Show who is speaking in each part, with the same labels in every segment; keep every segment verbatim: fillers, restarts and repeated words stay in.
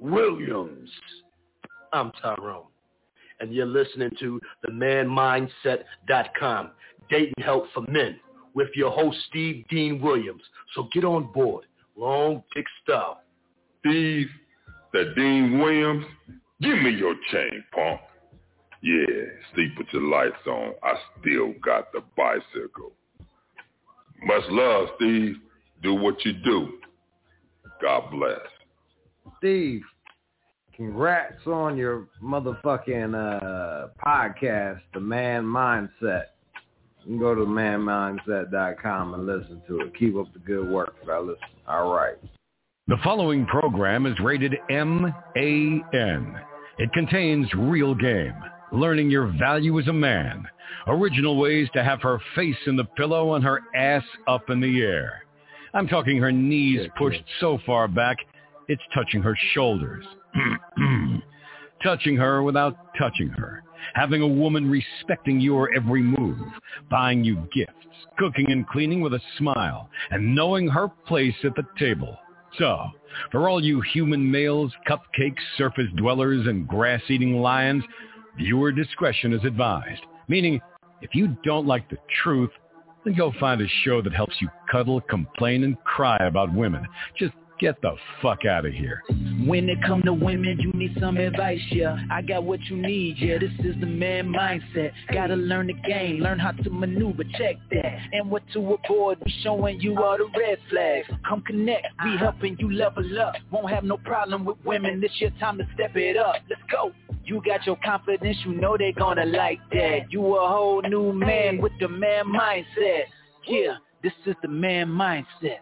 Speaker 1: Williams. I'm Tyrone, and you're listening to the man mindset dot com, dating help for men, with your host, Steve Dean Williams. So get on board. Long dick style.
Speaker 2: Steve, that Dean Williams, give me your chain, punk. Yeah, sleep with your lights on. I still got the bicycle. Much love, Steve. Do what you do. God bless.
Speaker 3: Steve, congrats on your motherfucking uh, podcast, The Man Mindset. You can go to man mindset dot com and listen to it. Keep up the good work, fellas. All right.
Speaker 4: The following program is rated M A N. It contains real game, learning your value as a man, original ways to have her face in the pillow and her ass up in the air. I'm talking her knees pushed so far back, it's touching her shoulders. Touching her without touching her. Having a woman respecting your every move. Buying you gifts. Cooking and cleaning with a smile. And knowing her place at the table. So, for all you human males, cupcake surface dwellers, and grass-eating lions, viewer discretion is advised. Meaning, if you don't like the truth, then go find a show that helps you cuddle, complain, and cry about women. Just get the fuck out of here.
Speaker 5: When it come to women, you need some advice, yeah. I got what you need, yeah. This is the man mindset. Gotta learn the game, learn how to maneuver, check that. And what to avoid, we showing you all the red flags. Come connect, we helping you level up. Won't have no problem with women, this your time to step it up. Let's go. You got your confidence, you know they gonna like that. You a whole new man with the man mindset. Yeah, this is the man mindset.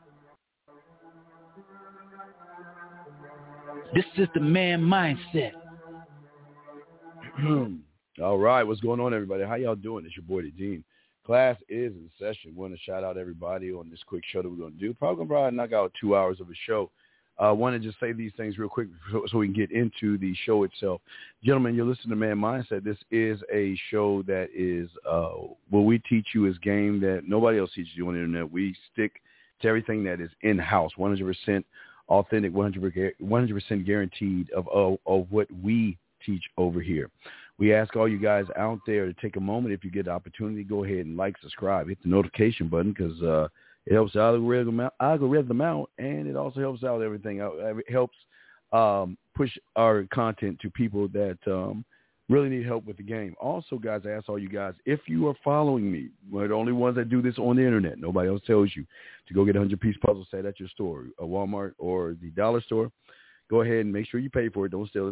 Speaker 5: This is the man mindset.
Speaker 6: All right, what's going on, everybody? How y'all doing? It's your boy, the Dean. Class is in session. Want to shout out everybody on this quick show that we're going to do. Probably going to probably knock out two hours of a show. I uh, want to just say these things real quick so, so we can get into the show itself. Gentlemen, you're listening to Man Mindset. This is a show that is uh, what we teach you is game that nobody else teaches you on the internet. We stick to everything that is in-house, one hundred percent authentic, one hundred percent guaranteed of, of of what we teach over here. We ask all you guys out there to take a moment. If you get the opportunity, go ahead and like, subscribe, hit the notification button, because uh, it helps the algorithm out, algorithm out, and it also helps out everything out. It helps um, push our content to people that um, really need help with the game. Also, guys, I ask all you guys, if you are following me, we're the only ones that do this on the internet. Nobody else tells you to go get a hundred-piece puzzle set at your store, a Walmart or the dollar store. Go ahead and make sure you pay for it. Don't steal it.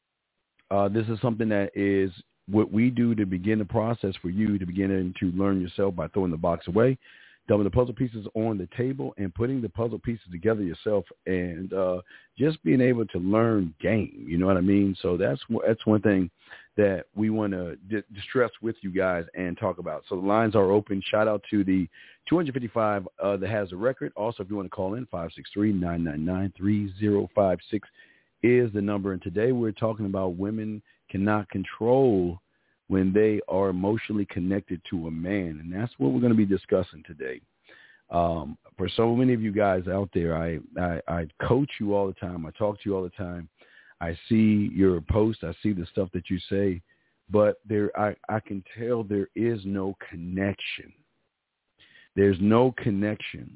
Speaker 6: Uh, this is something that is what we do to begin the process for you to begin to learn yourself by throwing the box away, dumping the puzzle pieces on the table, and putting the puzzle pieces together yourself, and uh, just being able to learn game. You know what I mean? So that's that's one thing that we want to di- distress with you guys and talk about. So the lines are open. Shout out to the two fifty-five uh, that has a record. Also, if you want to call in, five six three, nine nine nine, three zero five six is the number. And today we're talking about women cannot control when they are emotionally connected to a man. And that's what we're going to be discussing today. Um, for so many of you guys out there, I, I, I coach you all the time. I talk to you all the time. I see your posts. I see the stuff that you say, but there, I, I can tell there is no connection. There's no connection.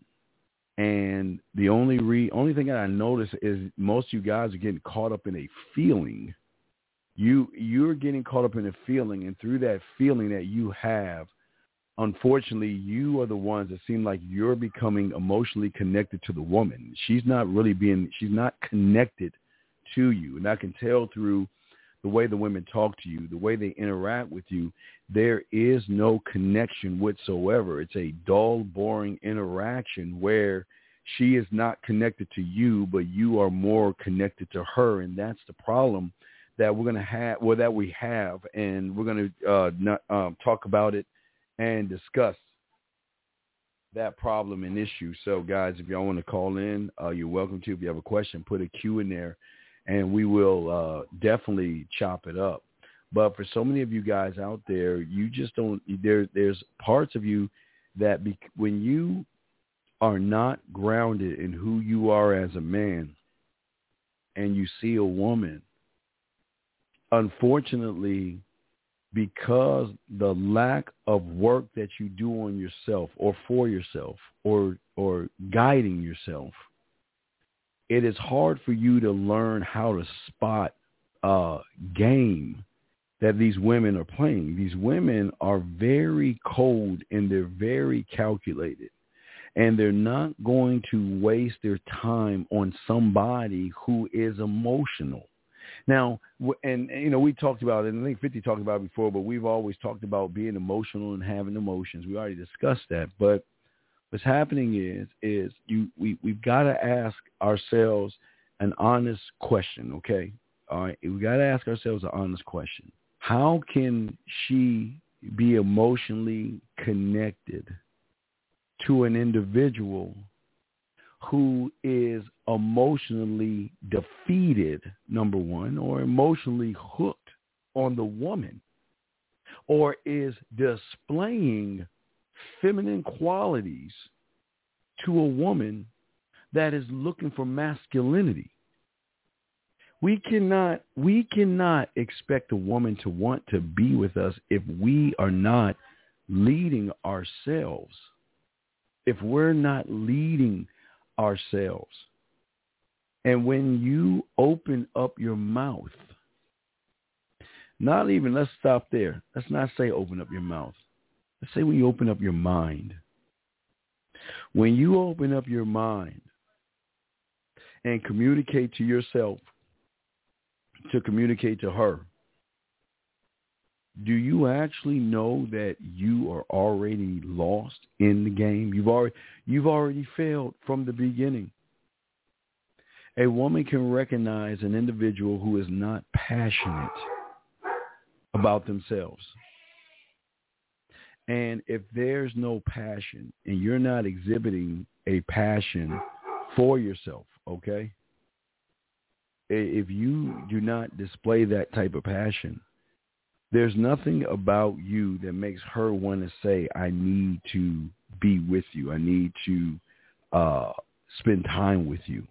Speaker 6: And the only re, only thing that I notice is most of you guys are getting caught up in a feeling. You, you're getting caught up in a feeling, and through that feeling that you have, unfortunately, you are the ones that seem like you're becoming emotionally connected to the woman. She's not really being, she's not connected to you. And I can tell through the way the women talk to you, the way they interact with you, there is no connection whatsoever. It's a dull, boring interaction where she is not connected to you, but you are more connected to her. And that's the problem that we're going to have, well, that we have, and we're going to uh, not, um, talk about it and discuss that problem and issue. So, guys, if y'all want to call in, uh, you're welcome to. If you have a question, put a Q in there, and we will uh, definitely chop it up. But for so many of you guys out there, you just don't, there, there's parts of you that be, when you are not grounded in who you are as a man, and you see a woman, unfortunately, because the lack of work that you do on yourself or for yourself or or guiding yourself, it is hard for you to learn how to spot uh, game that these women are playing. These women are very cold and they're very calculated. And they're not going to waste their time on somebody who is emotional. Now, and, you know, we talked about it, and I think fifty talked about it before, but we've always talked about being emotional and having emotions. We already discussed that. But what's happening is, is you we, we've got to ask ourselves an honest question, okay? All right, we got to ask ourselves an honest question. How can she be emotionally connected to an individual who is emotionally defeated, number one, or emotionally hooked on the woman, or is displaying feminine qualities to a woman that is looking for masculinity? We cannot, we cannot expect a woman to want to be with us if we are not leading ourselves. If we're not leading ourselves. And when you open up your mouth, not even, let's stop there. Let's not say open up your mouth. Let's say when you open up your mind. When you open up your mind and communicate to yourself, to communicate to her, do you actually know that you are already lost in the game? You've already, you've already failed from the beginning. A woman can recognize an individual who is not passionate about themselves. And if there's no passion and you're not exhibiting a passion for yourself, okay? If you do not display that type of passion, there's nothing about you that makes her want to say, I need to be with you. I need to uh, spend time with you.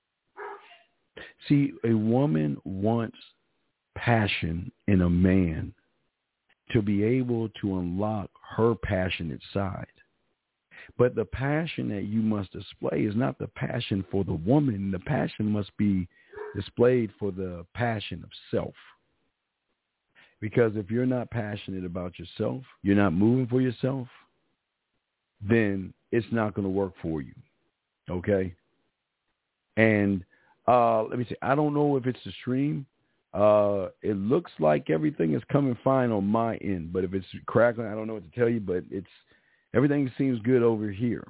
Speaker 6: See, a woman wants passion in a man to be able to unlock her passionate side. But the passion that you must display is not the passion for the woman. The passion must be displayed for the passion of self. Because if you're not passionate about yourself, you're not moving for yourself, then it's not going to work for you, okay? And uh, let me see. I don't know if it's the stream. Uh, it looks like everything is coming fine on my end, but if it's crackling, I don't know what to tell you, but it's everything seems good over here.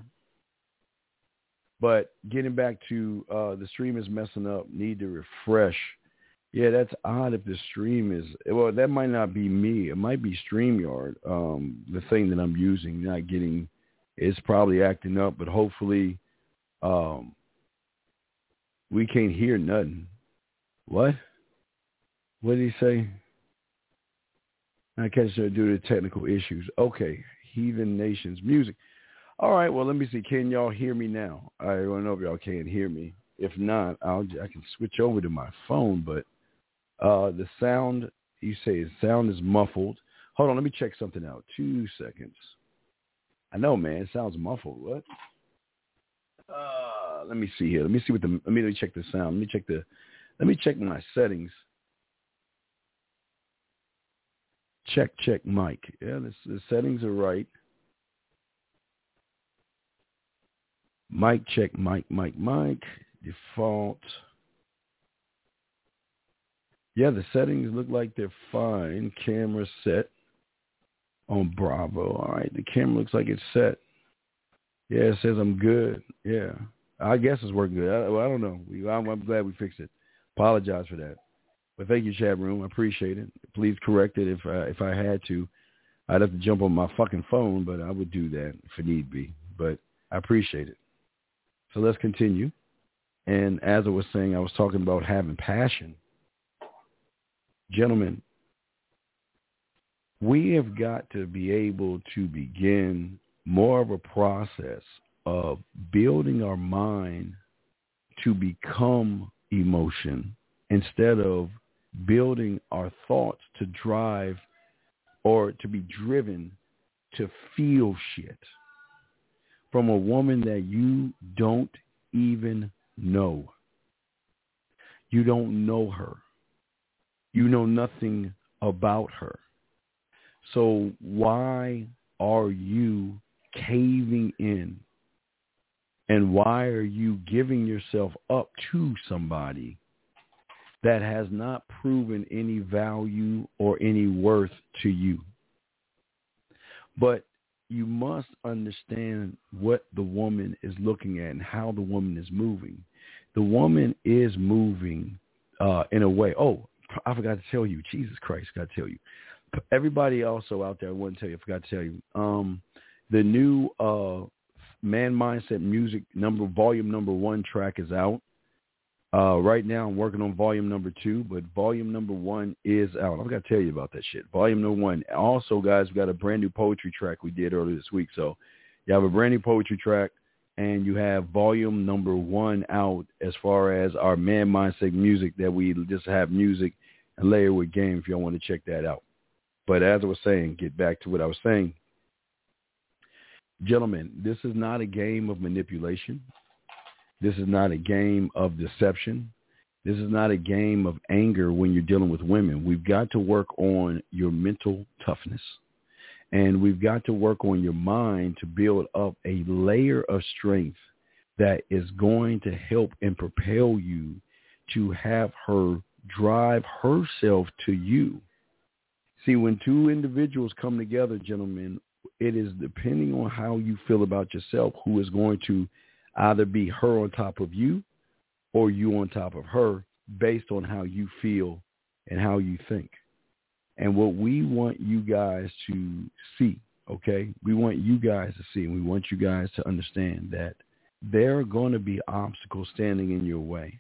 Speaker 6: But getting back to uh, the stream is messing up, need to refresh. Yeah, that's odd if the stream is, well, that might not be me. It might be StreamYard, um, the thing that I'm using, not getting, it's probably acting up, but hopefully um, we can't hear nothing. What? What did he say? I catch it due to technical issues. Okay, Heathen Nations music. All right, well, let me see. Can y'all hear me now? I don't know if y'all can hear me. If not, I'll I can switch over to my phone, but Uh, the sound, you say the sound is muffled. Hold on, let me check something out. Two seconds. I know, man, it sounds muffled. What? Uh, let me see here. Let me see what the, let me, let me check the sound. Let me check the, let me check my settings. Check, check mic. Yeah, this, the settings are right. Mic check, mic, mic, mic. Default. Yeah, the settings look like they're fine. Camera set on Bravo. All right, the camera looks like it's set. Yeah, it says I'm good. Yeah, I guess it's working good. I, well, I don't know. We, I'm, I'm glad we fixed it. Apologize for that. But thank you, chat room. I appreciate it. Please correct it if I, if I had to. I'd have to jump on my fucking phone, but I would do that if it need be. But I appreciate it. So let's continue. And as I was saying, I was talking about having passion. Gentlemen, we have got to be able to begin more of a process of building our mind to become emotion instead of building our thoughts to drive or to be driven to feel shit from a woman that you don't even know. You don't know her. You know nothing about her. So why are you caving in? And why are you giving yourself up to somebody that has not proven any value or any worth to you? But you must understand what the woman is looking at and how the woman is moving. The woman is moving uh, in a way. Oh, I forgot to tell you. Jesus Christ, I got to tell you. Everybody also out there, I want to tell you, I forgot to tell you. Um, the new uh, Man Mindset Music number volume number one track is out. Uh, right now, I'm working on volume number two, but volume number one is out. I've got to tell you about that shit. Volume number one. Also, guys, we got a brand new poetry track we did earlier this week. So you have a brand new poetry track, and you have volume number one out as far as our Man Mindset Music that we just have music and layer with game if y'all want to check that out. But as I was saying, get back to what I was saying. Gentlemen, this is not a game of manipulation. This is not a game of deception. This is not a game of anger when you're dealing with women. We've got to work on your mental toughness. And we've got to work on your mind to build up a layer of strength that is going to help and propel you to have her drive herself to you. See, when two individuals come together, gentlemen, it is depending on how you feel about yourself who is going to either be her on top of you or you on top of her based on how you feel and how you think. And what we want you guys to see, okay, we want you guys to see, and we want you guys to understand that there are going to be obstacles standing in your way.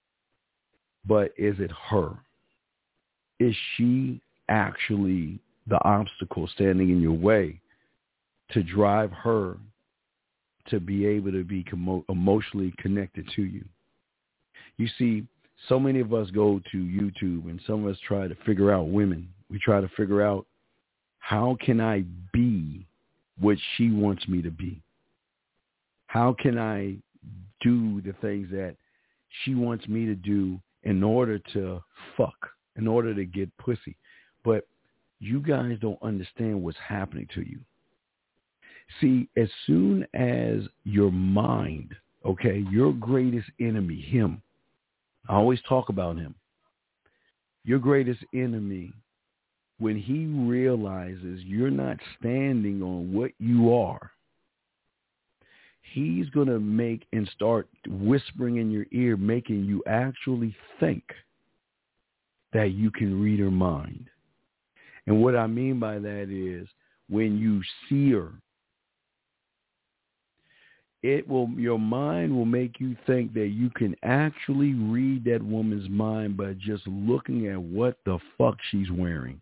Speaker 6: But is it her? Is she actually the obstacle standing in your way to drive her to be able to be com- emotionally connected to you? You see, so many of us go to YouTube and some of us try to figure out women. We try to figure out, how can I be what she wants me to be? How can I do the things that she wants me to do in order to fuck, in order to get pussy? But you guys don't understand what's happening to you. See, as soon as your mind, okay, your greatest enemy, him, I always talk about him, your greatest enemy, when he realizes you're not standing on what you are, he's going to make and start whispering in your ear, making you actually think that you can read her mind. And what I mean by that is when you see her, it will, your mind will make you think that you can actually read that woman's mind by just looking at what the fuck she's wearing.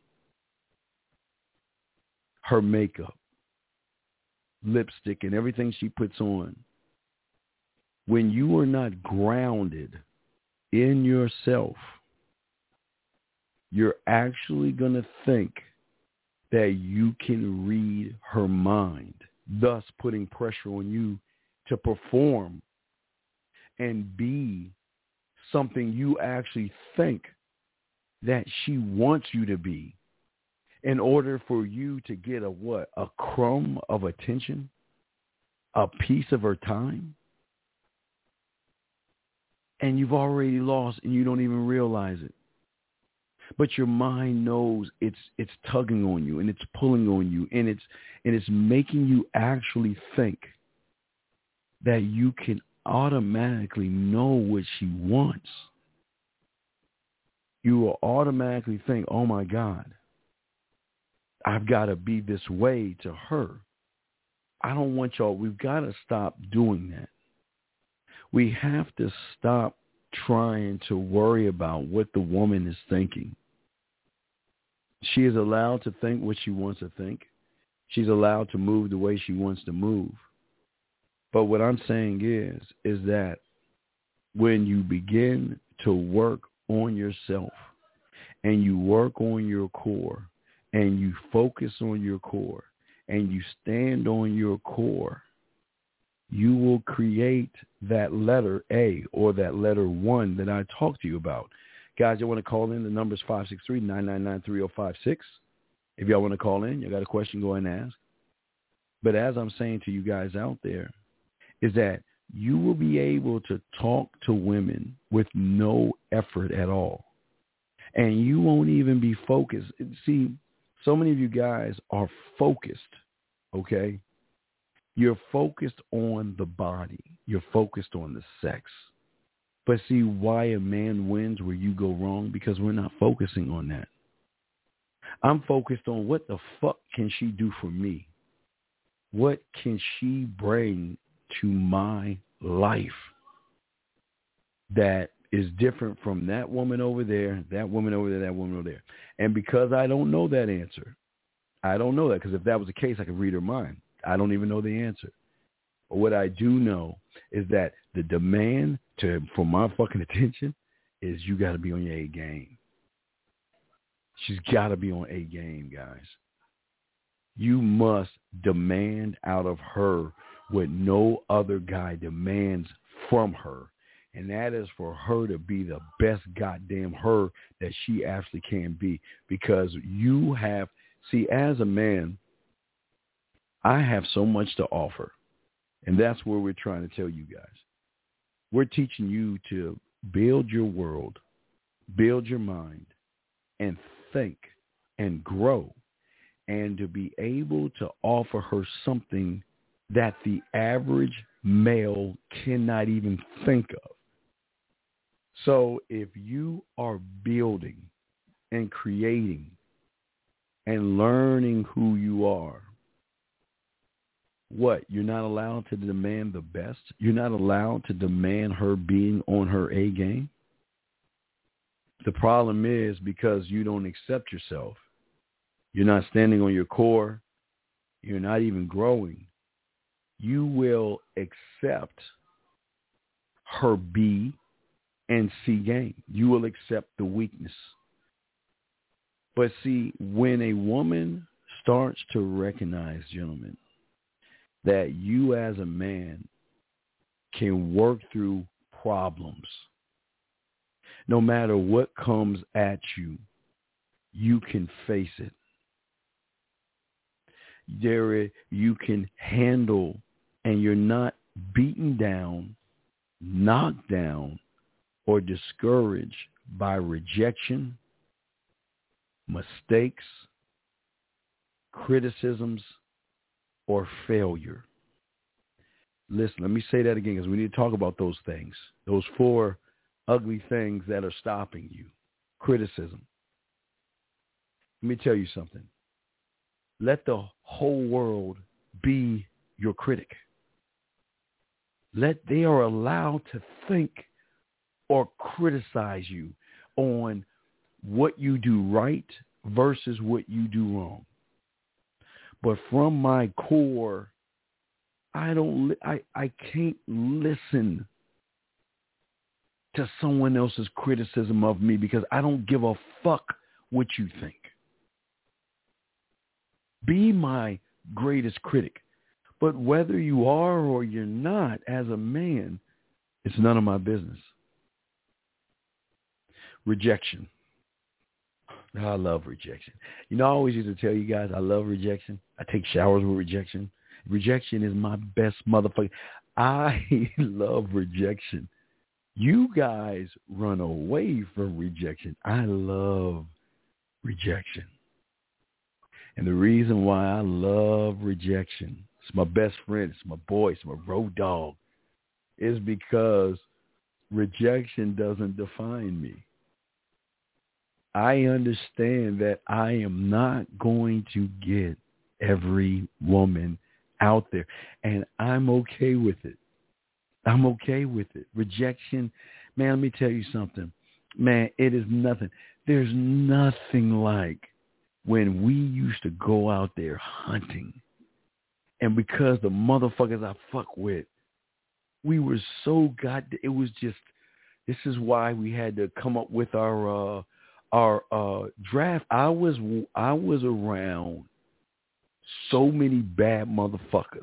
Speaker 6: Her makeup, lipstick, and everything she puts on. When you are not grounded in yourself, you're actually going to think that you can read her mind, thus putting pressure on you to perform and be something you actually think that she wants you to be in order for you to get a what? A crumb of attention? A piece of her time? And you've already lost and you don't even realize it. But your mind knows it's it's tugging on you and it's pulling on you and it's and it's making you actually think that you can automatically know what she wants. You will automatically think, oh my God, I've got to be this way to her. I don't want y'all, we've got to stop doing that. We have to stop trying to worry about what the woman is thinking. She is allowed to think what she wants to think. She's allowed to move the way she wants to move. But what I'm saying is, is that when you begin to work on yourself and you work on your core and you focus on your core and you stand on your core, you will create that letter A or that letter one that I talked to you about. Guys, you want to call in? The number is five six three, nine nine nine, three oh five six. If y'all want to call in, you got a question, go ahead and ask. But as I'm saying to you guys out there, is that you will be able to talk to women with no effort at all. And you won't even be focused. See, so many of you guys are focused, okay? You're focused on the body. You're focused on the sex. But see why a man wins where you go wrong? Because we're not focusing on that. I'm focused on what the fuck can she do for me? What can she bring to my life that is different from that woman over there, that woman over there, that woman over there? And because I don't know that answer, I don't know that, because if that was the case, I could read her mind. I don't even know the answer. But what I do know is that the demand to for my fucking attention is you got to be on your A game. She's got to be on A game, guys. You must demand out of her what no other guy demands from her, and that is for her to be the best goddamn her that she actually can be. Because you have, see, as a man, I have so much to offer, and that's where we're trying to tell you guys. We're teaching you to build your world, build your mind, and think and grow, and to be able to offer her something that the average male cannot even think of. So if you are building and creating and learning who you are, what? You're not allowed to demand the best? You're not allowed to demand her being on her A game? The problem is because you don't accept yourself. You're not standing on your core. You're not even growing. You will accept her B and C game. You will accept the weakness. But see, when a woman starts to recognize, gentlemen, that you as a man can work through problems, no matter what comes at you, you can face it. There, you can handle, and you're not beaten down, knocked down, or discouraged by rejection, mistakes, criticisms, or failure. Listen, let me say that again, because we need to talk about those things, those four ugly things that are stopping you. Criticism. Let me tell you something. Let the whole world be your critic. Let they are allowed to think or criticize you on what you do right versus what you do wrong. But from my core, I don't, I, I can't listen to someone else's criticism of me because I don't give a fuck what you think. Be my greatest critic. But whether you are or you're not, as a man, it's none of my business. Rejection. I love rejection. You know, I always used to tell you guys I love rejection. I take showers with rejection. Rejection is my best motherfucker. I love rejection. You guys run away from rejection. I love rejection. And the reason why I love rejection, it's my best friend, it's my boy, it's my road dog, is because rejection doesn't define me. I understand that I am not going to get every woman out there, and I'm okay with it. I'm okay with it. Rejection, man, let me tell you something. Man, it is nothing. There's nothing like when we used to go out there hunting, and because the motherfuckers I fuck with, we were so goddamn, it was just, This is why we had to come up with our uh, our uh, draft. I was I was around so many bad motherfuckers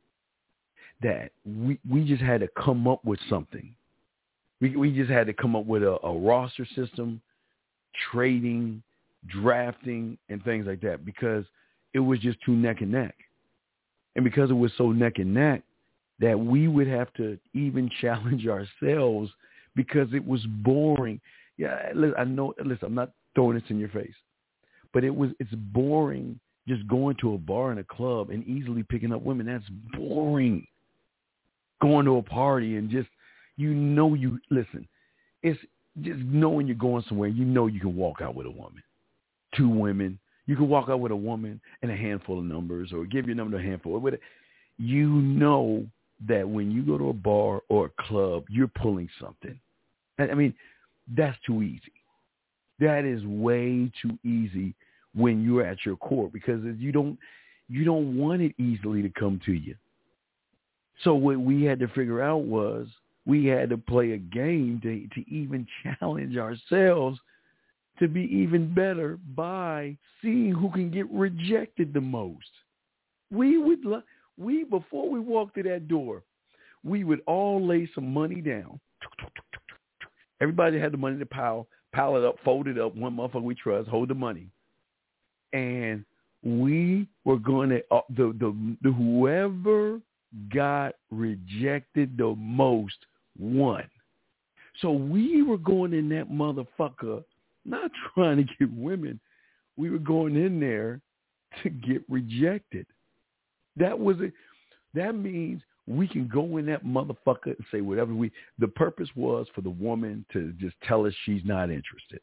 Speaker 6: that we we just had to come up with something. We we just had to come up with a, a roster system, trading, drafting, and things like that because it was just too neck and neck. And because it was so neck and neck that we would have to even challenge ourselves because it was boring. Yeah, I know, listen, I'm not throwing this in your face, but it was, it's boring just going to a bar and a club and easily picking up women. That's boring. Going to a party and just, you know, you, listen, it's just knowing you're going somewhere, you know you can walk out with a woman, two women. You can walk out with a woman and a handful of numbers or give your number to a handful. With it. You know that when you go to a bar or a club, you're pulling something. I mean, that's too easy. That is way too easy when you're at your core because you don't you don't want it easily to come to you. So what we had to figure out was we had to play a game to, to even challenge ourselves to be even better by seeing who can get rejected the most. We would we before we walked through that door, we would all lay some money down. Everybody had the money to pile, pile it up, fold it up. One motherfucker we trust, hold the money, and we were going to uh, the, the the whoever got rejected the most won. So we were going in that motherfucker not trying to get women. We were going in there to get rejected. That was it. That means we can go in that motherfucker and say whatever we, the purpose was for the woman to just tell us she's not interested.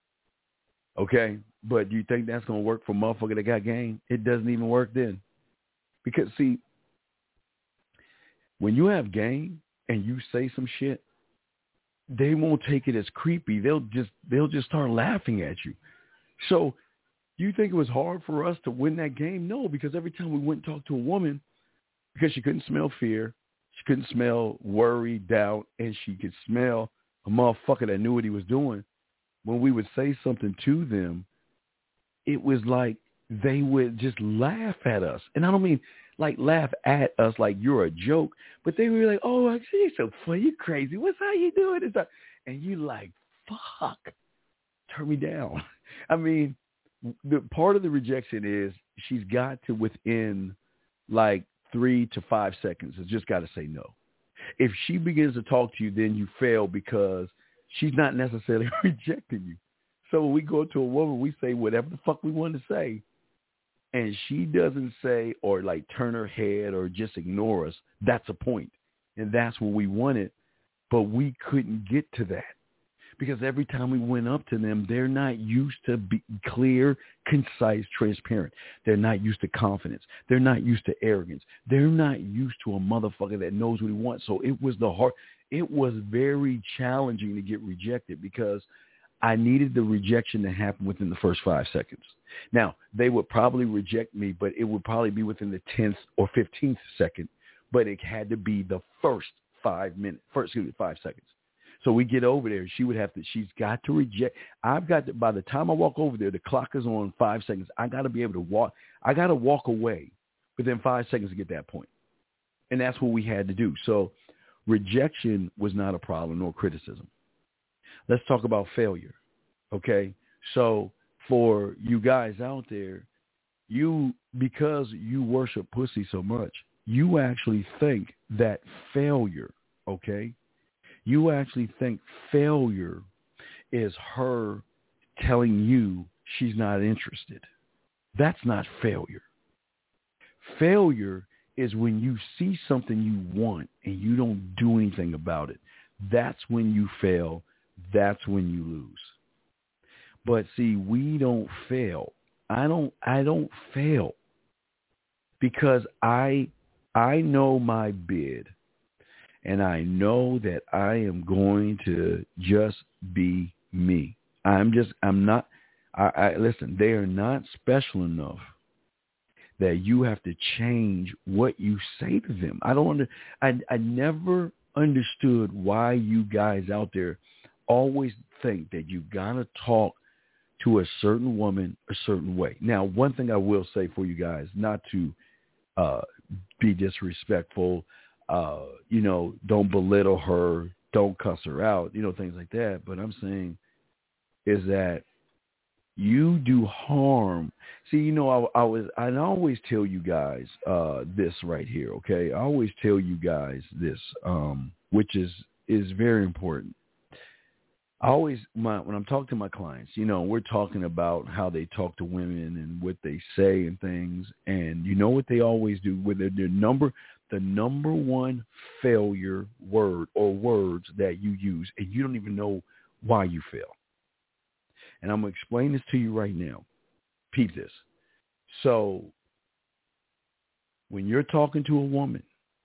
Speaker 6: Okay? But do you think that's going to work for a motherfucker that got game? It doesn't even work then. Because, see, when you have game and you say some shit, they won't take it as creepy. They'll just, they'll just start laughing at you. So you think it was hard for us to win that game? No, because every time we went and talked to a woman, because she couldn't smell fear, she couldn't smell worry, doubt, and she could smell a motherfucker that knew what he was doing. When we would say something to them, it was like they would just laugh at us. And I don't mean like laugh at us like you're a joke, but they were like, oh, you're so funny, you crazy. What's how you doing? And you like, fuck, turn me down. I mean, the part of the rejection is she's got to within like three to five seconds has just got to say no. If she begins to talk to you, then you fail because she's not necessarily rejecting you. So when we go to a woman, we say whatever the fuck we want to say, and she doesn't say or like turn her head or just ignore us. That's a point, and that's what we wanted, but we couldn't get to that. Because every time we went up to them, they're not used to be clear, concise, transparent. They're not used to confidence. They're not used to arrogance. They're not used to a motherfucker that knows what he wants. So it was the hard. It was very challenging to get rejected because I needed the rejection to happen within the first five seconds. Now, they would probably reject me, but it would probably be within the tenth or fifteenth second. But it had to be the first five minutes, first, excuse me, five seconds. So we get over there. She would have to, she's got to reject. I've got to, by the time I walk over there, the clock is on five seconds. I got to be able to walk. I got to walk away within five seconds to get that point. And that's what we had to do. So rejection was not a problem nor criticism. Let's talk about failure. Okay. So for you guys out there, you, because you worship pussy so much, you actually think that failure, okay, you actually think failure is her telling you she's not interested. That's not failure. Failure is when you see something you want and you don't do anything about it. That's when you fail. That's when you lose. But see, we don't fail. I don't I don't fail because I I know my bid. And I know that I am going to just be me. I'm just, I'm not, I, I listen, they are not special enough that you have to change what you say to them. I don't under, I, I never understood why you guys out there always think that you got to talk to a certain woman a certain way. Now, one thing I will say for you guys, not to uh, be disrespectful, uh, you know, don't belittle her, don't cuss her out, you know, things like that. But I'm saying is that you do harm. See, you know, I, I was, I always tell you guys uh, this right here, okay? I always tell you guys this, um, which is, is very important. I always, my, when I'm talking to my clients, you know, we're talking about how they talk to women and what they say and things. And you know what they always do with their, their number, the number one failure word or words that you use, and you don't even know why you fail. And I'm going to explain this to you right now. Peep this. So when you're talking to a woman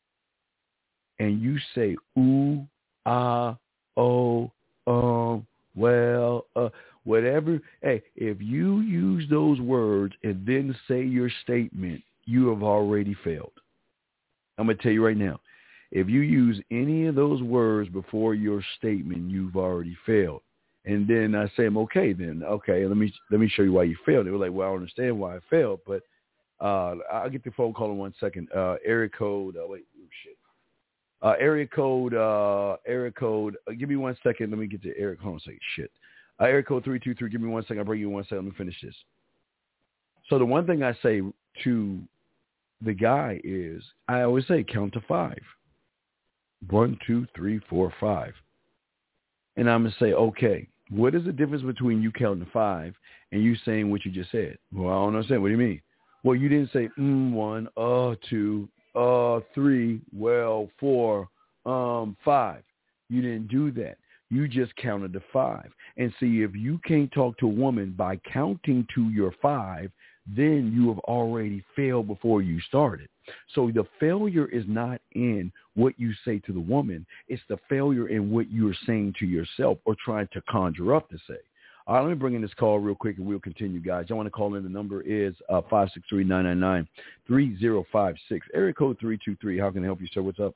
Speaker 6: and you say, ooh, ah, oh, um, well, uh, whatever. Hey, if you use those words and then say your statement, you have already failed. I'm going to tell you right now. If you use any of those words before your statement, you've already failed. And then I say, okay, then, okay, let me let me show you why you failed. They were like, well, I understand why I failed, but uh, I'll get the phone call in one second. Uh, area code, uh, wait, oh, shit. Uh, area code, uh, area code, uh, give me one second. Let me get to area, hold on a second, shit. Uh, area code three two three, give me one second. I'll bring you one second. Let me finish this. So the one thing I say to the guy is, I always say count to five. One, two, three, four, five. And I'm going to say, okay, what is the difference between you counting to five and you saying what you just said? Well, I don't understand. What do you mean? Well, you didn't say mm, one, uh, two, uh, three, well, four, um, five. You didn't do that. You just counted to five. And see, if you can't talk to a woman by counting to your five, then you have already failed before you started. So the failure is not in what you say to the woman. It's the failure in what you're saying to yourself or trying to conjure up to say. All right, let me bring in this call real quick and we'll continue, guys. I want to call in. The number is uh, five six three, nine nine nine, three zero five six. Area code three two three. How can I help you, sir? What's up?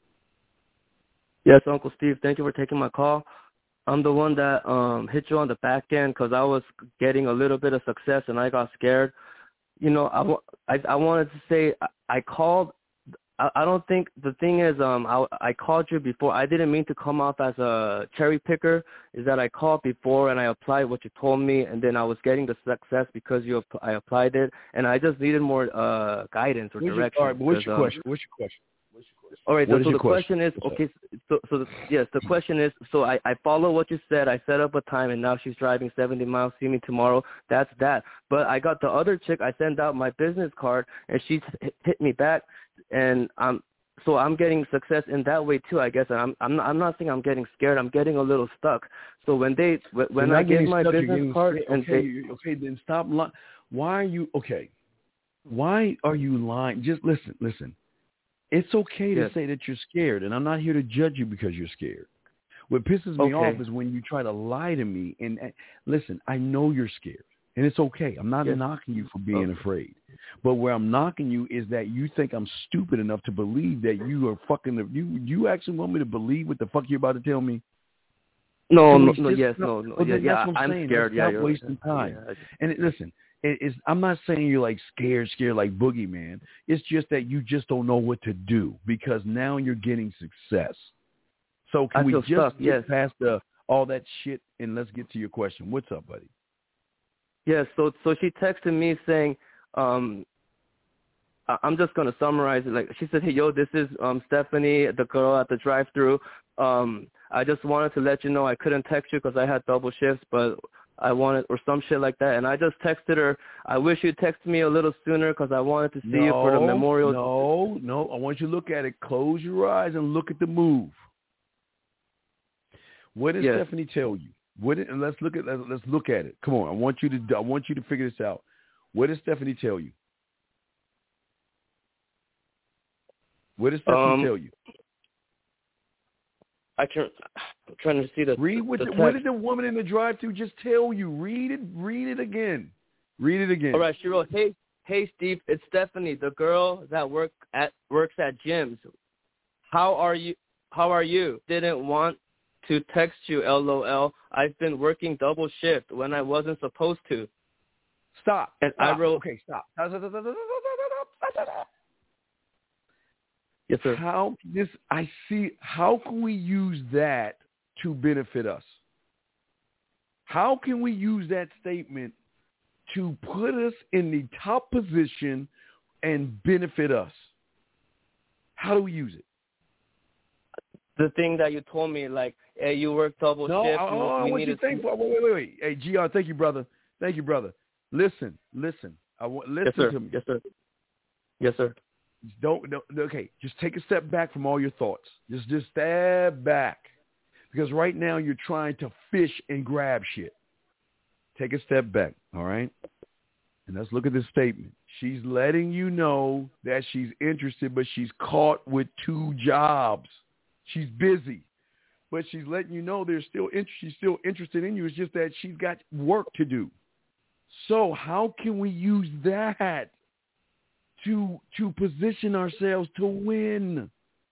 Speaker 7: Yes, Uncle Steve. Thank you for taking my call. I'm the one that um, hit you on the back end because I was getting a little bit of success and I got scared. You know, I, I, I wanted to say I, I called. I, I don't think the thing is um I, I called you before. I didn't mean to come off as a cherry picker. Is that I called before and I applied what you told me, and then I was getting the success because you I applied it, and I just needed more uh, guidance or
Speaker 6: what's
Speaker 7: direction.
Speaker 6: Your, all right, what's your
Speaker 7: um,
Speaker 6: question? What's your question?
Speaker 7: All right,
Speaker 6: what
Speaker 7: so, so the
Speaker 6: question,
Speaker 7: question is, okay, so, so the, yes, the question is, so I, I follow what you said. I set up a time, and now she's driving seventy miles, see me tomorrow. That's that. But I got the other chick. I sent out my business card, and she hit me back, and I'm, so I'm getting success in that way too, I guess. And I'm, I'm not, I'm not saying I'm getting scared. I'm getting a little stuck. So when they, when I get my
Speaker 6: stuck,
Speaker 7: business card,
Speaker 6: scared.
Speaker 7: and
Speaker 6: okay,
Speaker 7: they,
Speaker 6: okay, then stop lying. Why are you, okay, why are you lying? Just listen, listen. It's okay to
Speaker 7: yes.
Speaker 6: say that you're scared, and I'm not here to judge you because you're scared. What pisses me
Speaker 7: okay.
Speaker 6: off is when you try to lie to me. And, and listen, I know you're scared, and it's okay. I'm not yes. knocking you for being okay. afraid. But where I'm knocking you is that you think I'm stupid enough to believe that you are fucking – you you actually want me to believe what the fuck you're about to tell me?
Speaker 7: No, no, no, yes, no, no.
Speaker 6: Well,
Speaker 7: yeah, yeah,
Speaker 6: I'm,
Speaker 7: I'm
Speaker 6: saying.
Speaker 7: scared.
Speaker 6: Let's
Speaker 7: yeah,
Speaker 6: stop
Speaker 7: you're
Speaker 6: wasting
Speaker 7: right.
Speaker 6: time.
Speaker 7: Yeah, just,
Speaker 6: and it, listen – It's, I'm not saying you're like scared, scared like Boogeyman. It's just that you just don't know what to do because now you're getting success. So can
Speaker 7: I
Speaker 6: we
Speaker 7: feel
Speaker 6: just
Speaker 7: stuck,
Speaker 6: get
Speaker 7: yes.
Speaker 6: past the, all that shit and let's get to your question. What's up, buddy?
Speaker 7: Yeah, so so she texted me saying, um, I, I'm just going to summarize it. Like she said, hey, yo, this is um, Stephanie, the girl at the drive-thru. Um, I just wanted to let you know I couldn't text you because I had double shifts, but I wanted, or some shit like that. And I just texted her, I wish you'd text me a little sooner because I wanted to see
Speaker 6: no,
Speaker 7: you for the memorial.
Speaker 6: No, no, I want you to look at it. Close your eyes and look at the move. What did
Speaker 7: yes.
Speaker 6: Stephanie tell you? What did, and let's look at let's look at it. Come on, I want you to I want you to figure this out. What did Stephanie tell you? What did Stephanie
Speaker 7: um,
Speaker 6: tell you?
Speaker 7: I can't. I'm trying to see the.
Speaker 6: Read what,
Speaker 7: the
Speaker 6: the, what did the woman in the drive-thru just tell you? Read it. Read it again. Read it again.
Speaker 7: All right. She wrote, "Hey, hey, Steve. It's Stephanie, the girl that work at works at gyms. How are you? how are you? Didn't want to text you, LOL. I've been working double shift when I wasn't supposed to.
Speaker 6: Stop.
Speaker 7: And
Speaker 6: stop.
Speaker 7: I wrote,
Speaker 6: okay, stop. Stop, stop, stop, stop, stop, stop, stop, stop.
Speaker 7: Yes, sir.
Speaker 6: How this? I see. How can we use that to benefit us? How can we use that statement to put us in the top position and benefit us? How do we use it?
Speaker 7: The thing that you told me, like, hey, you work double
Speaker 6: no,
Speaker 7: shift.
Speaker 6: No, oh,
Speaker 7: we
Speaker 6: what
Speaker 7: need
Speaker 6: you think for? Wait, wait, wait, wait. Hey, G R, thank you, brother. Thank you, brother. Listen, listen. I want listen
Speaker 7: yes, sir.
Speaker 6: to me.
Speaker 7: Yes, sir. Yes, sir.
Speaker 6: Don't, don't. Okay, just take a step back from all your thoughts. Just, just step back, because right now you're trying to fish and grab shit. Take a step back, all right? And let's look at this statement. She's letting you know that she's interested, but she's caught with two jobs. She's busy, but she's letting you know there's still in- she's still interested in you. It's just that she's got work to do. So how can we use that to to position ourselves to win?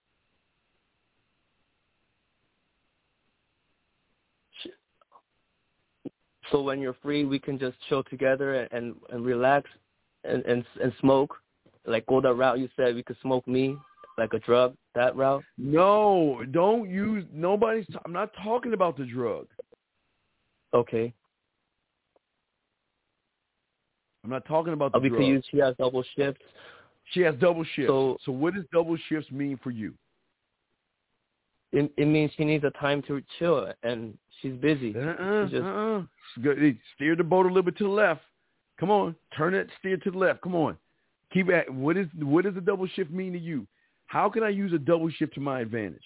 Speaker 7: So when you're free, we can just chill together and, and, and relax and, and and smoke. Like go the route you said, we could smoke me, like a drug, that route?
Speaker 6: No, don't use, nobody's, t- I'm not talking about the drug.
Speaker 7: Okay.
Speaker 6: I'm not talking about the
Speaker 7: oh, we
Speaker 6: drug.
Speaker 7: could use, she has double shifts.
Speaker 6: She has double shifts.
Speaker 7: So,
Speaker 6: so what does double shifts mean for you?
Speaker 7: It, it means she needs a time to chill, and she's busy.
Speaker 6: Uh-uh,
Speaker 7: she's just...
Speaker 6: uh-uh. Steer the boat a little bit to the left. Come on, turn it, steer to the left. Come on. Keep at, what is, what does a double shift mean to you? How can I use a double shift to my advantage?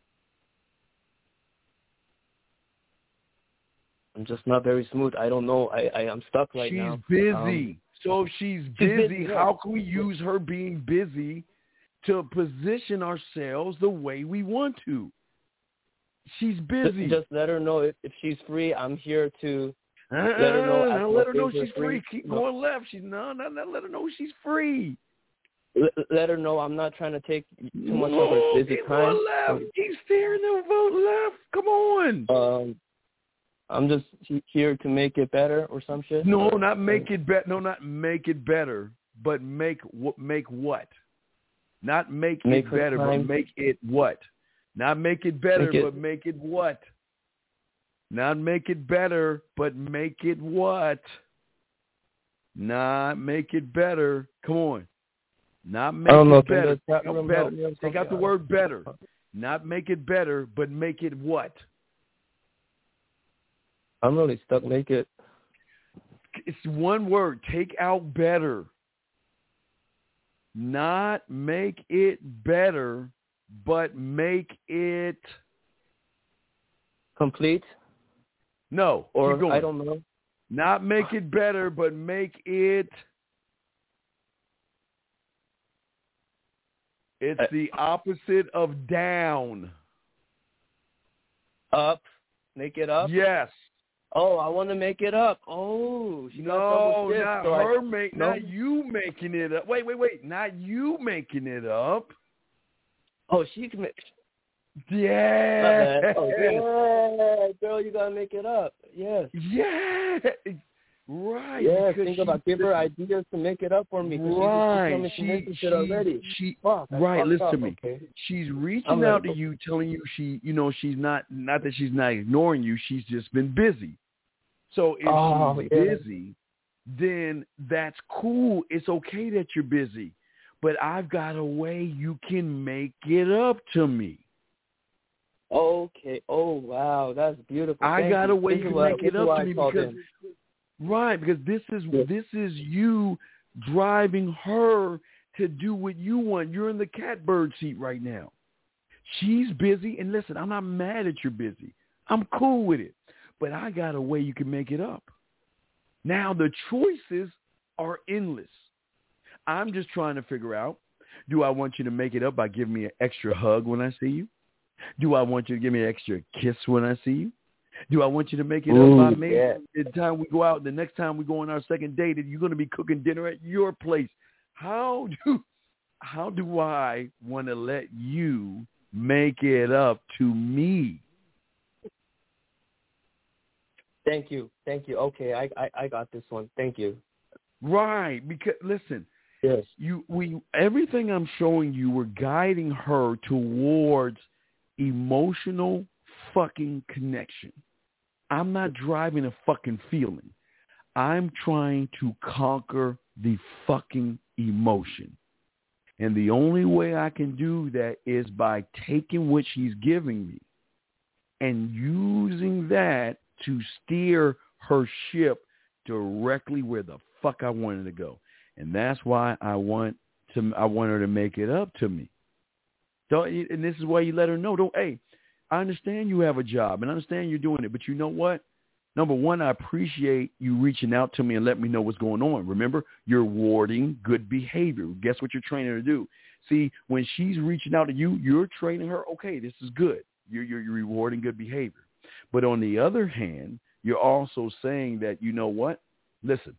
Speaker 7: I'm just not very smooth. I don't know. I, I, I'm stuck right
Speaker 6: she's
Speaker 7: now.
Speaker 6: She's busy.
Speaker 7: Um,
Speaker 6: so if she's
Speaker 7: she's
Speaker 6: busy,
Speaker 7: busy,
Speaker 6: how
Speaker 7: yeah.
Speaker 6: can we use her being busy to position ourselves the way we want to? She's busy.
Speaker 7: Just, just let her know if, if she's free. I'm here to
Speaker 6: uh,
Speaker 7: let her know.
Speaker 6: No, let her know she's
Speaker 7: free.
Speaker 6: free. Keep
Speaker 7: no.
Speaker 6: going left. She's no, no, no. Let her know she's free.
Speaker 7: Let, let her know I'm not trying to take too much
Speaker 6: no,
Speaker 7: of her busy
Speaker 6: keep
Speaker 7: time.
Speaker 6: Going left. Keep steering the vote left. Come on.
Speaker 7: Um, I'm just here to make it better or some shit.
Speaker 6: No, not make it better. No, not make it better, but make what? Make what? Not make,
Speaker 7: make
Speaker 6: it better,
Speaker 7: time.
Speaker 6: but make it what? Not make it better,
Speaker 7: make it,
Speaker 6: but make it what? Not make it better, but make it what? Not make it better. Come on. Not make
Speaker 7: I don't know,
Speaker 6: it better.
Speaker 7: Take
Speaker 6: out, better. Take out the word better. Not make it better, but make it what?
Speaker 7: I'm really stuck. Make it.
Speaker 6: It's one word. Take out better. Not make it better, but make it
Speaker 7: complete.
Speaker 6: No,
Speaker 7: or
Speaker 6: keep going.
Speaker 7: I don't know.
Speaker 6: Not make it better, but make it. It's
Speaker 7: I,
Speaker 6: the opposite of down.
Speaker 7: Up. Make it up.
Speaker 6: Yes.
Speaker 7: Oh, I want to make it up. Oh, she
Speaker 6: no,
Speaker 7: got shift,
Speaker 6: not
Speaker 7: so
Speaker 6: her
Speaker 7: I,
Speaker 6: make,
Speaker 7: no?
Speaker 6: not you making it up. Wait, wait, wait, not you making it up.
Speaker 7: Oh, she can make.
Speaker 6: Yeah.
Speaker 7: Oh, yeah, girl, you gotta make it up. Yes.
Speaker 6: Yeah. Right.
Speaker 7: Yeah, think about give her ideas to make it up for me.
Speaker 6: Right.
Speaker 7: She, she, she, already.
Speaker 6: She,
Speaker 7: Fuck,
Speaker 6: right. Listen
Speaker 7: up.
Speaker 6: to me.
Speaker 7: Okay.
Speaker 6: She's reaching
Speaker 7: I'm
Speaker 6: out
Speaker 7: ready.
Speaker 6: to you, telling you she, you know, she's not, not that she's not ignoring you. She's just been busy. So if
Speaker 7: oh,
Speaker 6: she's
Speaker 7: yeah.
Speaker 6: busy, then that's cool. It's okay that you're busy, but I've got a way you can make it up to me.
Speaker 7: Okay. Oh, wow. That's beautiful.
Speaker 6: I
Speaker 7: Thank
Speaker 6: got
Speaker 7: you.
Speaker 6: a way
Speaker 7: this
Speaker 6: you can
Speaker 7: what,
Speaker 6: make it up to me because,
Speaker 7: in.
Speaker 6: right, because this is
Speaker 7: yeah.
Speaker 6: this is you driving her to do what you want. You're in the catbird seat right now. She's busy, and listen, I'm not mad that you're busy. I'm cool with it, but I got a way you can make it up. Now the choices are endless. I'm just trying to figure out, do I want you to make it up by giving me an extra hug when I see you? Do I want you to give me an extra kiss when I see you? Do I want you to make it
Speaker 7: Ooh,
Speaker 6: up by maybe
Speaker 7: yeah.
Speaker 6: the time we go out, the next time we go on our second date, you're going to be cooking dinner at your place? How do how do I want to let you make it up to me.
Speaker 7: Thank you. Thank you. Okay, I, I, I got this one. Thank you.
Speaker 6: Right, because listen,
Speaker 7: yes,
Speaker 6: you we everything I'm showing you, we're guiding her towards emotional fucking connection. I'm not driving a fucking feeling. I'm trying to conquer the fucking emotion. And the only way I can do that is by taking what she's giving me and using that to steer her ship directly where the fuck I wanted to go. And that's why I want to I want her to make it up to me. Don't, and this is why you let her know, don't, hey, I understand you have a job and I understand you're doing it, but you know what? Number one, I appreciate you reaching out to me and let me know what's going on. Remember, you're rewarding good behavior. Guess what you're training her to do? See, when she's reaching out to you, you're training her, okay, this is good. You're, you're, you're rewarding good behavior. But on the other hand, you're also saying that, you know what? Listen,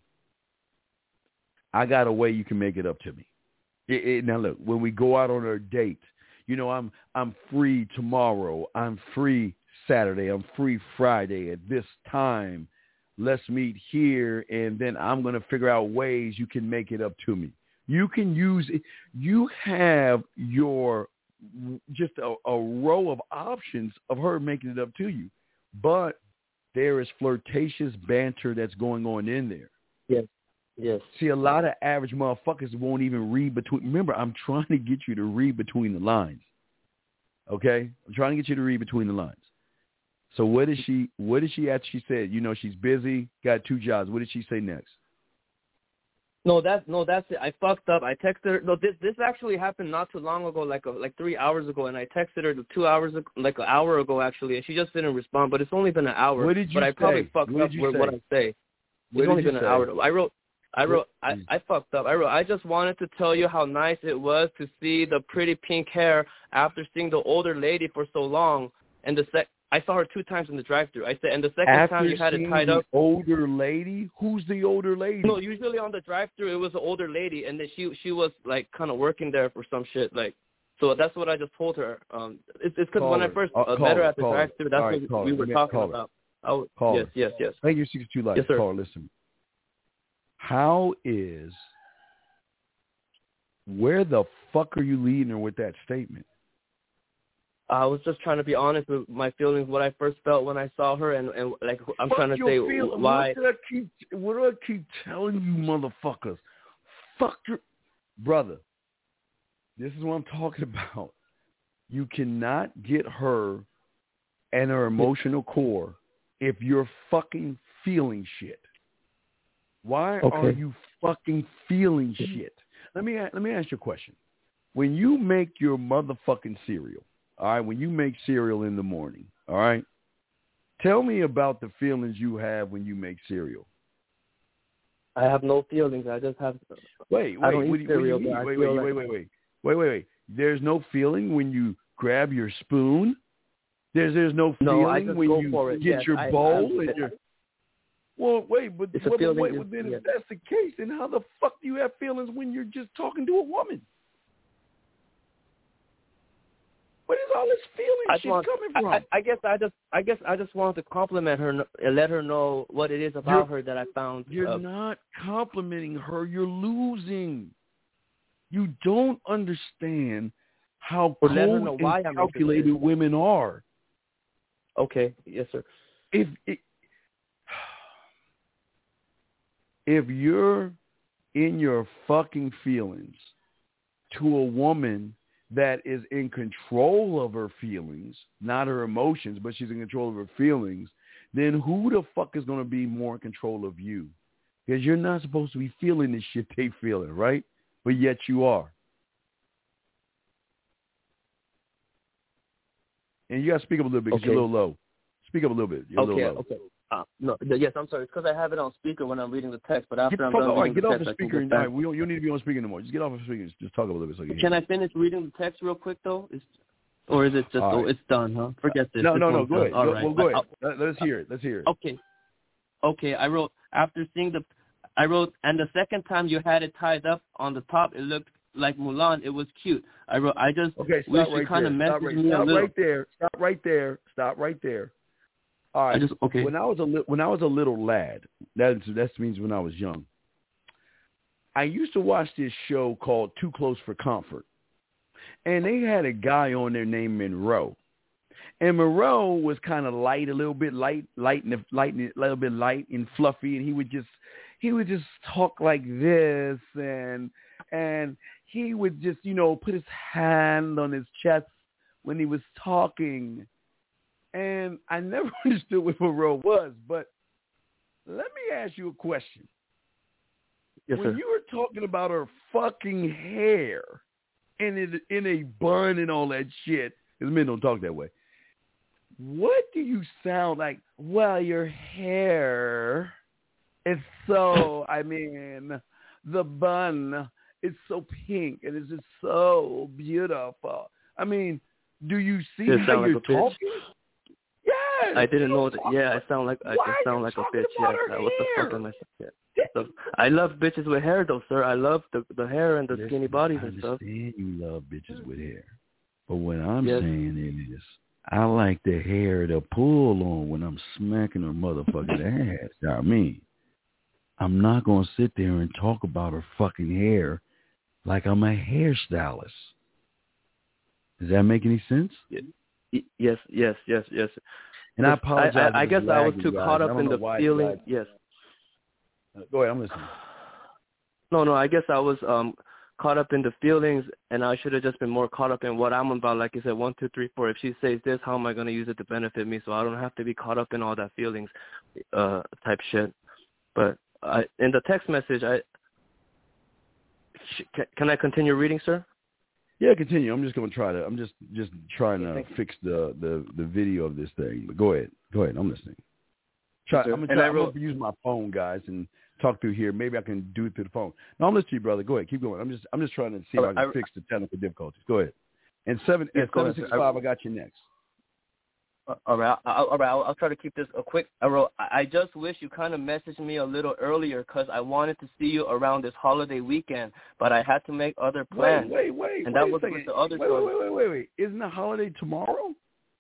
Speaker 6: I got a way you can make it up to me. It, it, now, look, when we go out on our date, you know, I'm I'm free tomorrow. I'm free Saturday. I'm free Friday at this time. Let's meet here, and then I'm going to figure out ways you can make it up to me. You can use it. You have your just a, a row of options of her making it up to you, but there is flirtatious banter that's going on in there.
Speaker 7: Yes. Yes.
Speaker 6: See, a lot of average motherfuckers won't even read between. Remember, I'm trying to get you to read between the lines. Okay? I'm trying to get you to read between the lines. So what did she, what did she actually say? You know, she's busy, got two jobs. What did she say next?
Speaker 7: No, that's, no, that's it. I fucked up. I texted her. No, this, this actually happened not too long ago, like, a, like three hours ago. And I texted her two hours, ago, like an hour ago, actually. And she just didn't respond, but it's only been an hour.
Speaker 6: What did you
Speaker 7: but I
Speaker 6: say?
Speaker 7: probably fucked
Speaker 6: what
Speaker 7: up with
Speaker 6: say?
Speaker 7: what I say.
Speaker 6: What
Speaker 7: it's only been
Speaker 6: say?
Speaker 7: an hour. I wrote, I wrote, I, I fucked up. I wrote, I just wanted to tell you how nice it was to see the pretty pink hair after seeing the older lady for so long. And the sec, I saw her two times in the drive-thru. I said, and the second
Speaker 6: after
Speaker 7: time you had it tied
Speaker 6: the
Speaker 7: up.
Speaker 6: Older lady? Who's the older lady?
Speaker 7: No, usually on the drive-thru it was an older lady, and then she she was like kind of working there for some shit. Like, so that's what I just told her. Um, it's because when
Speaker 6: her.
Speaker 7: I first
Speaker 6: uh,
Speaker 7: uh, met her
Speaker 6: her,
Speaker 7: at the drive-thru, that's
Speaker 6: right,
Speaker 7: what we
Speaker 6: her.
Speaker 7: were talking about. I,
Speaker 6: call
Speaker 7: yes,
Speaker 6: her.
Speaker 7: yes, yes.
Speaker 6: Thank you, sixty-two likes.
Speaker 7: Yes, sir.
Speaker 6: Call her, listen. How is, where the fuck are you leading her with that statement?
Speaker 7: I was just trying to be honest with my feelings, what I first felt when I saw her, and, and like I'm
Speaker 6: fuck
Speaker 7: trying to say
Speaker 6: feeling.
Speaker 7: why.
Speaker 6: What do I keep? What do I keep telling you, motherfuckers? Fuck your brother. This is what I'm talking about. You cannot get her and her emotional core if you're fucking feeling shit. Why
Speaker 7: okay.
Speaker 6: are you fucking feeling shit? Let me let me ask you a question. When you make your motherfucking cereal, all right, when you make cereal in the morning, all right, tell me about the feelings you have when you make cereal.
Speaker 7: I have no feelings. I just have.
Speaker 6: Wait, wait,
Speaker 7: I don't
Speaker 6: what,
Speaker 7: eat
Speaker 6: what
Speaker 7: cereal,
Speaker 6: do you mean?
Speaker 7: but I
Speaker 6: Wait,
Speaker 7: feel
Speaker 6: wait,
Speaker 7: like...
Speaker 6: wait, wait, wait, wait, wait, wait. There's no feeling when you grab your spoon. There's there's no feeling
Speaker 7: no, I just
Speaker 6: when
Speaker 7: go
Speaker 6: you
Speaker 7: for it.
Speaker 6: get
Speaker 7: yes,
Speaker 6: your
Speaker 7: I,
Speaker 6: bowl
Speaker 7: I,
Speaker 6: and
Speaker 7: I,
Speaker 6: your. Well, wait, but,
Speaker 7: it's
Speaker 6: but,
Speaker 7: a feeling
Speaker 6: wait,
Speaker 7: is,
Speaker 6: but then
Speaker 7: yeah.
Speaker 6: if that's the case, then how the fuck do you have feelings when you're just talking to a woman? Where is all this feeling shit
Speaker 7: want,
Speaker 6: coming from?
Speaker 7: I, I guess I just, I guess I just wanted to compliment her and let her know what it is about
Speaker 6: you're,
Speaker 7: her that I found.
Speaker 6: You're
Speaker 7: uh,
Speaker 6: not complimenting her. You're losing. You don't understand how cold and
Speaker 7: why I'm
Speaker 6: calculated
Speaker 7: interested.
Speaker 6: women are.
Speaker 7: Okay. Yes, sir.
Speaker 6: If it, if you're in your fucking feelings to a woman that is in control of her feelings, not her emotions, but she's in control of her feelings, then who the fuck is going to be more in control of you? Because you're not supposed to be feeling this shit they feeling, right? But yet you are. And you got to speak up a little bit because
Speaker 7: okay.
Speaker 6: you're a little low. Speak up a little bit. You're
Speaker 7: okay,
Speaker 6: a little low.
Speaker 7: okay. Uh, no, yes, I'm sorry. It's because I have it on speaker when I'm reading the text, but after
Speaker 6: get
Speaker 7: I'm
Speaker 6: fuck
Speaker 7: done
Speaker 6: off,
Speaker 7: reading
Speaker 6: get
Speaker 7: the
Speaker 6: off
Speaker 7: text,
Speaker 6: the
Speaker 7: I can
Speaker 6: speaker.
Speaker 7: go
Speaker 6: And,
Speaker 7: back.
Speaker 6: all right, we don't, you don't need to be on speaker anymore. Just get off the speaker. Just talk a little bit so you can
Speaker 7: Can
Speaker 6: hear.
Speaker 7: I finish reading the text real quick, though? Is, or is it just,
Speaker 6: right.
Speaker 7: oh, it's done, huh? Forget this.
Speaker 6: No,
Speaker 7: this
Speaker 6: no, no,
Speaker 7: one's
Speaker 6: go
Speaker 7: done.
Speaker 6: ahead.
Speaker 7: All
Speaker 6: go,
Speaker 7: right.
Speaker 6: Well, go ahead.
Speaker 7: I,
Speaker 6: Let, let's hear it. Let's hear it.
Speaker 7: Okay. Okay, I wrote, after seeing the, I wrote, and the second time you had it tied up on the top, it looked like Mulan, it was cute. I wrote, I just
Speaker 6: okay,
Speaker 7: wish
Speaker 6: stop right
Speaker 7: you kind of
Speaker 6: there. Stop,
Speaker 7: messaged
Speaker 6: right,
Speaker 7: me
Speaker 6: stop
Speaker 7: a little.
Speaker 6: right there. Stop right there. Stop right there. All right.
Speaker 7: I just, okay.
Speaker 6: When I was a li- when I was a little lad, that that means when I was young. I used to watch this show called Too Close for Comfort, and they had a guy on there named Monroe. And Monroe was kind of light, a little bit light, light, and light, a little bit light and fluffy. And he would just, he would just talk like this, and and he would just, you know, put his hand on his chest when he was talking. And I never understood what Monroe was, but let me ask you a question.
Speaker 7: Yes,
Speaker 6: when
Speaker 7: sir.
Speaker 6: you were talking about her fucking hair and in, in a bun and all that shit, because men don't talk that way. What do you sound like? Well, your hair is so, I mean, the bun is so pink and it's just so beautiful. I mean, do you see
Speaker 7: Does it
Speaker 6: how
Speaker 7: sound like
Speaker 6: you're
Speaker 7: a bitch?
Speaker 6: talking? Yes.
Speaker 7: I didn't know that. Yeah, I sound like I
Speaker 6: Why
Speaker 7: just
Speaker 6: are
Speaker 7: sound
Speaker 6: you
Speaker 7: like a
Speaker 6: talking
Speaker 7: bitch.
Speaker 6: about
Speaker 7: Yeah,
Speaker 6: her
Speaker 7: what the
Speaker 6: hair?
Speaker 7: fuck am I saying? Yeah. So, I love bitches with hair, though, sir. I love the the hair and the
Speaker 6: Listen,
Speaker 7: skinny bodies
Speaker 6: I
Speaker 7: and stuff.
Speaker 6: understand you love bitches with hair, but what I'm
Speaker 7: Yes.
Speaker 6: saying is, I like the hair to pull on when I'm smacking her motherfucking ass. You know what I mean? I'm not gonna sit there and talk about her fucking hair like I'm a hairstylist. Does that make any sense?
Speaker 7: Yes, yes, yes, yes, yes.
Speaker 6: And I apologize.
Speaker 7: I, I,
Speaker 6: if
Speaker 7: I
Speaker 6: it's
Speaker 7: guess I was
Speaker 6: lagging,
Speaker 7: too
Speaker 6: guys.
Speaker 7: caught
Speaker 6: I
Speaker 7: up
Speaker 6: don't
Speaker 7: in
Speaker 6: know
Speaker 7: the
Speaker 6: why it's
Speaker 7: feeling.
Speaker 6: lagging.
Speaker 7: Yes.
Speaker 6: Go ahead. I'm listening.
Speaker 7: No, no. I guess I was um caught up in the feelings, and I should have just been more caught up in what I'm about. Like you said, one, two, three, four. If she says this, how am I going to use it to benefit me? So I don't have to be caught up in all that feelings, uh, type shit. But I, in the text message, I sh- can, can I continue reading, sir?
Speaker 6: Yeah, continue. I'm just gonna try to. I'm just just trying
Speaker 7: Okay,
Speaker 6: to
Speaker 7: thank you.
Speaker 6: fix the, the the video of this thing. But go ahead. Go ahead. I'm listening. Try,
Speaker 7: Yes,
Speaker 6: I'm gonna
Speaker 7: and
Speaker 6: try.
Speaker 7: I
Speaker 6: I'm
Speaker 7: wrote-
Speaker 6: gonna use my phone, guys, and talk through here. Maybe I can do it through the phone. No, I'm listening to you, brother. Go ahead. Keep going. I'm just I'm just trying to see if I can
Speaker 7: I,
Speaker 6: fix the technical difficulties. Go ahead. And seven
Speaker 7: Yes,
Speaker 6: at
Speaker 7: go
Speaker 6: seven
Speaker 7: ahead,
Speaker 6: six
Speaker 7: sir.
Speaker 6: five, I got you next.
Speaker 7: Uh, all right, I'll, all right. I'll, I'll try to keep this a quick. I wrote. I I just wish you kind of messaged me a little earlier because I wanted to see you around this holiday weekend, but I had to make other plans.
Speaker 6: Wait, wait, wait,
Speaker 7: and
Speaker 6: wait
Speaker 7: that
Speaker 6: a
Speaker 7: was
Speaker 6: second.
Speaker 7: with the other
Speaker 6: wait,
Speaker 7: girls.
Speaker 6: wait, wait, wait, wait. Isn't the holiday tomorrow?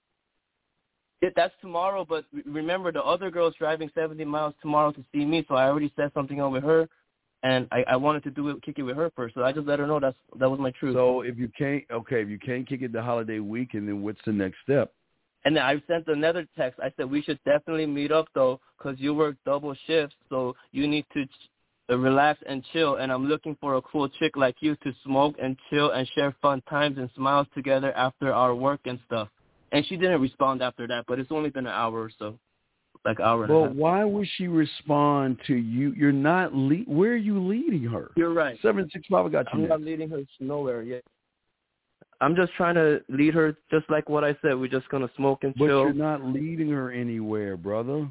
Speaker 7: Yeah, that's tomorrow, but re- remember the other girl's driving seventy miles tomorrow to see me, so I already set something up with her, and I, I wanted to do it, kick it with her first, so I just let her know that's that was my truth.
Speaker 6: So if you can't, okay, if you can't kick it the holiday weekend, then what's the next step?
Speaker 7: And then I sent another text. I said we should definitely meet up though, because you work double shifts, so you need to ch- uh, relax and chill. And I'm looking for a cool chick like you to smoke and chill and share fun times and smiles together after our work and stuff. And she didn't respond after that, but it's only been an hour or so, like an hour and
Speaker 6: Well,
Speaker 7: a half.
Speaker 6: why would she respond to you? You're not le- Where are you leading her?
Speaker 7: You're right.
Speaker 6: Seven six five. I got you.
Speaker 7: I'm
Speaker 6: next.
Speaker 7: not leading her nowhere yet. I'm just trying to lead her, just like what I said. We're just gonna smoke and
Speaker 6: But
Speaker 7: chill.
Speaker 6: you're not leading her anywhere, brother.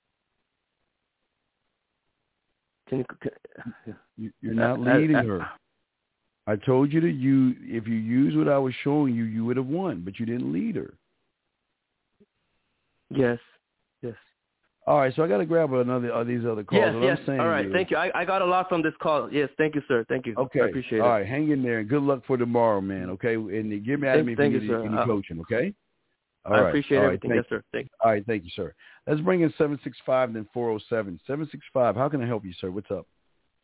Speaker 7: Can you? Can,
Speaker 6: You- You're not
Speaker 7: I- I-
Speaker 6: leading
Speaker 7: I-
Speaker 6: her. I told you to you. If you use what I was showing you, you would have won. But you didn't lead her.
Speaker 7: Yes. Yes.
Speaker 6: All right, so I got to grab another of these other calls.
Speaker 7: Yes,
Speaker 6: What
Speaker 7: yes.
Speaker 6: I'm saying
Speaker 7: All right,
Speaker 6: is,
Speaker 7: thank you. I, I got a lot from this call. Yes, thank you, sir. Thank you.
Speaker 6: Okay.
Speaker 7: I appreciate
Speaker 6: All
Speaker 7: it.
Speaker 6: right, hang in there. and Good luck for tomorrow, man. Okay, and give me at
Speaker 7: Thank-
Speaker 6: me if
Speaker 7: thank
Speaker 6: you
Speaker 7: you,
Speaker 6: need
Speaker 7: sir.
Speaker 6: any
Speaker 7: Uh,
Speaker 6: coaching. Okay. All
Speaker 7: I
Speaker 6: right.
Speaker 7: appreciate
Speaker 6: All right,
Speaker 7: everything.
Speaker 6: thank
Speaker 7: Yes, sir. Thank you.
Speaker 6: All right, thank you, sir. Let's bring in seven six five, then four oh seven. seven six five, how can I help you, sir? What's up?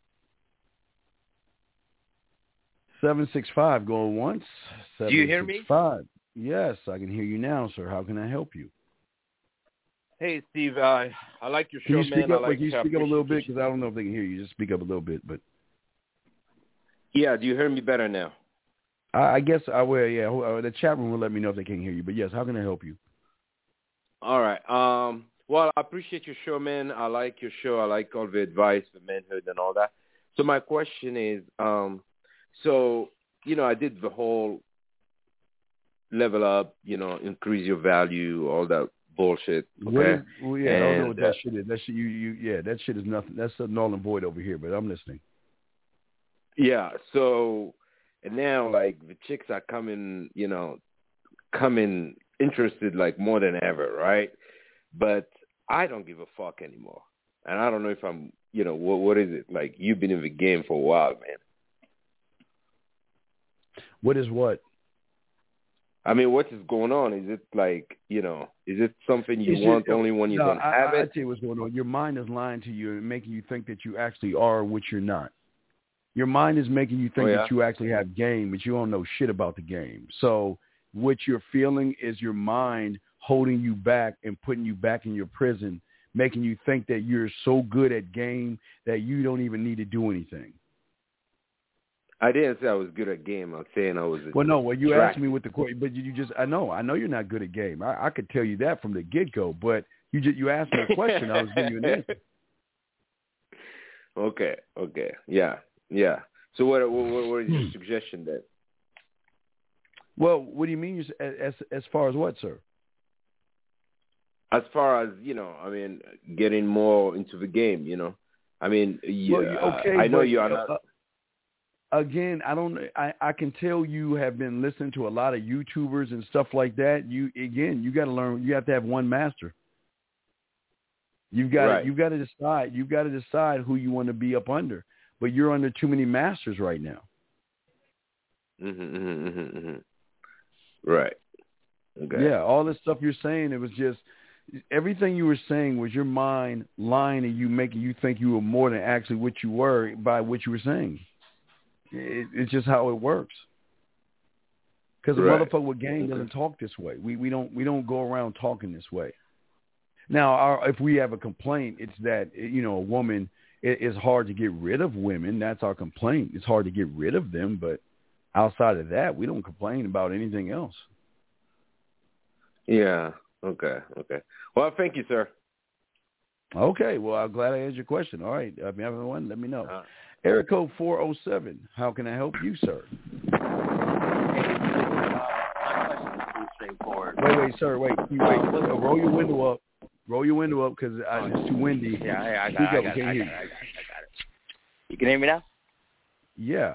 Speaker 6: seven six five, going once.
Speaker 8: Do you hear me?
Speaker 6: seven six five. Yes, I can hear you now, sir. How can I help you?
Speaker 8: Hey, Steve. Uh, I like your
Speaker 6: Can
Speaker 8: show,
Speaker 6: you speak
Speaker 8: man.
Speaker 6: up?
Speaker 8: I like
Speaker 6: Can you
Speaker 8: uh,
Speaker 6: speak up a little bit?
Speaker 8: appreciate-
Speaker 6: Because I don't know if they can hear you. Just speak up a little bit. But
Speaker 8: Yeah, do you hear me better now?
Speaker 6: I, I guess I will. Yeah, uh, the chat room will let me know if they can't hear you. But yes, how can I help you?
Speaker 8: All right. Um, well, I appreciate your show, man. I like your show. I like all the advice for manhood and all that. So my question is, um, so, you know, I did the whole level up, you know, increase your value, all that bullshit. Okay.
Speaker 6: What is, well, yeah, I don't know
Speaker 8: And,
Speaker 6: what that
Speaker 8: uh,
Speaker 6: shit is. That shit, you, you, yeah, that shit is nothing. That's a null and void over here. But I'm listening.
Speaker 8: Yeah. So, and now like the chicks are coming, you know, coming interested like more than ever, right? But I don't give a fuck anymore. And I don't know if I'm, you know, what what is it? Like, you've been in the game for a while, man.
Speaker 6: What is what?
Speaker 8: I mean, what is going on? Is it like, you know, is it something you
Speaker 6: It's
Speaker 8: want
Speaker 6: just-
Speaker 8: only when you
Speaker 6: no,
Speaker 8: don't
Speaker 6: I,
Speaker 8: have
Speaker 6: I, I
Speaker 8: it?
Speaker 6: tell you what's going on. Your mind is lying to you and making you think that you actually are what you're not. Your mind is making you think
Speaker 8: Oh, yeah?
Speaker 6: that you actually have game, but you don't know shit about the game. So what you're feeling is your mind holding you back and putting you back in your prison, making you think that you're so good at game that you don't even need to do anything.
Speaker 8: I didn't say I was good at game. I'm saying I was.
Speaker 6: Well, no, well, you
Speaker 8: track.
Speaker 6: asked me what the question, but you, you just, I know, I know you're not good at game. I, I could tell you that from the get-go, but you just, you asked me a question, I was giving you an answer.
Speaker 8: Okay, okay, yeah, yeah. So what, what, what is your suggestion then?
Speaker 6: Well, what do you mean, you, as as far as what, sir?
Speaker 8: As far as, you know, I mean, getting more into the game, you know. I mean, yeah,
Speaker 6: Well, okay,
Speaker 8: I know
Speaker 6: but,
Speaker 8: you are not.
Speaker 6: Uh, again, I don't. I, I can tell you have been listening to a lot of YouTubers and stuff like that. You again, you got to learn. You have to have one master. You've got
Speaker 8: Right.
Speaker 6: to, you've got to decide. You've got to decide who you want to be up under. But you're under too many masters right now.
Speaker 8: Mm-hmm, mm-hmm, mm-hmm, mm-hmm. Right. Okay.
Speaker 6: Yeah, all this stuff you're saying, it was just everything you were saying was your mind lying and you making you think you were more than actually what you were by what you were saying. It, it's just how it works. Because a
Speaker 8: Right.
Speaker 6: motherfucker with game
Speaker 8: Okay.
Speaker 6: doesn't talk this way. We we don't we don't go around talking this way. Now, our, if we have a complaint, it's that, you know, a woman, it, it's hard to get rid of women. That's our complaint. It's hard to get rid of them, but outside of that, we don't complain about anything else.
Speaker 8: Yeah. Okay. Okay. Well, thank you, sir.
Speaker 6: Okay. Well, I'm glad I answered your question. All right. If you have one, let me know.
Speaker 8: Uh,
Speaker 6: Area code four oh seven. How can I help you, sir? Wait, wait, sir. Wait. You wait. Uh, roll your window up. Roll your window up because it's too windy.
Speaker 9: Yeah, I, I got,
Speaker 6: Speak
Speaker 9: I
Speaker 6: up.
Speaker 9: got,
Speaker 6: We can't
Speaker 9: I
Speaker 6: hear
Speaker 9: got,
Speaker 6: you.
Speaker 9: I got, I got it. You can hear me now?
Speaker 6: Yeah.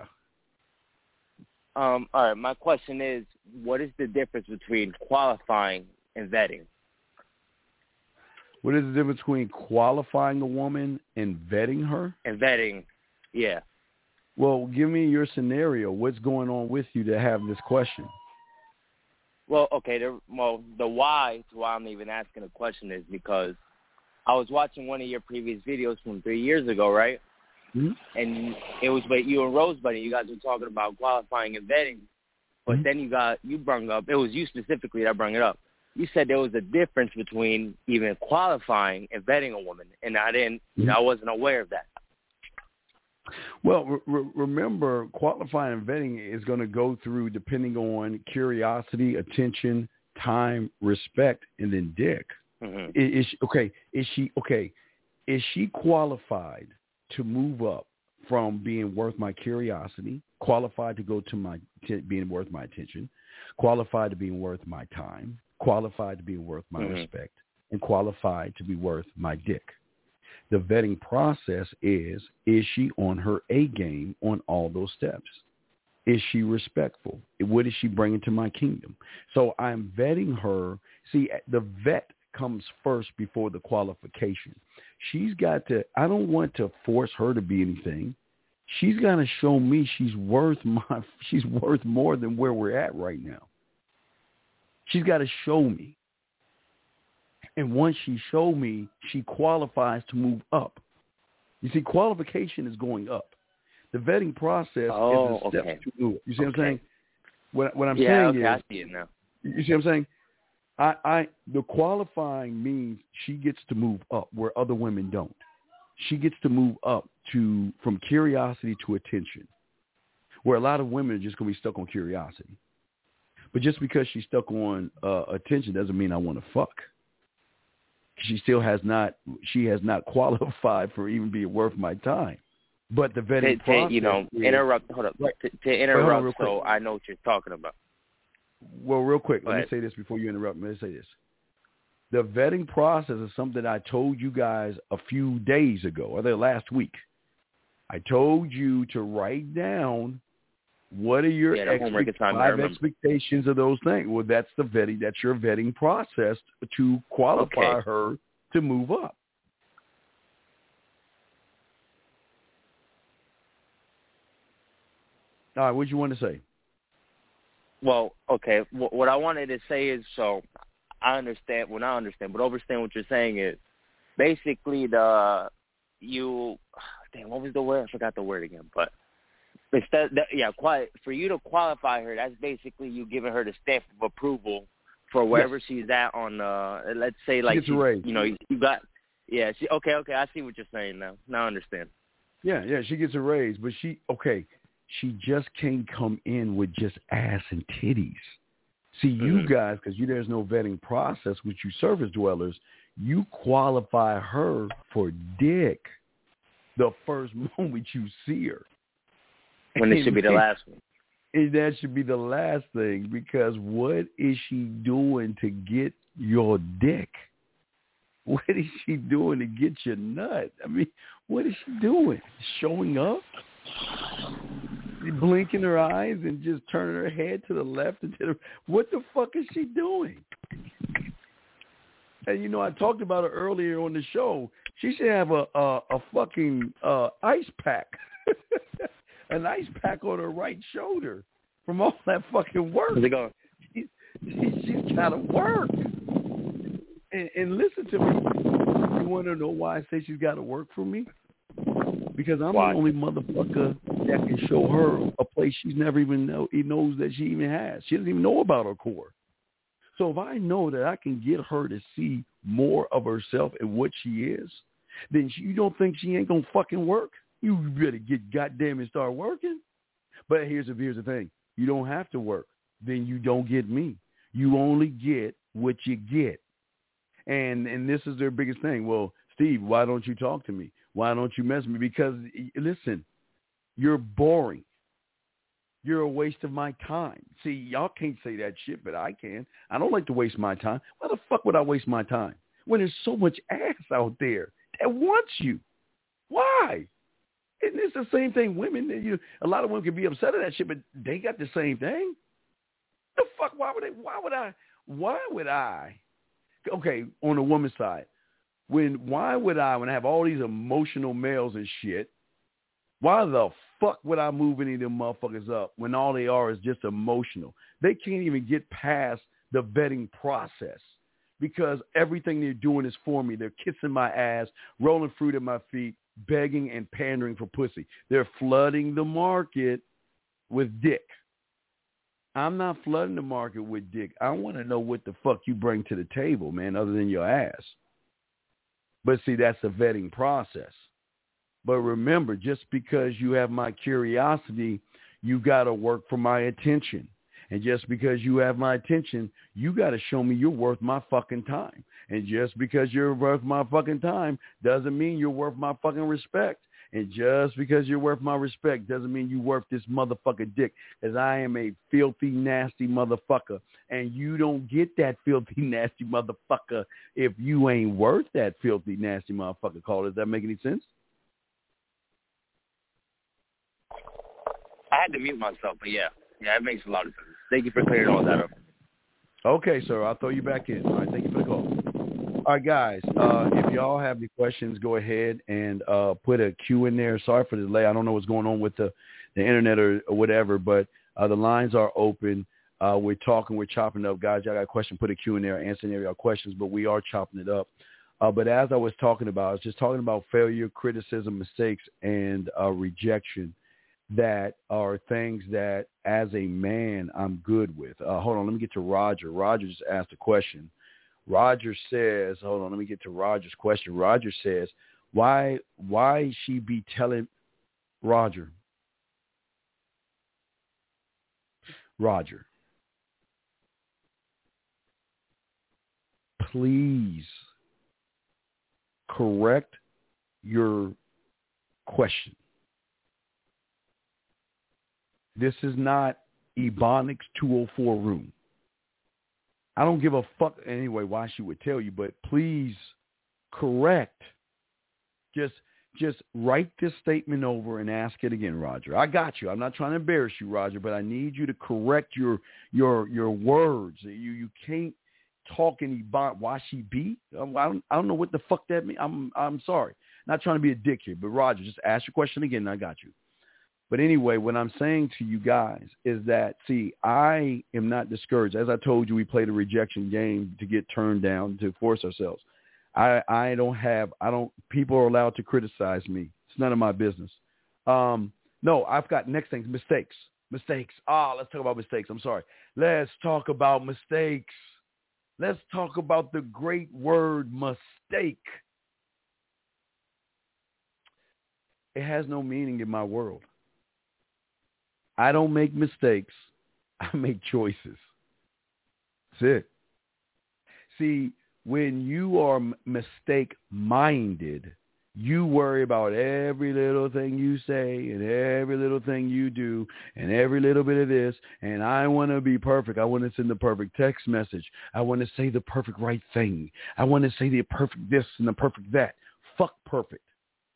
Speaker 9: Um, all right, my question is, what is the difference between qualifying and vetting?
Speaker 6: What is the difference between qualifying a woman and vetting her?
Speaker 9: And vetting, yeah.
Speaker 6: Well, give me your scenario. What's going on with you to have this question?
Speaker 9: Well, okay, the, well, the why to why I'm even asking the question is because I was watching one of your previous videos from three years ago, right?
Speaker 6: Mm-hmm.
Speaker 9: And it was with you and Rose Buddy. You guys were talking about qualifying and vetting. But
Speaker 6: Mm-hmm.
Speaker 9: then you got, you brung up, it was you specifically that brung it up. You said there was a difference between even qualifying and vetting a woman. And I didn't,
Speaker 6: Mm-hmm.
Speaker 9: you know, I wasn't aware of that.
Speaker 6: Well, re- re- remember, qualifying and vetting is going to go through depending on curiosity, attention, time, respect, and then dick.
Speaker 9: Mm-hmm.
Speaker 6: Is, is okay? Is she okay? Is she qualified to move up from being worth my curiosity, qualified to go to my to being worth my attention, qualified to being worth my time, qualified to being worth my
Speaker 9: Mm-hmm.
Speaker 6: respect, and qualified to be worth my dick? The vetting process is, is she on her A game on all those steps? Is she respectful? What is she bringing to my kingdom? So I'm vetting her. See, the vet comes first before the qualification. She's got to, I don't want to force her to be anything. She's got to show me she's worth my, she's worth more than where we're at right now. She's got to show me. And once she showed me, she qualifies to move up. You see, qualification is going up. The vetting process
Speaker 9: Oh,
Speaker 6: is the step
Speaker 9: okay.
Speaker 6: to move. You see
Speaker 9: Okay.
Speaker 6: what I'm saying? What, what I'm
Speaker 9: yeah,
Speaker 6: saying
Speaker 9: okay, I
Speaker 6: is,
Speaker 9: see it now.
Speaker 6: you see what I'm saying? I, I, the qualifying means she gets to move up where other women don't. She gets to move up to from curiosity to attention, where a lot of women are just going to be stuck on curiosity. But just because she's stuck on uh, attention doesn't mean I want to fuck. She still has not, she has not qualified for even being worth my time. But the vetting
Speaker 9: To,
Speaker 6: process
Speaker 9: to, you know,
Speaker 6: is,
Speaker 9: interrupt, hold up,
Speaker 6: Right.
Speaker 9: to, to
Speaker 6: Wait,
Speaker 9: interrupt
Speaker 6: hold on real
Speaker 9: so
Speaker 6: quick.
Speaker 9: I know what you're talking about.
Speaker 6: Well, real quick,
Speaker 9: Go
Speaker 6: let
Speaker 9: ahead.
Speaker 6: me say this before you interrupt me. Let me say this. The vetting process is something I told you guys a few days ago, or the last week. I told you to write down what are your
Speaker 9: Yeah, the homework
Speaker 6: expect-
Speaker 9: assignment, I
Speaker 6: five
Speaker 9: remember.
Speaker 6: expectations of those things. Well, that's the vetting. That's your vetting process to qualify
Speaker 9: Okay.
Speaker 6: her to move up. All right, what do you want to say?
Speaker 9: well, okay. W- what I wanted to say is, so I understand. Well, not understand, but understand what you're saying is basically the you. Damn, what was the word? I forgot the word again. But instead, the, yeah, quali- for you to qualify her, that's basically you giving her the stamp of approval for wherever yes. she's at on. Uh, let's say like she, you know, you, you got. Yeah. She, okay. Okay. I see what you're saying now. Now I understand.
Speaker 6: Yeah, yeah, she gets a raise, but she, okay, she just can't come in with just ass and titties. See, you mm-hmm. guys, because you there's no vetting process with you surface dwellers, you qualify her for dick the first moment you see her.
Speaker 9: When it should be the last one.
Speaker 6: And that should be the last thing, because what is she doing to get your dick? What is she doing to get your nut? I mean, what is she doing? Showing up? Blinking her eyes and just turning her head to the left and to the... What the fuck is she doing? And, you know, I talked about her earlier on the show. She should have a a, a fucking uh, ice pack. An ice pack on her right shoulder from all that fucking work.
Speaker 9: How's it going?
Speaker 6: She, she, she's got to work. And, and listen to me. You want to know why I say she's got to work for me? Because I'm why? the only motherfucker that can show her a place she's never even know he knows that she even has. She doesn't even know about her core. So if I know that I can get her to see more of herself and what she is, then she, you don't think she ain't gonna fucking work? You better get goddamn and start working. But here's the here's the thing: you don't have to work. Then you don't get me. You only get what you get. And and this is their biggest thing. Well, Steve, why don't you talk to me? Why don't you mess with me? Because, listen, you're boring. You're a waste of my time. See, y'all can't say that shit, but I can. I don't like to waste my time. Why the fuck would I waste my time when there's so much ass out there that wants you? Why? And it's the same thing. Women, you, a lot of women can be upset at that shit, but they got the same thing. The fuck? Why would they? Why would I? Why would I? Okay, on the woman's side, when why would I, when I have all these emotional males and shit, why the fuck would I move any of them motherfuckers up when all they are is just emotional? They can't even get past the vetting process because everything they're doing is for me. They're kissing my ass, rolling fruit at my feet, begging and pandering for pussy. They're flooding the market with dick. I'm not flooding the market with dick. I want to know what the fuck you bring to the table, man, other than your ass. But see, that's a vetting process. But remember, just because you have my curiosity, you got to work for my attention. And just because you have my attention, you got to show me you're worth my fucking time. And just because you're worth my fucking time doesn't mean you're worth my fucking respect. And just because you're worth my respect doesn't mean you're worth this motherfucking dick, because I am a filthy, nasty motherfucker. And you don't get that filthy, nasty motherfucker if you ain't worth that filthy, nasty motherfucker call. Does that make any sense?
Speaker 9: I had to mute myself, but yeah. Yeah, it makes a lot of sense. Thank you for clearing all that up.
Speaker 6: Okay, sir. I'll throw you back in. All right, thank you for the call. All right, guys, uh, if y'all have any questions, go ahead and uh, put a Q in there. Sorry for the delay. I don't know what's going on with the, the internet or, or whatever, but uh, the lines are open. Uh, we're talking. We're chopping up. Guys, y'all got a question, put a Q in there, answering your questions, but we are chopping it up. Uh, but as I was talking about, I was just talking about failure, criticism, mistakes, and uh, rejection that are things that, as a man, I'm good with. Uh, hold on. Let me get to Roger. Roger just asked a question. Roger says, hold on, let me get to Roger's question. Roger says, why why she be telling Roger? Roger, please correct your question. This is not Ebonics two oh four room. I don't give a fuck anyway why she would tell you, but please correct. Just just write this statement over and ask it again, Roger. I got you. I'm not trying to embarrass you, Roger, but I need you to correct your your your words. You you can't talk any about why she be. I don't I don't know what the fuck that means. I'm I'm sorry. Not trying to be a dick here, but Roger, just ask your question again and I got you. But anyway, what I'm saying to you guys is that, see, I am not discouraged. As I told you, we played a rejection game to get turned down, to force ourselves. I, I don't have, I don't, people are allowed to criticize me. It's none of my business. Um, no, I've got next things, mistakes, mistakes. Ah, let's talk about mistakes. I'm sorry. Let's talk about mistakes. Let's talk about the great word mistake. It has no meaning in my world. I don't make mistakes. I make choices. That's it. See, when you are mistake-minded, you worry about every little thing you say and every little thing you do and every little bit of this. And I want to be perfect. I want to send the perfect text message. I want to say the perfect right thing. I want to say the perfect this and the perfect that. Fuck perfect.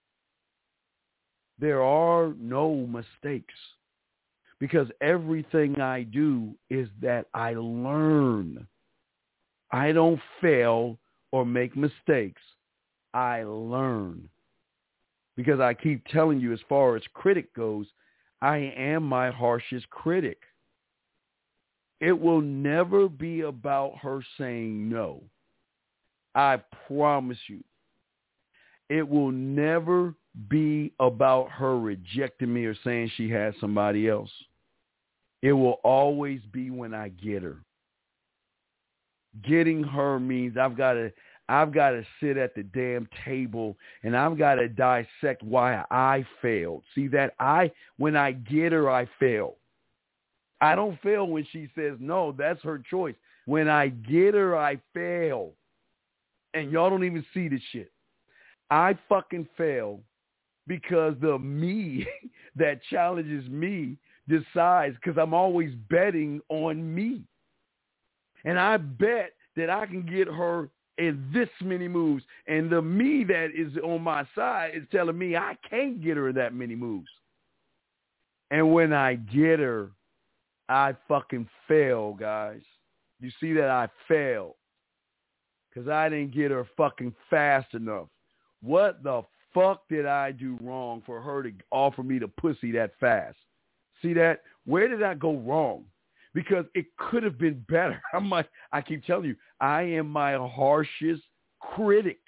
Speaker 6: There are no mistakes. Because everything I do is that I learn. I don't fail or make mistakes. I learn. Because I keep telling you, as far as critic goes, I am my harshest critic. It will never be about her saying no. I promise you. It will never be about her rejecting me or saying she has somebody else. It will always be when I get her. Getting her means I've got to I've got to sit at the damn table and I've got to dissect why I failed. See that I when I get her, I fail. I don't fail when she says no. That's her choice. When I get her, I fail. And y'all don't even see this shit. I fucking fail because the me that challenges me decides, because I'm always betting on me. And I bet that I can get her in this many moves. And the me that is on my side is telling me I can't get her in that many moves. And when I get her, I fucking fail, guys. You see that? I fail because I didn't get her fucking fast enough. What the fuck did I do wrong for her to offer me the pussy that fast? See that? Where did I go wrong? Because it could have been better. I'm like, I keep telling you, I am my harshest critic.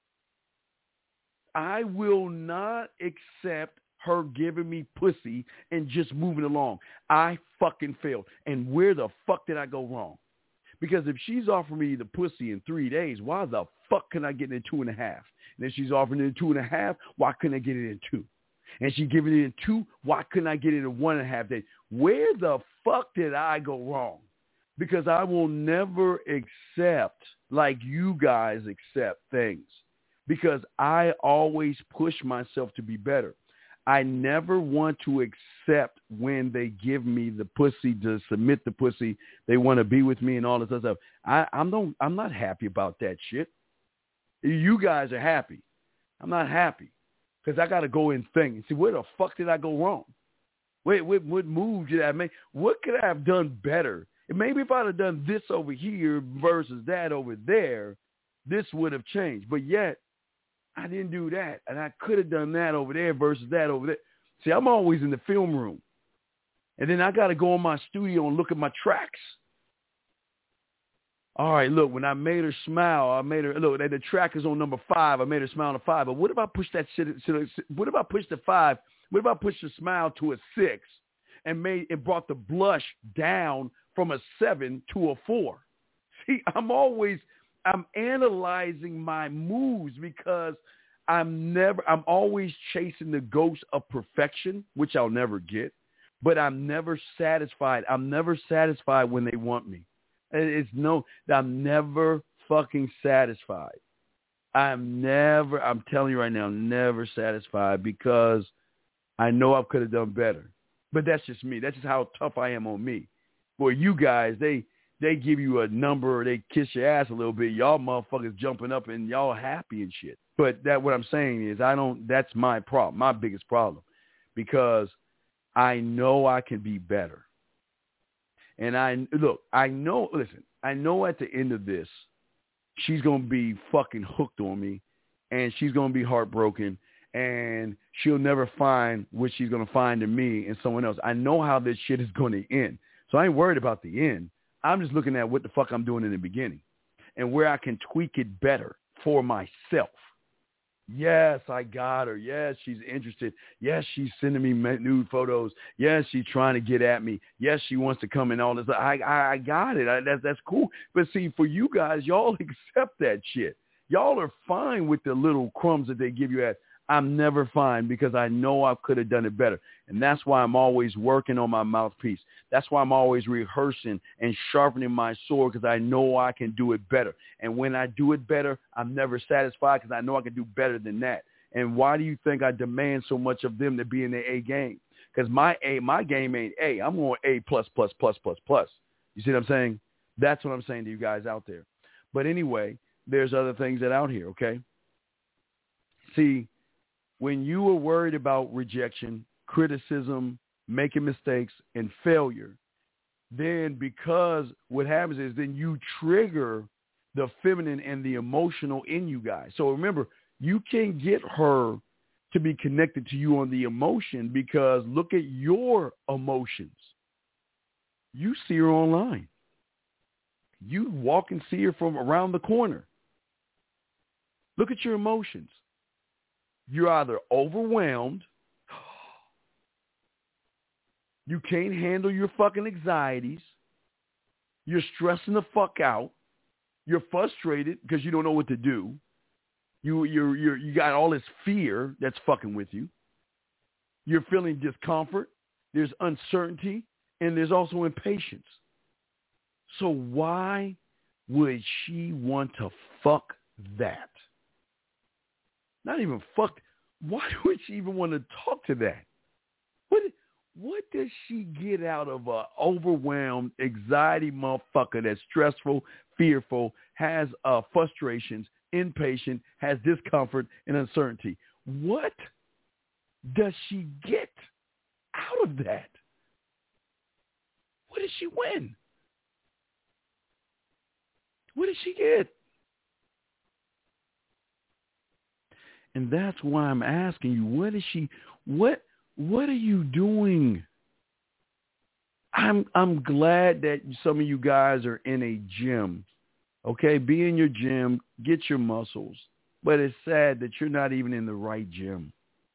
Speaker 6: I will not accept her giving me pussy and just moving along. I fucking failed. And where the fuck did I go wrong? Because if she's offering me the pussy in three days, why the fuck can I get it in two and a half? And if she's offering it in two and a half, why couldn't I get it in two? And she giving it in two, why couldn't I get it in one and a half days? Where the fuck did I go wrong? Because I will never accept like you guys accept things. Because I always push myself to be better. I never want to accept when they give me the pussy to submit the pussy. They want to be with me and all this other stuff. I, I'm don't, I'm not happy about that shit. You guys are happy. I'm not happy. Because I got to go and think and see, where the fuck did I go wrong? Wait, what, what move did I make? What could I have done better? And maybe if I'd have done this over here versus that over there, this would have changed. But yet, I didn't do that. And I could have done that over there versus that over there. See, I'm always in the film room. And then I got to go in my studio and look at my tracks. All right, look, when I made her smile, I made her, look, the track is on number five. I made her smile on a five. But what if I push that shit, what if I push the five, what if I push the smile to a six and made and brought the blush down from a seven to a four? See, I'm always, I'm analyzing my moves because I'm never, I'm always chasing the ghost of perfection, which I'll never get, but I'm never satisfied. I'm never satisfied when they want me. It's no, I'm never fucking satisfied. I'm never, I'm telling you right now, never satisfied because I know I could have done better. But that's just me. That's just how tough I am on me. Boy, you guys, they they give you a number, they kiss your ass a little bit. Y'all motherfuckers jumping up and y'all happy and shit. But that what I'm saying is I don't, that's my problem, my biggest problem. Because I know I can be better. And I, look, I know, listen, I know at the end of this, she's going to be fucking hooked on me and she's going to be heartbroken and she'll never find what she's going to find in me and someone else. I know how this shit is going to end. So I ain't worried about the end. I'm just looking at what the fuck I'm doing in the beginning and where I can tweak it better for myself. Yes, I got her. Yes, she's interested. Yes, she's sending me nude photos. Yes, she's trying to get at me. Yes, she wants to come in all this. I I, I got it. I, that's, that's cool. But see, for you guys, y'all accept that shit. Y'all are fine with the little crumbs that they give you at. I'm never fine because I know I could have done it better. And that's why I'm always working on my mouthpiece. That's why I'm always rehearsing and sharpening my sword because I know I can do it better. And when I do it better, I'm never satisfied because I know I can do better than that. And why do you think I demand so much of them to be in the A game? Because my A, my game ain't A. I'm going A plus, plus, plus, plus, plus. You see what I'm saying? That's what I'm saying to you guys out there. But anyway, there's other things that out here, okay? See, when you are worried about rejection, criticism, making mistakes, and failure, then because what happens is then you trigger the feminine and the emotional in you guys. So remember, you can get her to be connected to you on the emotion because look at your emotions. You see her online. You walk and see her from around the corner. Look at your emotions. You're either overwhelmed, you can't handle your fucking anxieties, you're stressing the fuck out, you're frustrated because you don't know what to do, you you you you got all this fear that's fucking with you, you're feeling discomfort, there's uncertainty, and there's also impatience. So why would she want to fuck that? Not even fuck. Why would she even want to talk to that? What What does she get out of a overwhelmed, anxiety motherfucker that's stressful, fearful, has uh, frustrations, impatient, has discomfort and uncertainty? What does she get out of that? What does she win? What does she get? And that's why I'm asking you, what is she, what, what are you doing? I'm, I'm glad that some of you guys are in a gym. Okay. Be in your gym, get your muscles, but it's sad that you're not even in the right gym.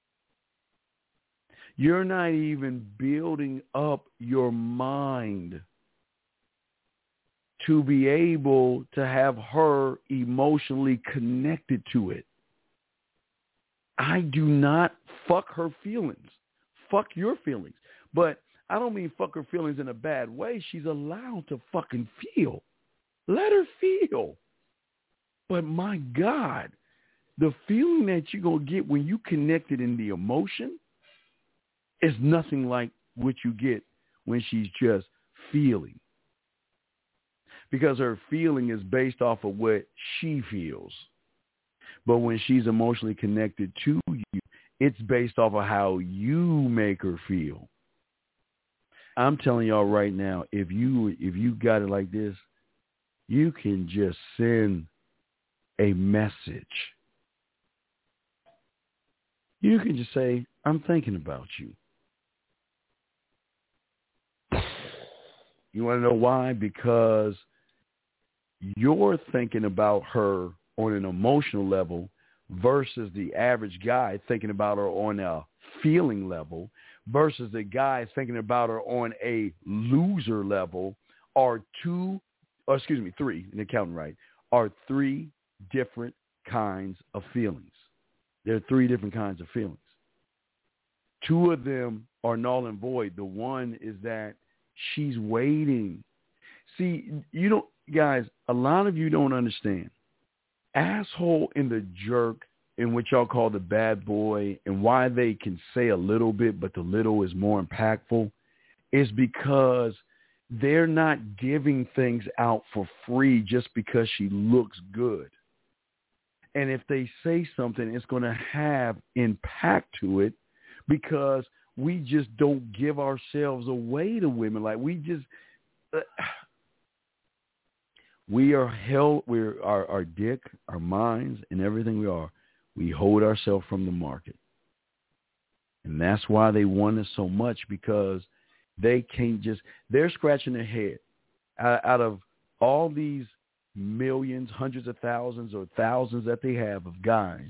Speaker 6: You're not even building up your mind to be able to have her emotionally connected to it. I do not fuck her feelings. Fuck your feelings. But I don't mean fuck her feelings in a bad way. She's allowed to fucking feel. Let her feel. But my God, the feeling that you're going to get when you connected in the emotion is nothing like what you get when she's just feeling. Because her feeling is based off of what she feels. But when she's emotionally connected to you, it's based off of how you make her feel. I'm telling y'all right now, if you if you got it like this, you can just send a message. You can just say, I'm thinking about you. You want to know why? Because you're thinking about her on an emotional level versus the average guy thinking about her on a feeling level versus the guy thinking about her on a loser level are two, or excuse me, three, in the counting right, are three different kinds of feelings. There are three different kinds of feelings. Two of them are null and void. The one is that she's waiting. See, you don't, guys, a lot of you don't understand. Asshole and the jerk, in what y'all call the bad boy, and why they can say a little bit, but the little is more impactful, is because they're not giving things out for free just because she looks good. And if they say something, it's going to have impact to it because we just don't give ourselves away to women. Like we just... Uh, We are held, we're our, our dick, our minds, and everything we are, we hold ourselves from the market. And that's why they want us so much, because they can't just, they're scratching their head. Out, out of all these millions, hundreds of thousands or thousands that they have of guys,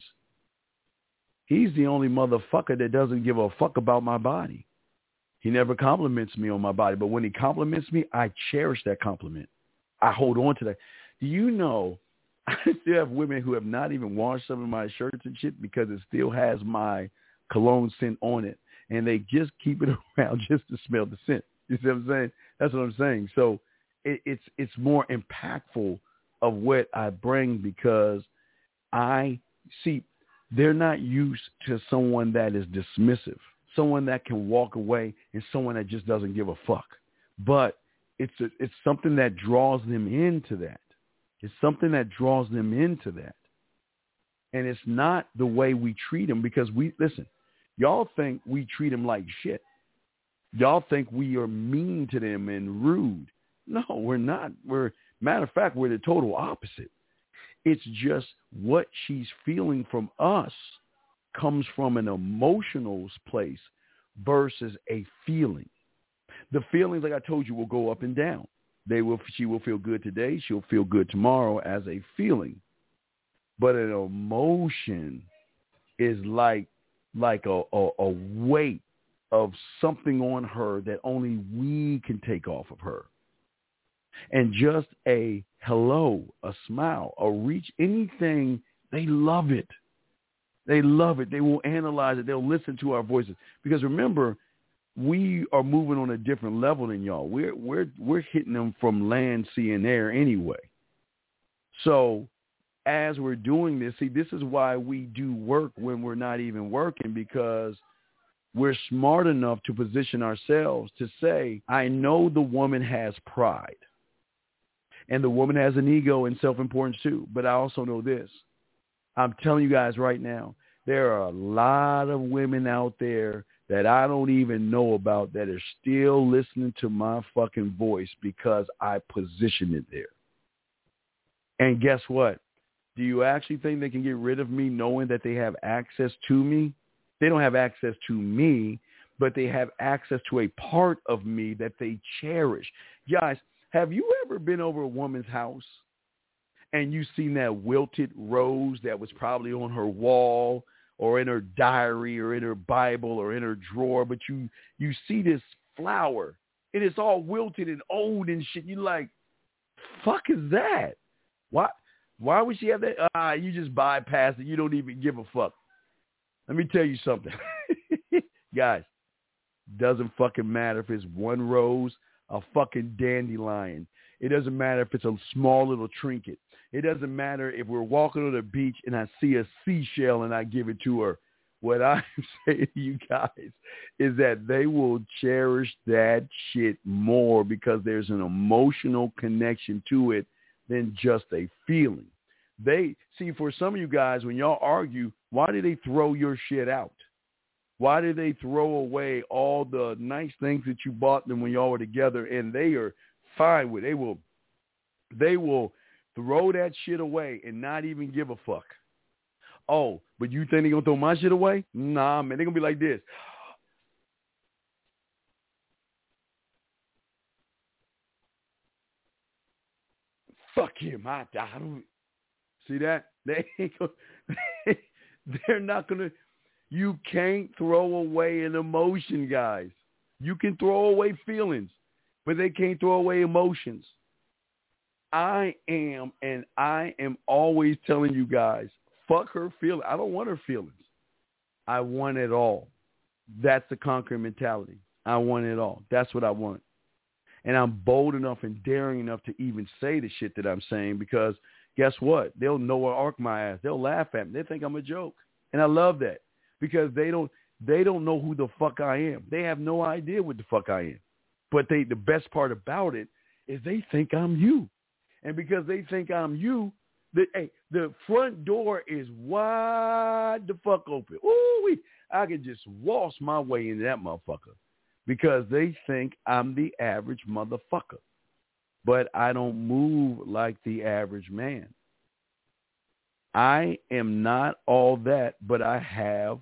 Speaker 6: he's the only motherfucker that doesn't give a fuck about my body. He never compliments me on my body, but when he compliments me, I cherish that compliment. I hold on to that. Do you know I still have women who have not even washed some of my shirts and shit because it still has my cologne scent on it, and they just keep it around just to smell the scent. You see what I'm saying? That's what I'm saying. So it, it's it's more impactful of what I bring, because I see they're not used to someone that is dismissive, someone that can walk away, and someone that just doesn't give a fuck. But it's a, it's something that draws them into that. It's something that draws them into that. And it's not the way we treat them, because we, listen, y'all think we treat them like shit. Y'all think we are mean to them and rude. No, we're not. We're, matter of fact, we're the total opposite. It's just what she's feeling from us comes from an emotional place versus a feeling. The feelings, like I told you, will go up and down. They will. She will feel good today. She'll feel good tomorrow as a feeling. But an emotion is like like a, a, a weight of something on her that only we can take off of her. And just a hello, a smile, a reach, anything, they love it. They love it. They will analyze it. They'll listen to our voices. Because remember, we are moving on a different level than y'all. We're we're we're hitting them from land, sea, and air anyway. So as we're doing this, see, this is why we do work when we're not even working, because we're smart enough to position ourselves to say, I know the woman has pride, and the woman has an ego and self-importance too. But I also know this. I'm telling you guys right now, there are a lot of women out there that I don't even know about that are still listening to my fucking voice because I positioned it there. And guess what? Do you actually think they can get rid of me knowing that they have access to me? They don't have access to me, but they have access to a part of me that they cherish. Guys, have you ever been over a woman's house and you seen that wilted rose that was probably on her wall or in her diary or in her Bible or in her drawer, but you you see this flower and it's all wilted and old and shit. You like, fuck is that? Why why would she have that? Ah, you just bypass it. You don't even give a fuck. Let me tell you something. Guys, doesn't fucking matter if it's one rose, a fucking dandelion. It doesn't matter if it's a small little trinket. It doesn't matter if we're walking on the beach and I see a seashell and I give it to her. What I'm saying to you guys is that they will cherish that shit more because there's an emotional connection to it than just a feeling. They see, for some of you guys, when y'all argue, why do they throw your shit out? Why do they throw away all the nice things that you bought them when y'all were together, and they are fine with it? They will, they will throw that shit away and not even give a fuck. Oh, but you think they're going to throw my shit away? Nah, man, they're going to be like this. Fuck him. I, I don't see that. They ain't gonna, they, they're not going to. You can't throw away an emotion, guys. You can throw away feelings, but they can't throw away emotions. I am, and I am always telling you guys, fuck her feelings. I don't want her feelings. I want it all. That's the conquering mentality. I want it all. That's what I want. And I'm bold enough and daring enough to even say the shit that I'm saying, because guess what? They'll Noah Ark my ass. They'll laugh at me. They think I'm a joke. And I love that, because they don't they don't know who the fuck I am. They have no idea what the fuck I am. But they the best part about it is they think I'm you. And because they think I'm you, the hey, the front door is wide the fuck open. Ooh, I can just waltz my way into that motherfucker, because they think I'm the average motherfucker. But I don't move like the average man. I am not all that, but I have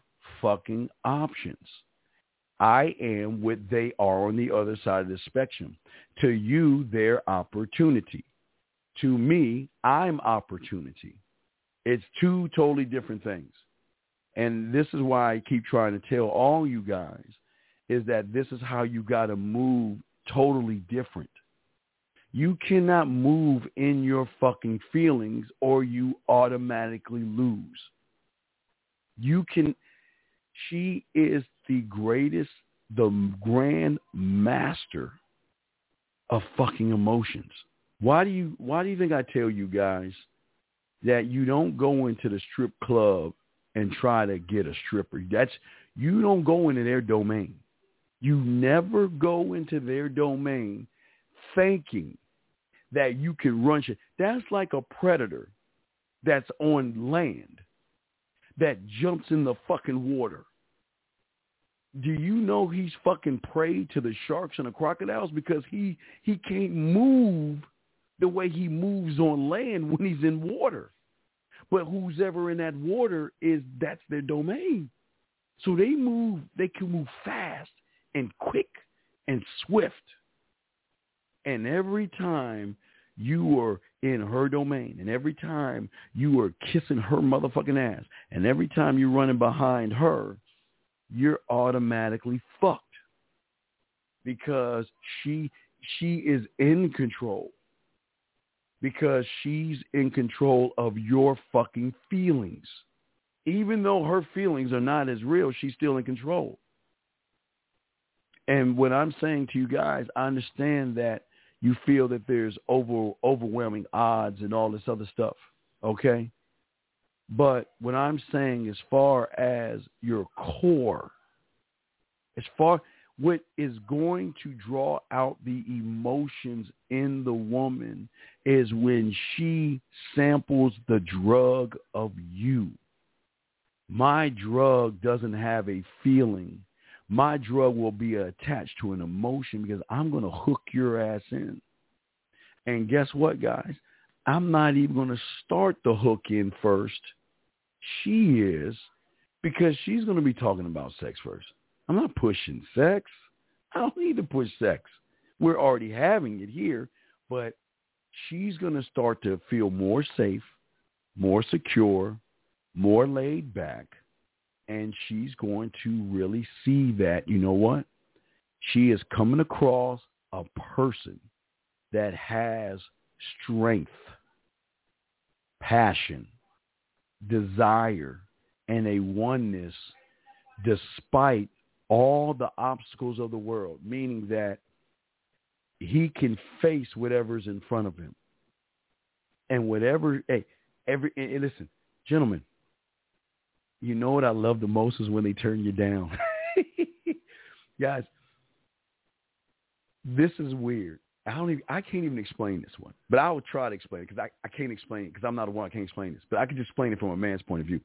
Speaker 6: fucking options. I am what they are on the other side of the spectrum. To you, they're opportunity. To me, I'm opportunity. It's two totally different things. And this is why I keep trying to tell all you guys is that this is how you got to move totally different. You cannot move in your fucking feelings or you automatically lose. You can, she is the greatest, the grand master of fucking emotions. Why do you, why do you think I tell you guys that you don't go into the strip club and try to get a stripper? That's, you don't go into their domain. You never go into their domain thinking that you can run shit. That's like a predator that's on land that jumps in the fucking water. Do you know he's fucking prey to the sharks and the crocodiles because he, he can't move the way he moves on land when he's in water. But who's ever in that water is, that's their domain. So they move, they can move fast and quick and swift. And every time you are in her domain, and every time you are kissing her motherfucking ass, and every time you're running behind her, you're automatically fucked because she she is in control. Because she's in control of your fucking feelings. Even though her feelings are not as real, she's still in control. And what I'm saying to you guys, I understand that you feel that there's over overwhelming odds and all this other stuff, okay? But what I'm saying as far as your core, as far what is going to draw out the emotions in the woman is when she samples the drug of you. My drug doesn't have a feeling. My drug will be attached to an emotion because I'm going to hook your ass in. And guess what, guys? I'm not even going to start the hook in first. She is, because she's going to be talking about sex first. I'm not pushing sex. I don't need to push sex. We're already having it here, but she's going to start to feel more safe, more secure, more laid back, and she's going to really see that, you know what? She is coming across a person that has strength, passion, desire, and a oneness despite all the obstacles of the world, meaning that he can face whatever's in front of him. And whatever, hey, every, and listen, gentlemen, you know what I love the most is when they turn you down. Guys, this is weird. I don't even, I can't even explain this one, but I will try to explain it because I, I can't explain it because I'm not the one. I can't explain this, but I can just explain it from a man's point of view.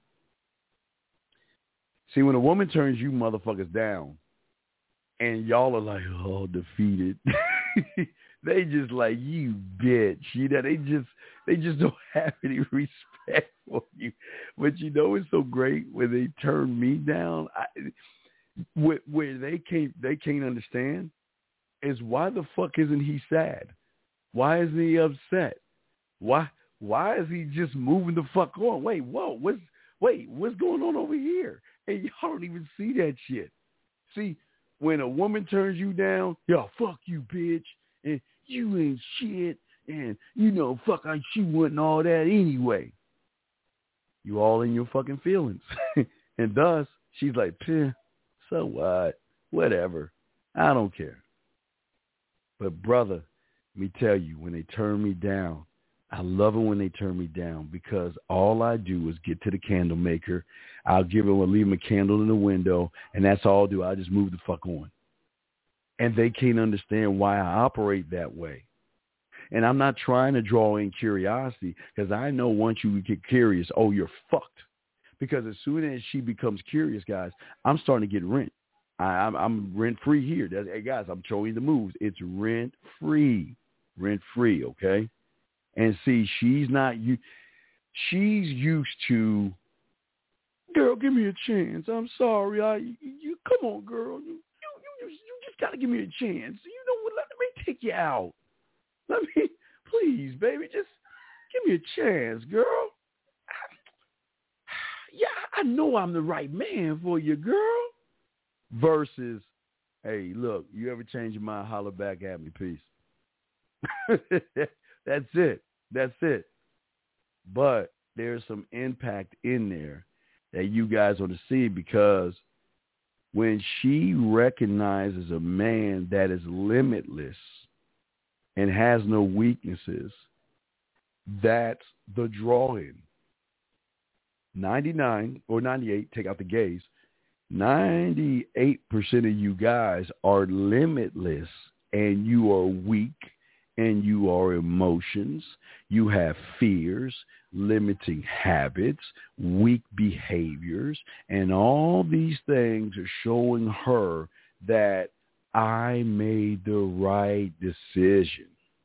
Speaker 6: See, when a woman turns you motherfuckers down and y'all are like, oh, defeated, they just like, you bitch. You know, they just, they just don't have any respect for you. But you know, it's so great when they turn me down, I, where, where they can't, they can't understand is why the fuck isn't he sad? Why isn't he upset? Why, why is he just moving the fuck on? Wait, whoa, what's, wait, what's going on over here? And y'all don't even see that shit. See, when a woman turns you down, yo, fuck you, bitch, and you ain't shit, and, you know, fuck, I, she wasn't all that anyway. You all in your fucking feelings. And thus, she's like, so what? Whatever. I don't care. But, brother, let me tell you, when they turn me down, I love it when they turn me down because all I do is get to the candle maker. I'll give him, I'll leave him a candle in the window, and that's all I'll do. I just move the fuck on. And they can't understand why I operate that way. And I'm not trying to draw in curiosity because I know once you get curious, oh, you're fucked. Because as soon as she becomes curious, guys, I'm starting to get rent. I, I'm, I'm rent-free here. That's, hey, guys, I'm showing you the moves. It's rent-free. Rent-free, okay? And see, she's not you. She's used to girl, give me a chance. I'm sorry. I, you, come on, girl. You, you, you, you just got to give me a chance. You know what? Let me take you out. Let me, please, baby, just give me a chance, girl. Yeah, I know I'm the right man for you, girl. Versus, hey, look, you ever change your mind, holler back at me, peace. That's it. That's it. But there's some impact in there that you guys ought to see, because when she recognizes a man that is limitless and has no weaknesses, that's the draw-in. ninety-nine or ninety-eight, take out the gays, ninety-eight percent of you guys are limitless, and you are weak, and you are emotions, you have fears, limiting habits, weak behaviors, and all these things are showing her that I made the right decision.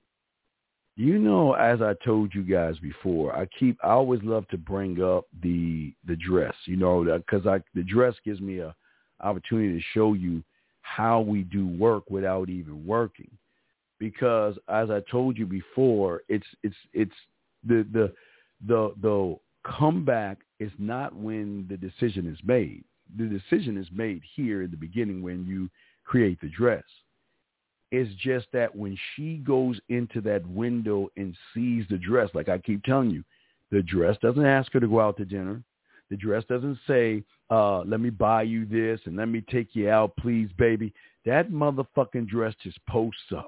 Speaker 6: You know, as I told you guys before, I keep, I always love to bring up the the dress, you know, because I the dress gives me a opportunity to show you how we do work without even working. Because as I told you before, it's it's it's the the the the comeback is not when the decision is made. The decision is made here in the beginning when you create the dress. It's just that when she goes into that window and sees the dress, like I keep telling you, the dress doesn't ask her to go out to dinner. The dress doesn't say, uh, let me buy you this and let me take you out, please, baby. That motherfucking dress just posts up.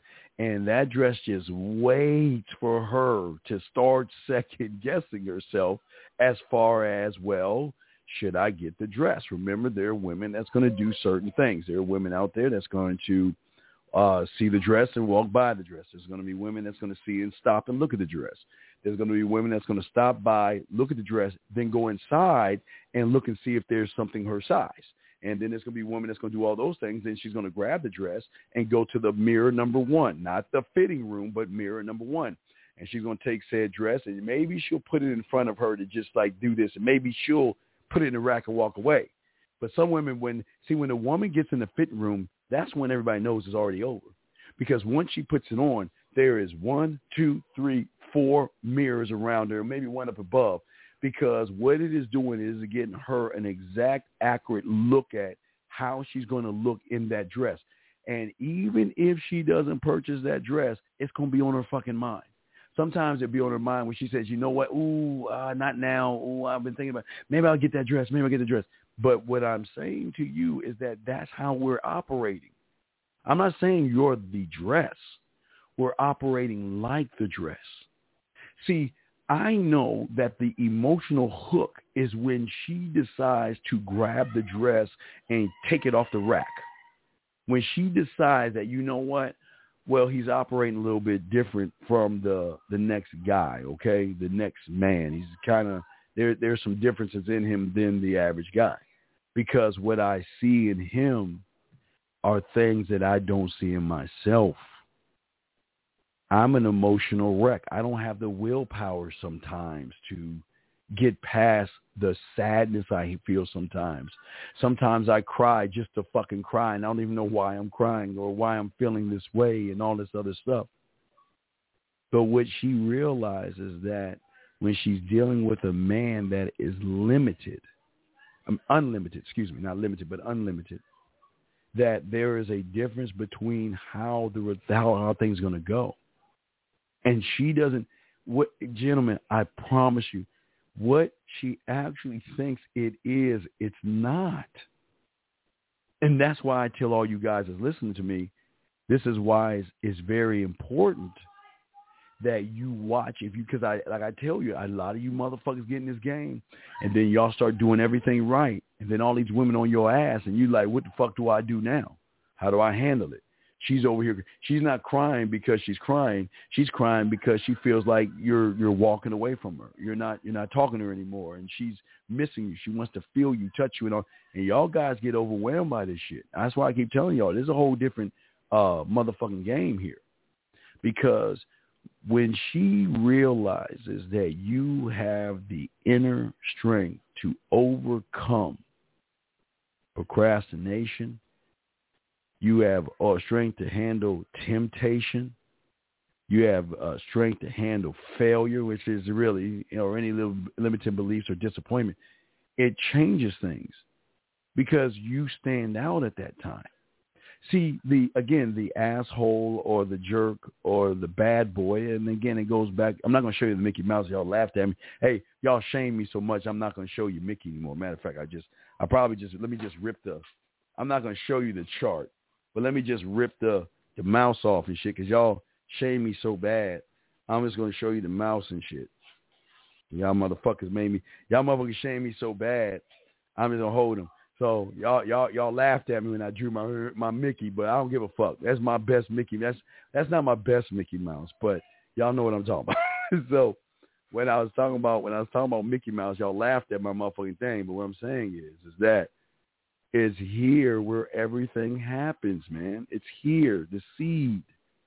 Speaker 6: And that dress just waits for her to start second guessing herself as far as, well, should I get the dress? Remember, there are women that's going to do certain things. There are women out there that's going to uh, see the dress and walk by the dress. There's going to be women that's going to see and stop and look at the dress. There's going to be women that's going to stop by, look at the dress, then go inside and look and see if there's something her size. And then there's going to be a woman that's going to do all those things. Then she's going to grab the dress and go to the mirror number one, not the fitting room, but mirror number one. And she's going to take said dress, and maybe she'll put it in front of her to just like do this. And maybe she'll put it in the rack and walk away. But some women, when see, when a woman gets in the fitting room, that's when everybody knows it's already over. Because once she puts it on, there is one, two, three, four mirrors around her, maybe one up above. Because what it is doing is getting her an exact, accurate look at how she's going to look in that dress. And even if she doesn't purchase that dress, it's going to be on her fucking mind. Sometimes it'll be on her mind when she says, you know what, ooh, uh, not now. Ooh, I've been thinking about, maybe I'll get that dress. Maybe I'll get the dress. But what I'm saying to you is that that's how we're operating. I'm not saying you're the dress. We're operating like the dress. See, I know that the emotional hook is when she decides to grab the dress and take it off the rack. When she decides that, you know what, well, he's operating a little bit different from the, the next guy, okay, the next man. He's kind of, there. there's some differences in him than the average guy. Because what I see in him are things that I don't see in myself. I'm an emotional wreck. I don't have the willpower sometimes to get past the sadness I feel sometimes. Sometimes I cry just to fucking cry, and I don't even know why I'm crying or why I'm feeling this way and all this other stuff. But what she realizes that when she's dealing with a man that is limited, um, unlimited, excuse me, not limited, but unlimited, that there is a difference between how the how, how things are going to go. And she doesn't, what, gentlemen, I promise you, what she actually thinks it is, it's not. And that's why I tell all you guys that's listening to me, this is why it's, it's very important that you watch. If you, because I, like I tell you, a lot of you motherfuckers get in this game, and then y'all start doing everything right, and then all these women on your ass, and you like, what the fuck do I do now? How do I handle it? She's over here. She's not crying because she's crying. She's crying because she feels like you're you're walking away from her. You're not you're not talking to her anymore, and she's missing you. She wants to feel you, touch you, and all. And y'all guys get overwhelmed by this shit. That's why I keep telling y'all, there's a whole different uh, motherfucking game here, because when she realizes that you have the inner strength to overcome procrastination, you have uh, strength to handle temptation, you have uh, strength to handle failure, which is really, you know, or any little limited beliefs or disappointment, it changes things because you stand out at that time. See, the again, the asshole or the jerk or the bad boy, and again, it goes back. I'm not going to show you the Mickey Mouse. Y'all laughed at me. Hey, y'all shame me so much, I'm not going to show you Mickey anymore. Matter of fact, I just, I probably just, let me just rip the, I'm not going to show you the chart, but let me just rip the, the mouse off and shit because y'all shame me so bad. I'm just going to show you the mouse and shit. Y'all motherfuckers made me, y'all motherfuckers shame me so bad, I'm just going to hold them. So y'all, y'all, y'all laughed at me when I drew my my Mickey, but I don't give a fuck. That's my best Mickey. That's that's not my best Mickey Mouse, but y'all know what I'm talking about. So when I was talking about when I was talking about Mickey Mouse, y'all laughed at my motherfucking thing. But what I'm saying is, is that it's here where everything happens, man. It's here, the seed.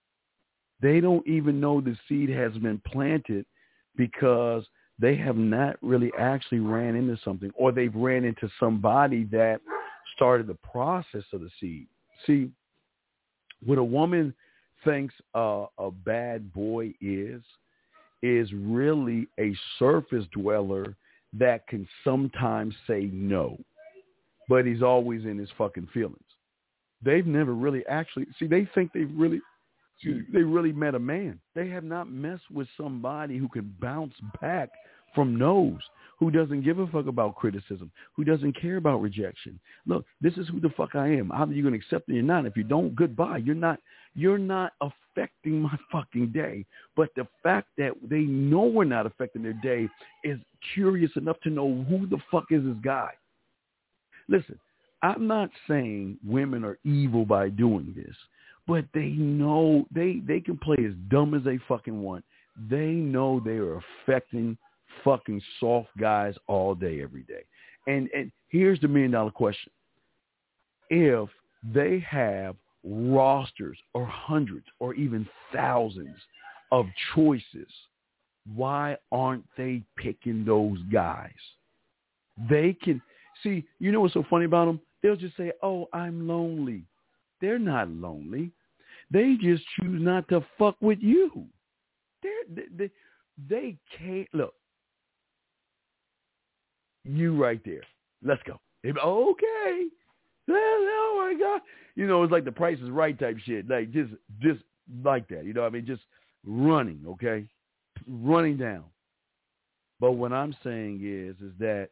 Speaker 6: They don't even know the seed has been planted because they have not really actually ran into something, or they've ran into somebody that started the process of the seed. See, what a woman thinks uh, a bad boy is, is really a surface dweller that can sometimes say no, but he's always in his fucking feelings. They've never really actually, see, they think they've really, they really met a man. They have not messed with somebody who can bounce back from no's, who doesn't give a fuck about criticism, who doesn't care about rejection. Look, this is who the fuck I am. Either you're going to accept it or not. If you don't, goodbye. You're not, you're not affecting my fucking day. But the fact that they know we're not affecting their day is curious enough to know who the fuck is this guy. Listen, I'm not saying women are evil by doing this, but they know they, they can play as dumb as they fucking want. They know they are affecting fucking soft guys all day, every day. And and here's the million dollar question. If they have rosters or hundreds or even thousands of choices, why aren't they picking those guys? They can, see, you know what's so funny about them? They'll just say, oh, I'm lonely. They're not lonely. They just choose not to fuck with you. They're, they, they, they can't, look, you right there. Let's go. They, okay. Oh, my God. You know, it's like the Price is Right type shit. Like, just, just like that. You know what I mean? Just running, okay? Running down. But what I'm saying is, is that,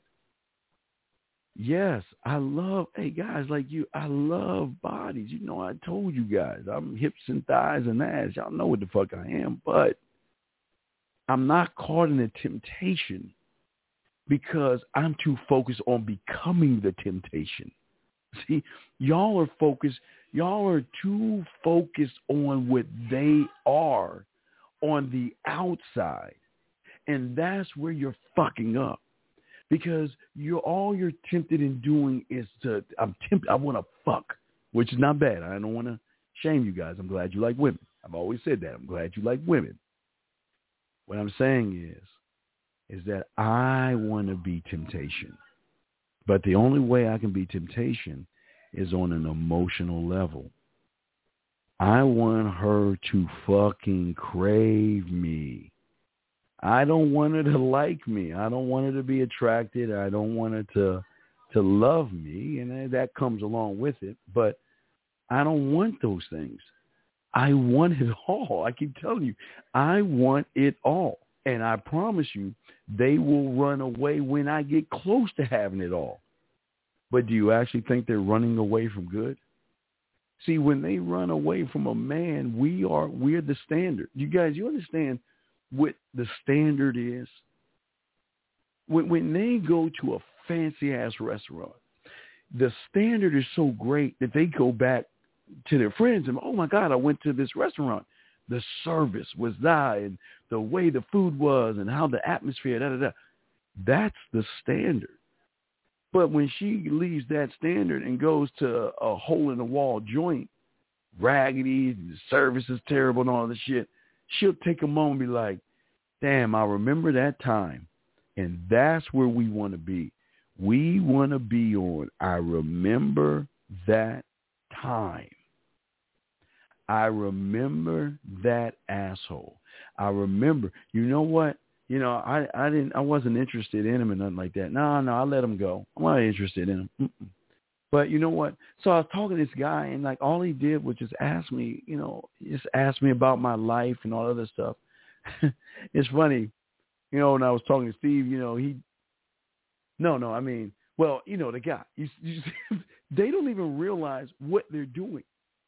Speaker 6: yes, I love, hey, guys like you, I love bodies. You know, I told you guys, I'm hips and thighs and ass. Y'all know what the fuck I am. But I'm not caught in a temptation because I'm too focused on becoming the temptation. See, y'all are focused, y'all are too focused on what they are on the outside. And that's where you're fucking up. Because you're all you're tempted in doing is to, I'm tempted, I want to fuck, which is not bad. I don't want to shame you guys. I'm glad you like women. I've always said that. I'm glad you like women. What I'm saying is, is that I want to be temptation. But the only way I can be temptation is on an emotional level. I want her to fucking crave me. I don't want her to like me. I don't want her to be attracted. I don't want her to to love me, and that comes along with it. But I don't want those things. I want it all. I keep telling you, I want it all. And I promise you, they will run away when I get close to having it all. But do you actually think they're running away from good? See, when they run away from a man, we are, we're the standard. You guys, you understand what the standard is? When, when they go to a fancy-ass restaurant, the standard is so great that they go back to their friends and, oh, my God, I went to this restaurant. The service was that, and the way the food was, and how the atmosphere, da, da, da. That's the standard. But when she leaves that standard and goes to a hole-in-the-wall joint, raggedy, the service is terrible and all this shit, she'll take a moment and be like, damn, I remember that time. And that's where we want to be. We want to be on, I remember that time. I remember that asshole. I remember, you know what? You know, I, I didn't, I wasn't interested in him or nothing like that. No, no, I let him go. I'm not interested in him. Mm-mm. But you know what? So I was talking to this guy, and like all he did was just ask me, you know, just ask me about my life and all other stuff. It's funny, you know, when I was talking to Steve, you know, he, no, no, I mean, well, you know, the guy, you, you, they don't even realize what they're doing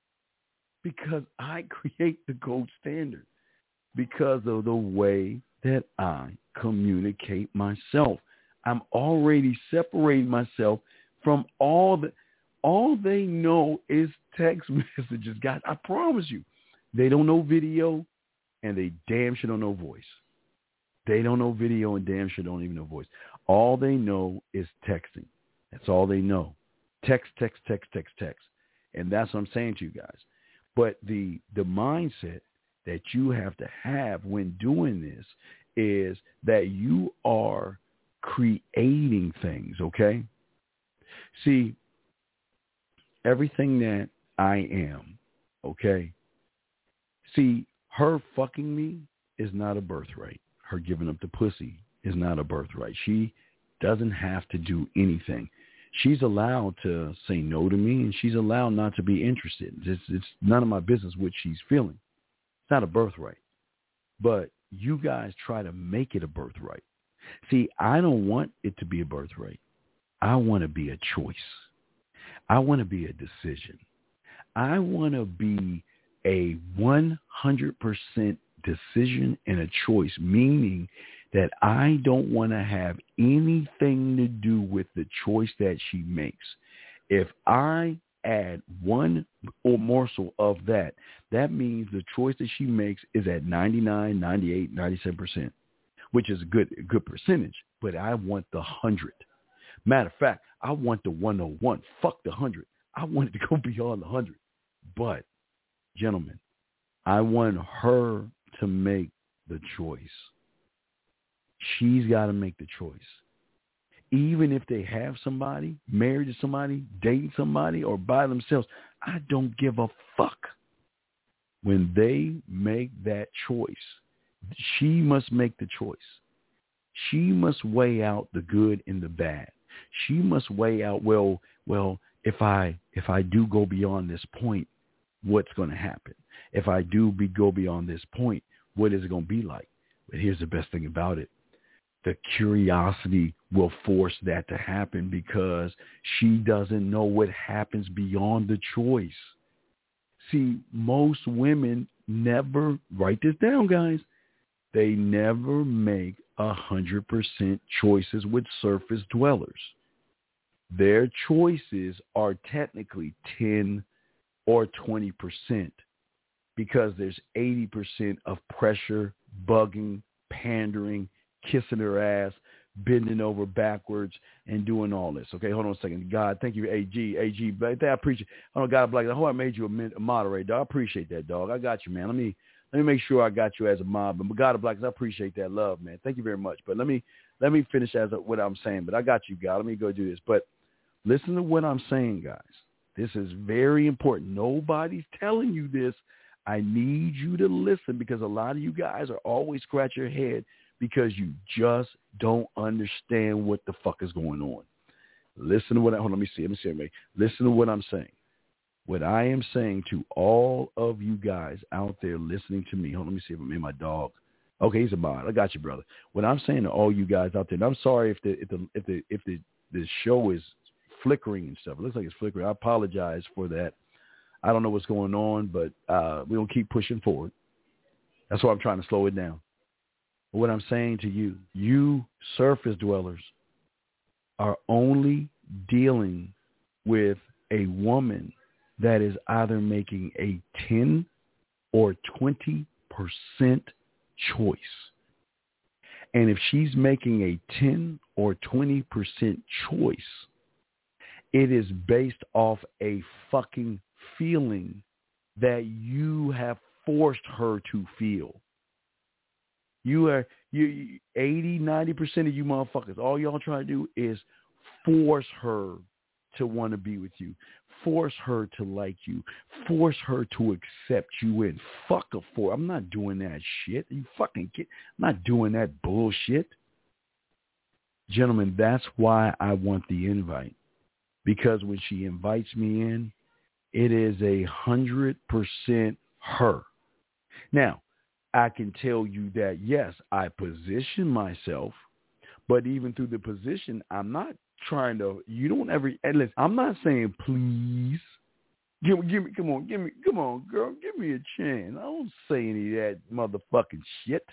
Speaker 6: because I create the gold standard because of the way that I communicate myself. I'm already separating myself from all the, all they know is text messages. Guys, I promise you, they don't know video and they damn sure don't know voice. They don't know video and damn sure don't even know voice. All they know is texting. That's all they know. Text, text, text, text, text. And that's what I'm saying to you guys. But the the mindset that you have to have when doing this is that you are creating things, okay? See, everything that I am, okay? See, her fucking me is not a birthright. Her giving up the pussy is not a birthright. She doesn't have to do anything. She's allowed to say no to me, and she's allowed not to be interested. It's, it's none of my business what she's feeling. It's not a birthright. But you guys try to make it a birthright. See, I don't want it to be a birthright. I want to be a choice. I want to be a decision. I want to be a one hundred percent decision and a choice, meaning that I don't want to have anything to do with the choice that she makes. If I add one or morsel of that, that means the choice that she makes is at ninety-nine, ninety-eight, ninety-seven percent, which is a good, a good percentage, but I want the one hundred. Matter of fact, I want the one oh one. Fuck the one hundred. I want it to go beyond the one hundred. But, gentlemen, I want her to make the choice. She's got to make the choice. Even if they have somebody, married to somebody, dating somebody, or by themselves, I don't give a fuck. When they make that choice, she must make the choice. She must weigh out the good and the bad. She must weigh out, well, well, if I if I do go beyond this point, what's going to happen? If I do be, go beyond this point, what is it going to be like? But here's the best thing about it. The curiosity will force that to happen because she doesn't know what happens beyond the choice. See, most women never, write this down, guys, they never make one hundred percent choices with surface dwellers. Their choices are technically ten or twenty percent because there's eighty percent of pressure, bugging, pandering, kissing her ass, bending over backwards, and doing all this. Okay, hold on a second. God, thank you, A G. A G, I appreciate it. Oh, God, Black, I hope I made you a moderator, dog. I appreciate that, dog. I got you, man. Let me let me make sure I got you as a mob. But God, Black, I appreciate that love, man. Thank you very much. But let me let me finish as a, what I'm saying. But I got you, God. Let me go do this. But listen to what I'm saying, guys. This is very important. Nobody's telling you this. I need you to listen because a lot of you guys are always scratch your head because you just don't understand what the fuck is going on. Listen to what I, hold on, let me see, let me see, let me, listen to what I'm saying. What I am saying to all of you guys out there listening to me, hold on, let me see if I'm in my dog. Okay, he's a mod. I got you, brother. What I'm saying to all you guys out there, and I'm sorry if the if the if the if the, the show is flickering and stuff. It looks like it's flickering. I apologize for that. I don't know what's going on, but uh, we're going to keep pushing forward. That's why I'm trying to slow it down. But what I'm saying to you, you surface dwellers are only dealing with a woman that is either making a ten or twenty percent choice. And if she's making a ten or twenty percent choice, it is based off a fucking feeling that you have forced her to feel. You are you eighty, ninety percent of you motherfuckers. All y'all trying to do is force her to want to be with you. Force her to like you. Force her to accept you in. Fuck her for. I'm not doing that shit. You fucking kid. I'm not doing that bullshit. Gentlemen, that's why I want the invite. Because when she invites me in, it is a hundred percent her. Now, I can tell you that, yes, I position myself, but even through the position, I'm not trying to, you don't ever, and listen, I'm not saying please, give me, give me, come on, give me, come on, girl, give me a chance. I don't say any of that motherfucking shit.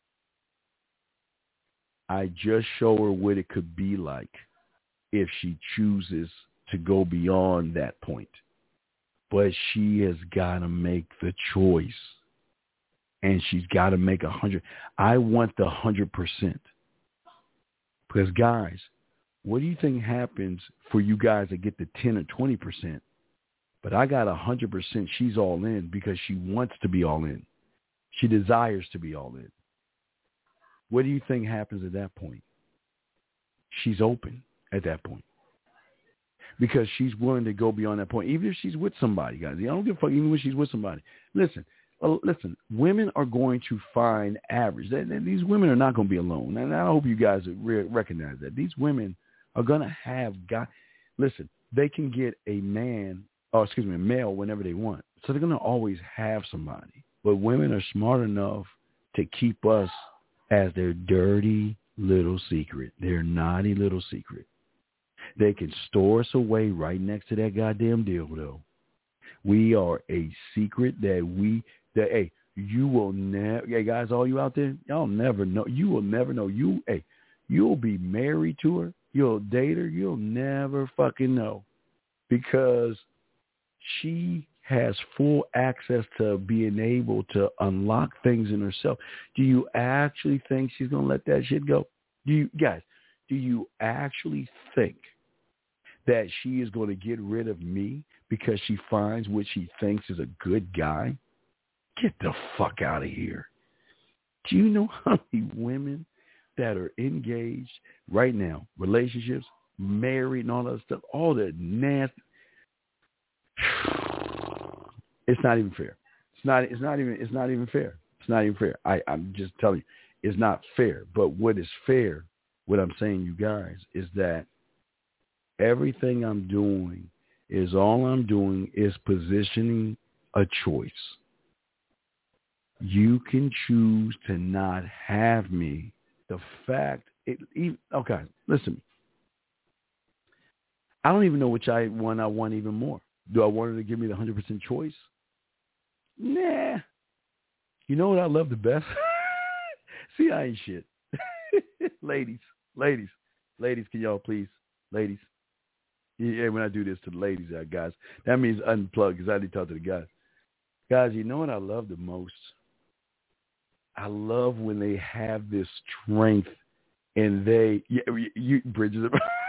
Speaker 6: I just show her what it could be like if she chooses to go beyond that point. But she has got to make the choice. And she's got to make a hundred. I want the hundred percent. Because guys, what do you think happens for you guys that get the ten or twenty percent? But I got a hundred percent. She's all in because she wants to be all in. She desires to be all in. What do you think happens at that point? She's open at that point. Because she's willing to go beyond that point. Even if she's with somebody, guys. I don't give a fuck even when she's with somebody. Listen. Well, listen, women are going to find average. They, they, these women are not going to be alone. And I hope you guys re- recognize that. These women are going to have guys. Listen, they can get a man, or excuse me, a male whenever they want. So they're going to always have somebody. But women are smart enough to keep us as their dirty little secret, their naughty little secret. They can store us away right next to that goddamn dildo. We are a secret that we, that, hey, you will never, hey, guys, all you out there, y'all never know. You will never know. You, hey, you'll be married to her. You'll date her. You'll never fucking know because she has full access to being able to unlock things in herself. Do you actually think she's going to let that shit go? Do you, guys, do you actually think that she is going to get rid of me because she finds what she thinks is a good guy? Get the fuck out of here. Do you know how many women that are engaged right now, relationships, married and all that stuff, all that nasty? It's not even fair. It's not, it's not even, it's not even fair. It's not even fair. I, I'm just telling you, it's not fair. But what is fair, what I'm saying, you guys, is that everything I'm doing is all I'm doing is positioning a choice. You can choose to not have me. The fact, it, even, okay, listen. I don't even know which I one I want even more. Do I want her to give me the one hundred percent choice? Nah. You know what I love the best? See, I ain't shit. ladies, ladies, ladies, can y'all please, ladies. Yeah, when I do this to the ladies, uh, guys, that means unplug because I need to talk to the guys. Guys, you know what I love the most? I love when they have this strength and they, yeah, you, you Bridges.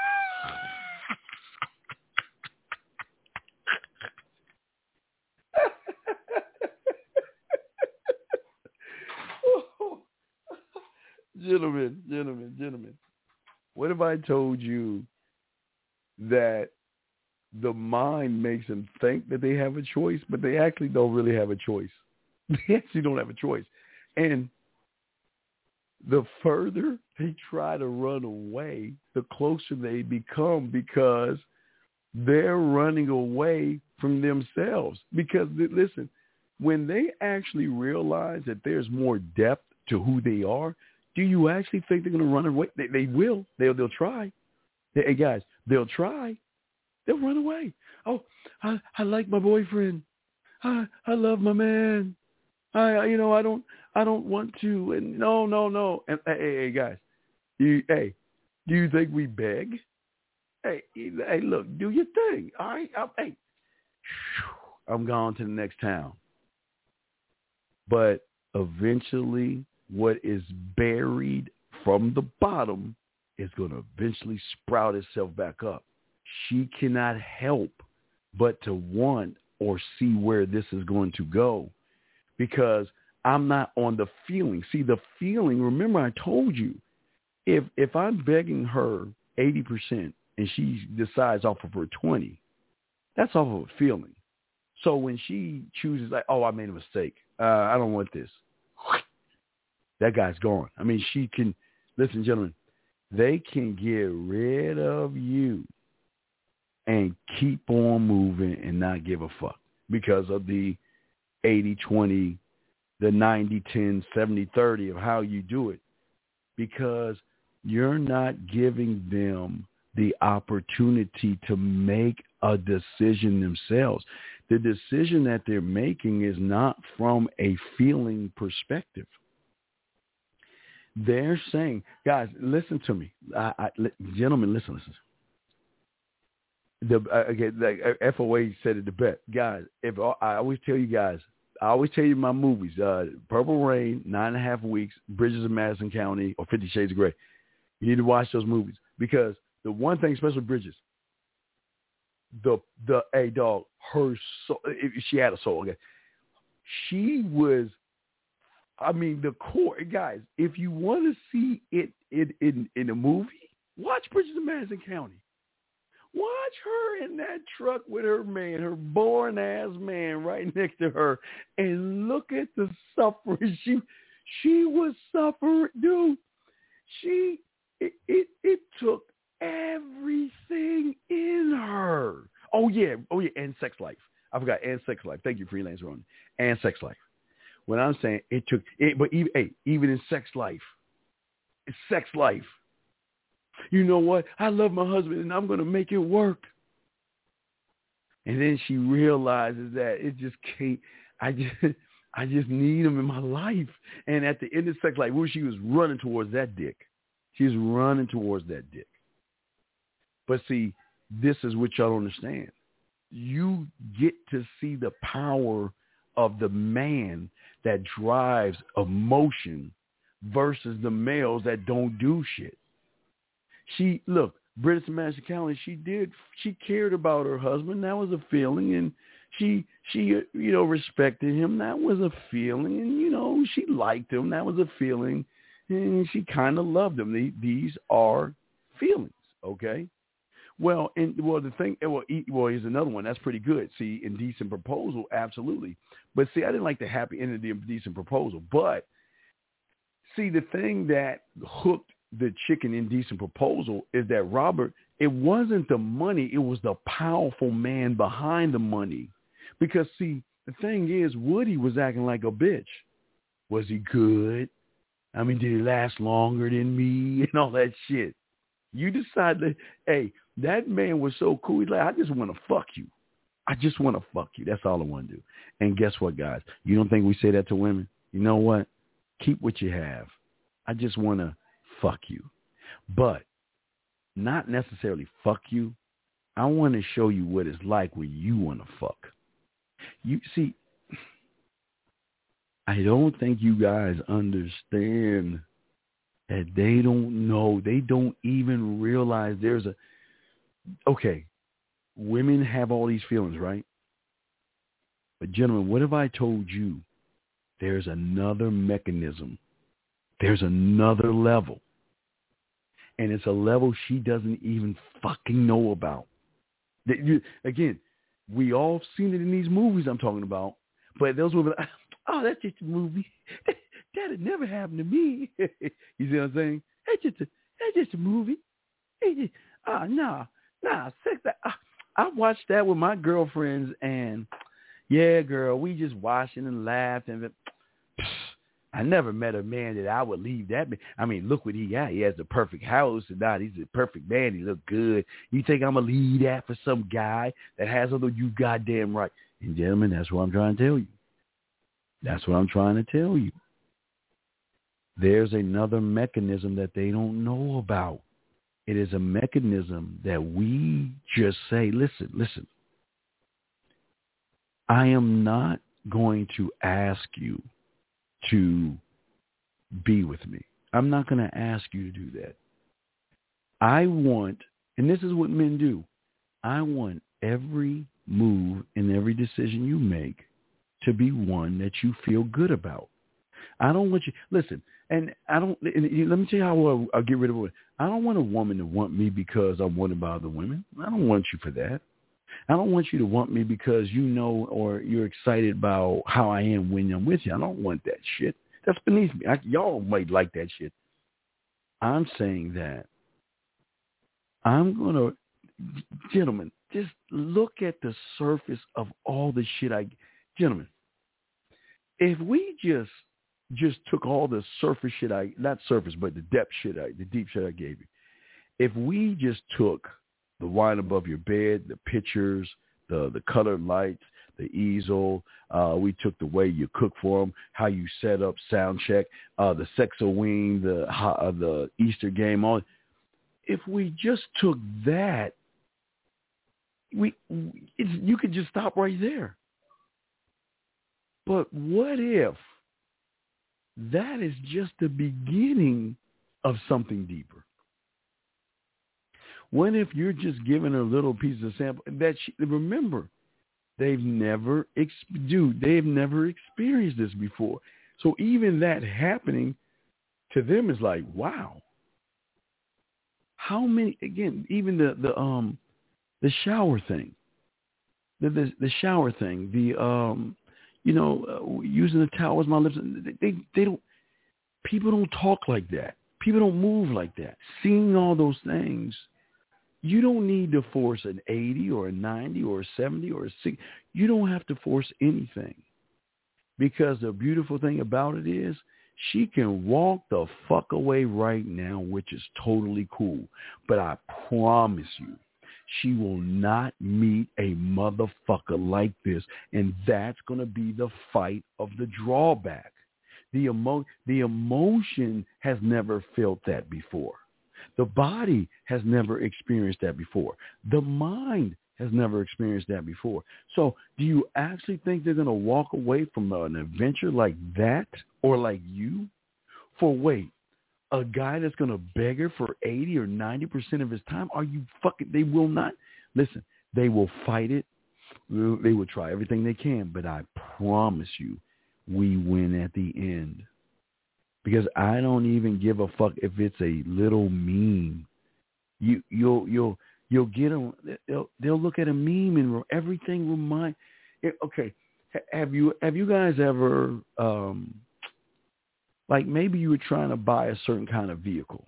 Speaker 6: Gentlemen, gentlemen, gentlemen, what if I told you that the mind makes them think that they have a choice, but they actually don't really have a choice? They actually don't have a choice. And the further they try to run away, the closer they become because they're running away from themselves. Because, listen, when they actually realize that there's more depth to who they are, do you actually think they're going to run away? They, they will. They'll, they'll try. Hey, guys, they'll try. They'll run away. Oh, I, I like my boyfriend. I, I love my man. I, you know, I don't, I don't want to. And no, no, no. And hey, hey, guys, you, hey, do you think we beg? Hey, hey, look, do your thing. All right, I'm, hey, I'm gone to the next town. But eventually, what is buried from the bottom is going to eventually sprout itself back up. She cannot help but to want or see where this is going to go, because I'm not on the feeling. See, the feeling, remember I told you, if if I'm begging her eighty percent and she decides off of her twenty, that's off of a feeling. So when she chooses like, oh, I made a mistake. Uh, I don't want this. That guy's gone. I mean, she can, listen, gentlemen, they can get rid of you and keep on moving and not give a fuck because of the eighty twenty, the ninety ten, seventy thirty of how you do it, because you're not giving them the opportunity to make a decision themselves. The decision that they're making is not from a feeling perspective. They're saying, guys, listen to me. I, I, gentlemen, listen, listen. The, uh, okay, like F O A said it the best. Guys, if I always tell you guys, I always tell you my movies, uh, Purple Rain, Nine and a Half Weeks, Bridges of Madison County, or Fifty Shades of Grey. You need to watch those movies because the one thing, especially Bridges, the the a dog, her soul, she had a soul. Okay, she was. I mean, the core guys. If you want to see it in in in a movie, watch Bridges of Madison County. Watch her in that truck with her man, her born-ass man right next to her, and look at the suffering. She she was suffering, dude. She, it, it, it took everything in her. Oh, yeah. Oh, yeah, and sex life. I forgot, and sex life. Thank you, Freelance Ron. And sex life. When I'm saying it took, it, but even, hey, even in sex life, sex life, you know what? I love my husband and I'm going to make it work. And then she realizes that it just can't, I just, I just need him in my life. And at the end of sex life, where she was running towards that dick. She was running towards that dick. But see, this is what y'all don't understand. You get to see the power of the man that drives emotion versus the males that don't do shit. She, look, Bridges of Madison County, she did, she cared about her husband. That was a feeling. And she, she, you know, respected him. That was a feeling. And, you know, she liked him. That was a feeling. And she kind of loved him. These are feelings, okay? Well, and well, the thing, well, well, here's another one. That's pretty good. See, Indecent Proposal, absolutely. But see, I didn't like the happy end of the Indecent Proposal. But see, the thing that hooked the chicken Indecent Proposal is that Robert, it wasn't the money, it was the powerful man behind the money. Because see, the thing is, Woody was acting like a bitch. Was he good? I mean, did he last longer than me and all that shit? You decide that, hey, that man was so cool. He's like, I just want to fuck you. I just want to fuck you. That's all I want to do. And guess what, guys? You don't think we say that to women? You know what? Keep what you have. I just want to fuck you. But not necessarily fuck you. I want to show you what it's like when you want to fuck. You see, I don't think you guys understand that they don't know. They don't even realize there's a, okay, women have all these feelings, right? But gentlemen, what if I told you there's another mechanism? There's another level. And it's a level she doesn't even fucking know about. That you, again, we all seen it in these movies I'm talking about. But those will be like, oh, that's just a movie. That, that'd never happen to me. You see what I'm saying? That's just a, that's just a movie. Ah, uh, nah, nah. Sex, I, I watched that with my girlfriends, and yeah, girl, we just watching and laughing. And I never met a man that I would leave that. I mean, look what he got. He has the perfect house, and now he's a perfect man. He look good. You think I'm gonna leave that for some guy that has other? You goddamn right. And gentlemen, that's what I'm trying to tell you. That's what I'm trying to tell you. There's another mechanism that they don't know about. It is a mechanism that we just say, listen, listen. I am not going to ask you to be with me. I'm not going to ask you to do that. I want, and this is what men do, I want every move and every decision you make to be one that you feel good about. I don't want you, listen, and I don't, and let me tell you how I'll, I'll get rid of it. I don't want a woman to want me because I'm wanted by other women. I don't want you for that. I don't want you to want me because you know or you're excited about how I am when I'm with you. I don't want that shit. That's beneath me. I, y'all might like that shit. I'm saying that I'm going to, gentlemen, just look at the surface of all the shit I, gentlemen, if we just, just took all the surface shit I, not surface, but the depth shit I, the deep shit I gave you. If we just took the wine above your bed, the pictures, the, the colored lights, the easel, uh, we took the way you cook for them, how you set up, sound check, uh, the sexo wing, the uh, the Easter game, all. If we just took that, we it's, you could just stop right there. But what if that is just the beginning of something deeper? What if you're just giving a little piece of sample that she, remember, they've never, dude, they've never experienced this before. So even that happening to them is like, wow. How many, again, even the, the, um, the shower thing, the, the, the shower thing, the, um, you know, uh, using the towel as my lips, they, they don't, people don't talk like that. People don't move like that. Seeing all those things, you don't need to force an eighty or a ninety or a seventy or a sixty. You don't have to force anything, because the beautiful thing about it is she can walk the fuck away right now, which is totally cool. But I promise you, she will not meet a motherfucker like this, and that's going to be the fight of the drawback. The emo- the emotion has never felt that before. The body has never experienced that before. The mind has never experienced that before. So do you actually think they're going to walk away from an adventure like that, or like you? For wait, a guy that's going to beg her for eighty or ninety percent of his time? Are you fucking, they will not. Listen, they will fight it. They will try everything they can, but I promise you, we win at the end. Because I don't even give a fuck if it's a little meme. You, you'll, you'll, you'll get them. They'll, they'll look at a meme and everything remind. Okay, have you, have you guys ever, um, like maybe you were trying to buy a certain kind of vehicle,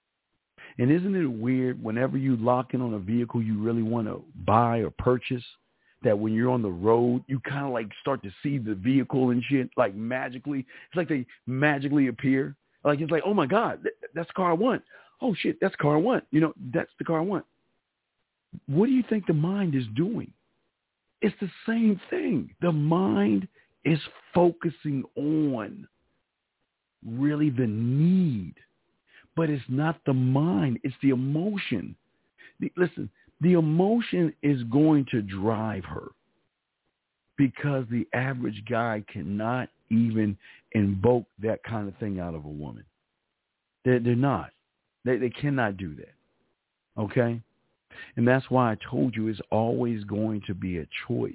Speaker 6: and isn't it weird whenever you lock in on a vehicle you really want to buy or purchase, that when you're on the road, you kind of like start to see the vehicle and shit, like magically. It's like they magically appear. Like, it's like, oh my God, that's the car I want. Oh shit, that's the car I want. You know, that's the car I want. What do you think the mind is doing? It's the same thing. The mind is focusing on really the need, but it's not the mind. It's the emotion. The, listen, the emotion is going to drive her, because the average guy cannot even invoke that kind of thing out of a woman. They're, they're not. They, they cannot do that. Okay? And that's why I told you it's always going to be a choice.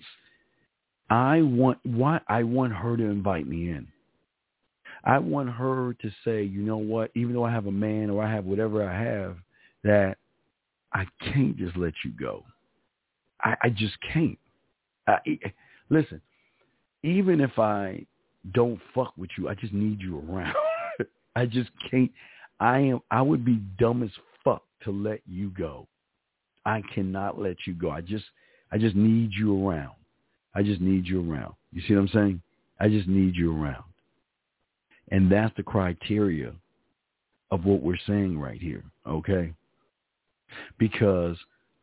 Speaker 6: I want why I want her to invite me in. I want her to say, you know what, even though I have a man or I have whatever I have, that I can't just let you go. I, I just can't. I, listen, even if I don't fuck with you, I just need you around. I just can't. I am. I would be dumb as fuck to let you go. I cannot let you go. I just, I just need you around. I just need you around. You see what I'm saying? I just need you around. And that's the criteria of what we're saying right here. Okay. Because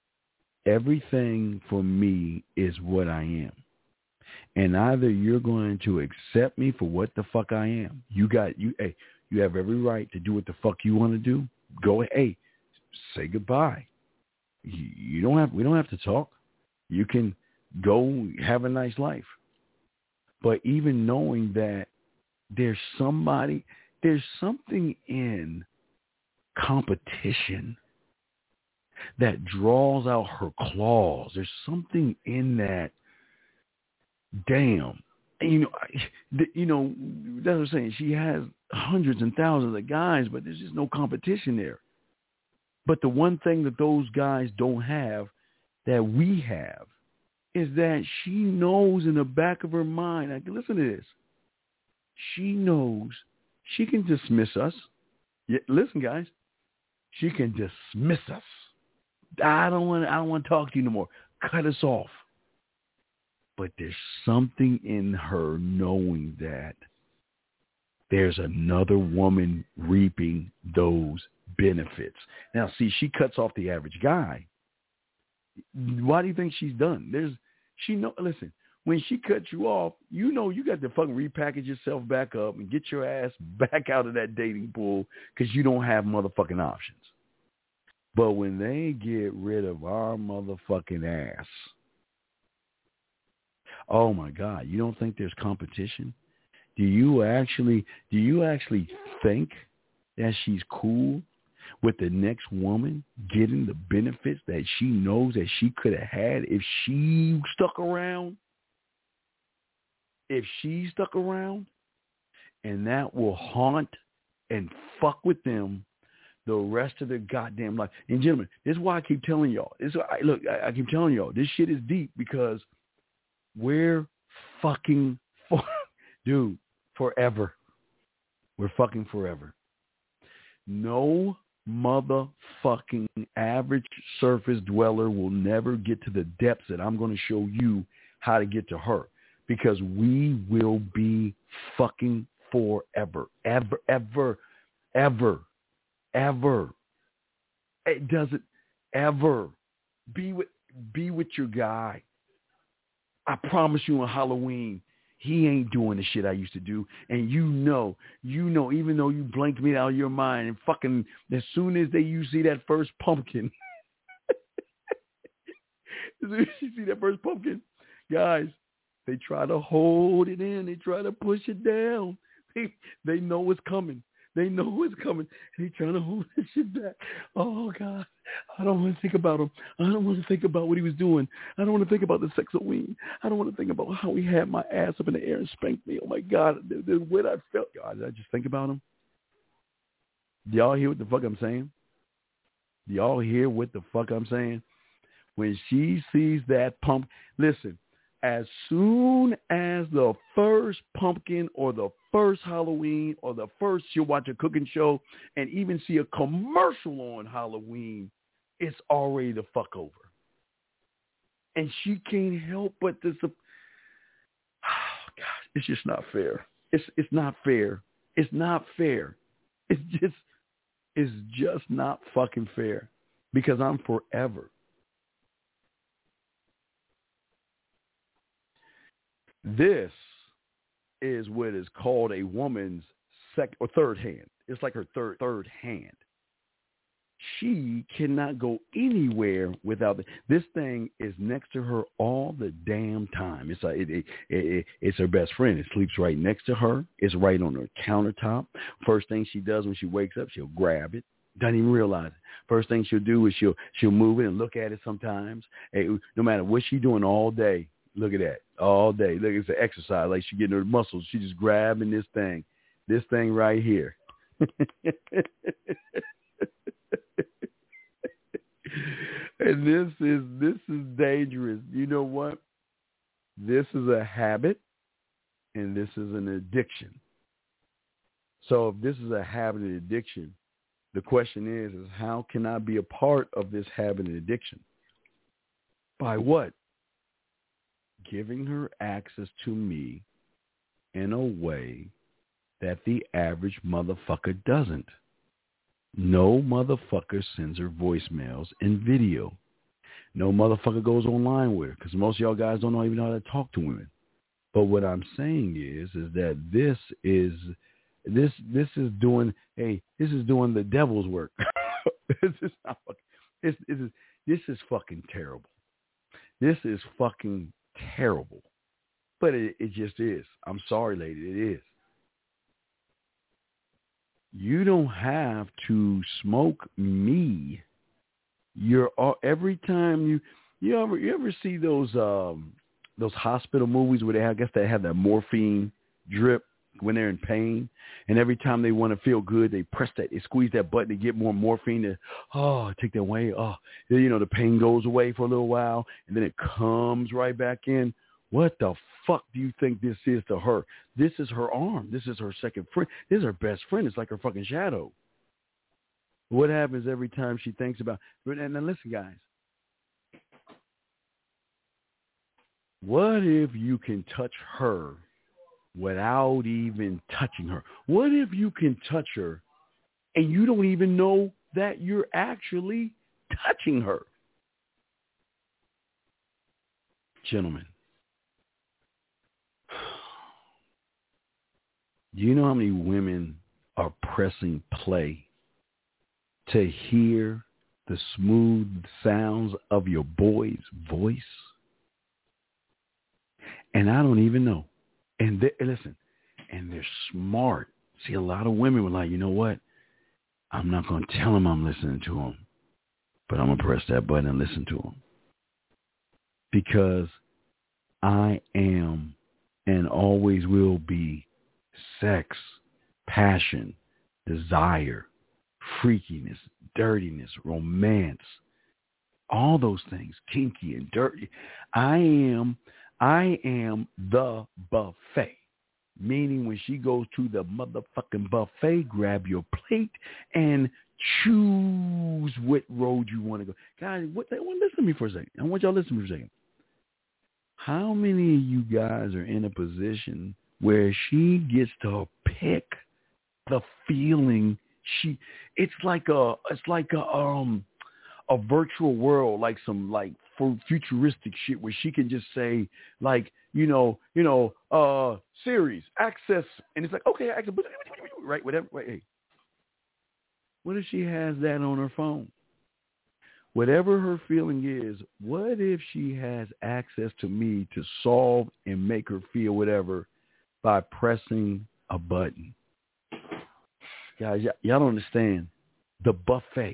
Speaker 6: everything for me is what I am. And either you're going to accept me for what the fuck I am. You got, you, hey, you have every right to do what the fuck you want to do. Go, hey, say goodbye. You, you don't have, we don't have to talk. You can go have a nice life. But even knowing that there's somebody, there's something in competition that draws out her claws. There's something in that. Damn, you know, I, you know, that's what I'm saying. She has hundreds and thousands of guys, but there's just no competition there. But the one thing that those guys don't have that we have is that she knows in the back of her mind, like, listen to this, she knows she can dismiss us. Yeah, listen, guys, she can dismiss us. I don't want I don't want to talk to you no more. Cut us off. But there's something in her knowing that there's another woman reaping those benefits. Now, see, she cuts off the average guy. Why do you think she's done? There's, she know. Listen, when she cuts you off, you know you got to fucking repackage yourself back up and get your ass back out of that dating pool because you don't have motherfucking options. But when they get rid of our motherfucking ass, oh my God, you don't think there's competition? Do you actually, do you actually think that she's cool with the next woman getting the benefits that she knows that she could have had if she stuck around? If she stuck around? And that will haunt and fuck with them the rest of their goddamn life. And gentlemen, this is why I keep telling y'all. This is why, I, look, I, I keep telling y'all, this shit is deep because we're fucking, for, dude, forever. We're fucking forever. No motherfucking average surface dweller will never get to the depths that I'm going to show you how to get to her because we will be fucking forever, ever, ever, ever, ever. It doesn't ever be with, be with your guy. I promise you on Halloween, he ain't doing the shit I used to do. And you know, you know, even though you blanked me out of your mind and fucking as soon as they you see that first pumpkin, as soon as you see that first pumpkin, guys, they try to hold it in. They try to push it down. They, they know it's coming. They know it's coming. And he's trying to hold this shit back. Oh, God. I don't want to think about him. I don't want to think about what he was doing. I don't want to think about the sex of Ween. I don't want to think about how he had my ass up in the air and spanked me. Oh, my God. The, the, what I felt. God, did I just think about him? Do y'all hear what the fuck I'm saying? Do y'all hear what the fuck I'm saying? When she sees that pump, listen, as soon as the first pumpkin or the first Halloween or the first, she'll watch a cooking show and even see a commercial on Halloween, it's already the fuck over. And she can't help but this. Oh, God, it's just not fair. It's it's not fair. It's not fair. It's just, it's just not fucking fair because I'm forever. This is what is called a woman's second or third hand. It's like her third third hand. She cannot go anywhere without it. This thing is next to her all the damn time. It's like it, it, it, it's her best friend. It sleeps right next to her. It's right on her countertop. First thing she does when she wakes up, she'll grab it. Doesn't even realize it. First thing she'll do is she'll she'll move it and look at it sometimes. Hey, no matter what she's doing all day. Look at that. All day. Look, it's an exercise. Like she getting her muscles. She just grabbing this thing. This thing right here. And this is this is dangerous. You know what? This is a habit and this is an addiction. So if this is a habit and addiction, the question is, is how can I be a part of this habit and addiction? By what? Giving her access to me in a way that the average motherfucker doesn't. No motherfucker sends her voicemails and video. No motherfucker goes online with her because most of y'all guys don't even know how to talk to women. But what I'm saying is, is that this is this this is doing hey this is doing the devil's work. This is not fucking, this, this is this is fucking terrible. This is fucking terrible, but it, it just is. I'm sorry, lady, it is. You don't have to smoke me. You're every time you you ever you ever see those um those hospital movies where they have, I guess they have that morphine drip when they're in pain, and every time they want to feel good, they press that, they squeeze that button to get more morphine to, oh, take that away. Oh, you know, the pain goes away for a little while, and then it comes right back in. What the fuck do you think this is to her? This is her arm. This is her second friend. This is her best friend. It's like her fucking shadow. What happens every time she thinks about, and now listen, guys. What if you can touch her without even touching her? What if you can touch her and you don't even know that you're actually touching her? Gentlemen, do you know how many women are pressing play to hear the smooth sounds of your boy's voice? And I don't even know. And they, listen, and they're smart. See, a lot of women were like, you know what? I'm not going to tell him I'm listening to him, but I'm going to press that button and listen to him. Because I am and always will be sex, passion, desire, freakiness, dirtiness, romance, all those things, kinky and dirty. I am, I am the buffet. Meaning when she goes to the motherfucking buffet, grab your plate and choose what road you want to go. Guys, what, listen to me for a second. I want y'all to listen to me for a second. How many of you guys are in a position where she gets to pick the feeling she, it's like a, it's like a, um, a virtual world, like some like for futuristic shit where she can just say like, you know, you know, uh, series, access, and it's like, okay, access, right, whatever, right, hey. What if she has that on her phone? Whatever her feeling is, what if she has access to me to solve and make her feel whatever by pressing a button? Guys, y- y'all don't understand. The buffet.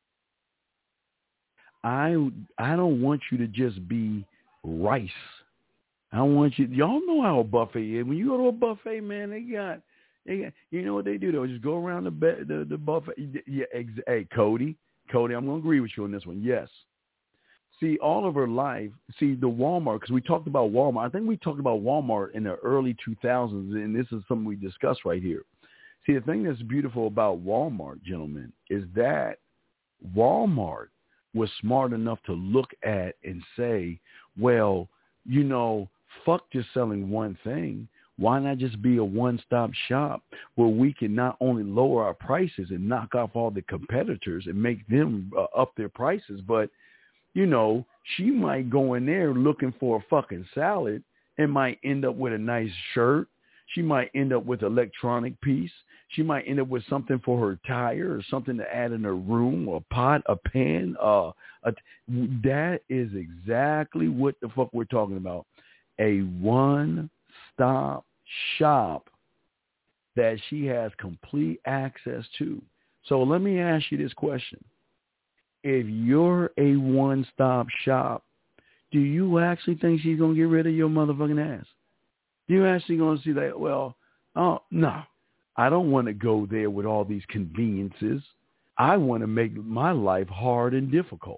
Speaker 6: I I don't want you to just be rice. I want you. Y'all know how a buffet is. When you go to a buffet, man, they got, they got. You know what they do? They'll just go around the be, the, the buffet. Yeah, ex, hey, Cody, Cody, I'm gonna agree with you on this one. Yes. See, all of her life. See, the Walmart, because we talked about Walmart. I think we talked about Walmart in the early two thousands, and this is something we discussed right here. See, the thing that's beautiful about Walmart, gentlemen, is that Walmart was smart enough to look at and say, well, you know, fuck just selling one thing. Why not just be a one-stop shop where we can not only lower our prices and knock off all the competitors and make them uh, up their prices, but, you know, she might go in there looking for a fucking salad and might end up with a nice shirt. She might end up with an electronic piece. She might end up with something for her tire or something to add in her room, or a pot, a pan. Uh, a, that is exactly what the fuck we're talking about. A one-stop shop that she has complete access to. So let me ask you this question. If you're a one-stop shop, do you actually think she's going to get rid of your motherfucking ass? Do you actually going to see that? Well, oh, no. I don't want to go there with all these conveniences. I want to make my life hard and difficult.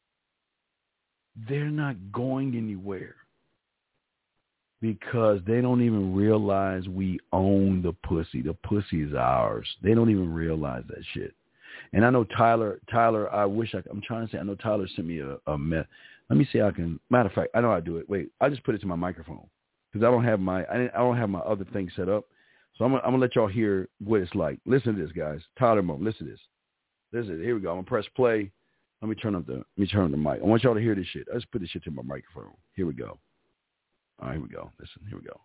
Speaker 6: They're not going anywhere because they don't even realize we own the pussy. The pussy is ours. They don't even realize that shit. And I know Tyler, Tyler, I wish I, I'm trying to say, I know Tyler sent me a, a met. Let me see how I can, matter of fact, I know how to do it. Wait, I just put it to my microphone because I don't have my, I, didn't, I don't have my other thing set up. So I'm, I'm going to let y'all hear what it's like. Listen to this, guys. Tyler Mo, listen to this. Listen, here we go. I'm going to press play. Let me turn up the, let me turn on the mic. I want y'all to hear this shit. I just put this shit to my microphone. Here we go. All right, here we go. Listen, here we go.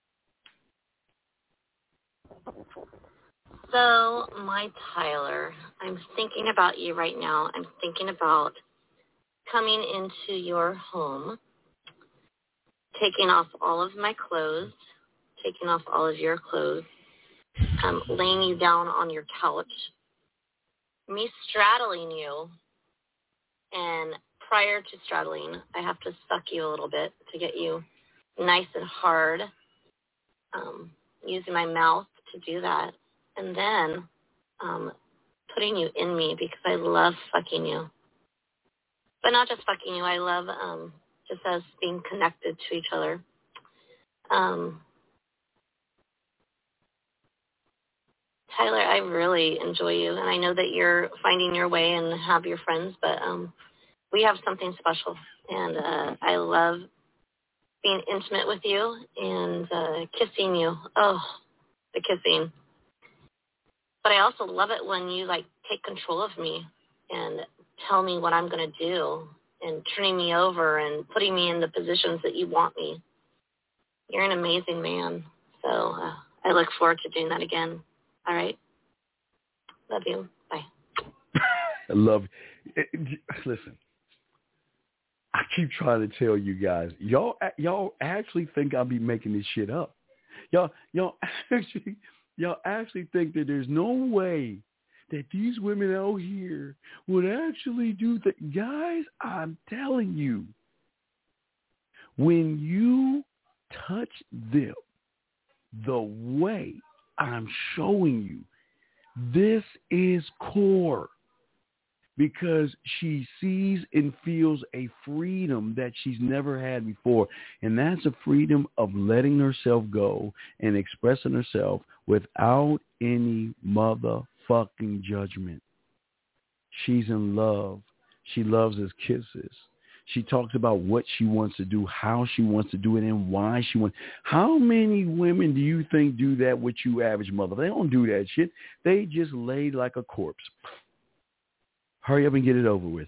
Speaker 10: So, my Tyler, I'm thinking about you right now. I'm thinking about coming into your home, taking off all of my clothes, taking off all of your clothes, um, laying you down on your couch, me straddling you, and prior to straddling, I have to suck you a little bit to get you nice and hard, um, using my mouth to do that, and then um, putting you in me because I love fucking you. But not just fucking you. I love um, just us being connected to each other. Um, Tyler, I really enjoy you, and I know that you're finding your way and have your friends, but um, we have something special, and uh, I love being intimate with you and uh, kissing you. Oh, the kissing. But I also love it when you, like, take control of me and tell me what I'm going to do and turning me over and putting me in the positions that you want me. You're an amazing man, so uh, I look forward to doing that again. All right? Love you. Bye.
Speaker 6: I love you. Listen, I keep trying to tell you guys, y'all y'all actually think I'll be making this shit up. Y'all y'all actually y'all actually think that there's no way that these women out here would actually do that. Guys, I'm telling you, when you touch them the way I'm showing you, this is core, because she sees and feels a freedom that she's never had before. And that's a freedom of letting herself go and expressing herself without any motherfucking judgment. She's in love. She loves his kisses. She talks about what she wants to do, how she wants to do it, and why she wants. How many women do you think do that with you, average mother? They don't do that shit. They just lay like a corpse. Hurry up and get it over with.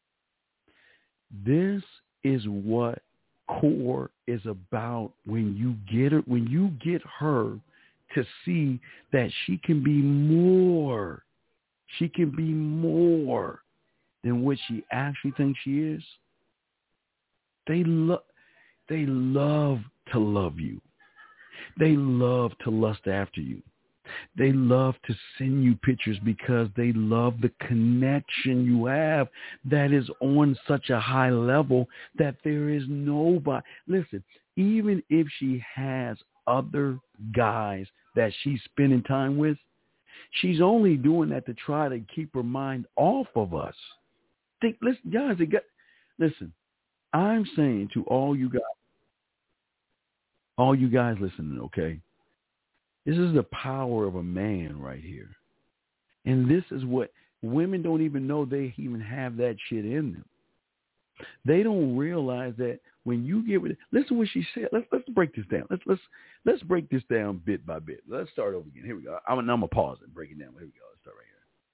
Speaker 6: This is what core is about. When you get her, when you get her to see that she can be more, she can be more than what she actually thinks she is. They love, they love to love you. They love to lust after you. They love to send you pictures because they love the connection you have that is on such a high level that there is nobody. Listen, even if she has other guys that she's spending time with, she's only doing that to try to keep her mind off of us. Think, listen, guys, it got, listen, I'm saying to all you guys, all you guys listening, okay? This is the power of a man right here. And this is what women don't even know they even have that shit in them. They don't realize that when you get with it, listen to what she said. Let's let's break this down. Let's let's let's break this down bit by bit. Let's start over again. Here we go. I'm, I'm gonna pause and break it down. Here we go. Let's start right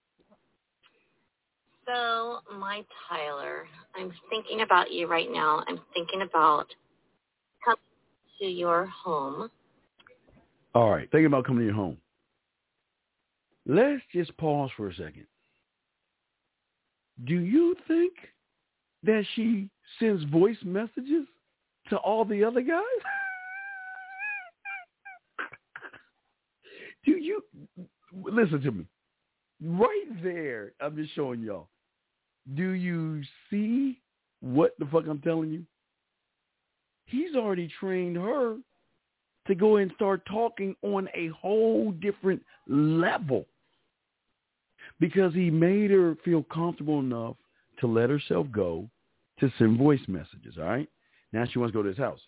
Speaker 6: here.
Speaker 10: So, my Tyler, I'm thinking about you right now. I'm thinking about coming to your home.
Speaker 6: All right, thinking about coming to your home. Let's just pause for a second. Do you think that she sends voice messages to all the other guys? Do you, listen to me. Right there, I'm just showing y'all. Do you see what the fuck I'm telling you? He's already trained her to go and start talking on a whole different level because he made her feel comfortable enough to let herself go to send voice messages, all right? Now she wants to go to his house.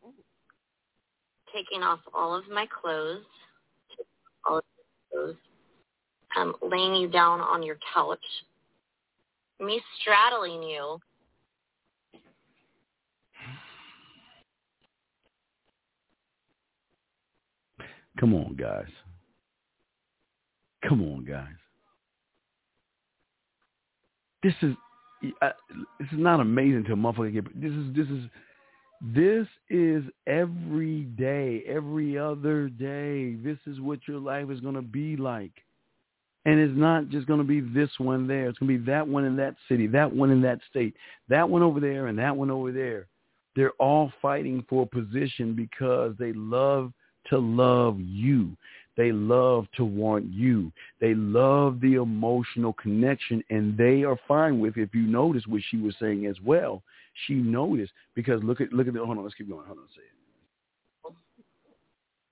Speaker 10: Taking off all of my clothes, all of my clothes, um, laying you down on your couch, me straddling you.
Speaker 6: Come on, guys. Come on, guys. This is uh, this is not amazing to a motherfucker get. This is this is this is every day, every other day. This is what your life is going to be like, and it's not just going to be this one there. It's going to be that one in that city, that one in that state, that one over there, and that one over there. They're all fighting for a position because they love to love you. They love to want you. They love the emotional connection, and they are fine with, if you notice what she was saying as well, she noticed, because look at, look at the, hold on, let's keep going. Hold on a second.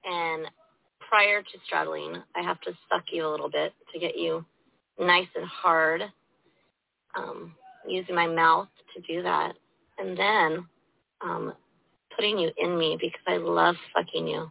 Speaker 10: And prior to straddling, I have to suck you a little bit to get you nice and hard, um, using my mouth to do that. And then um, putting you in me because I love fucking you.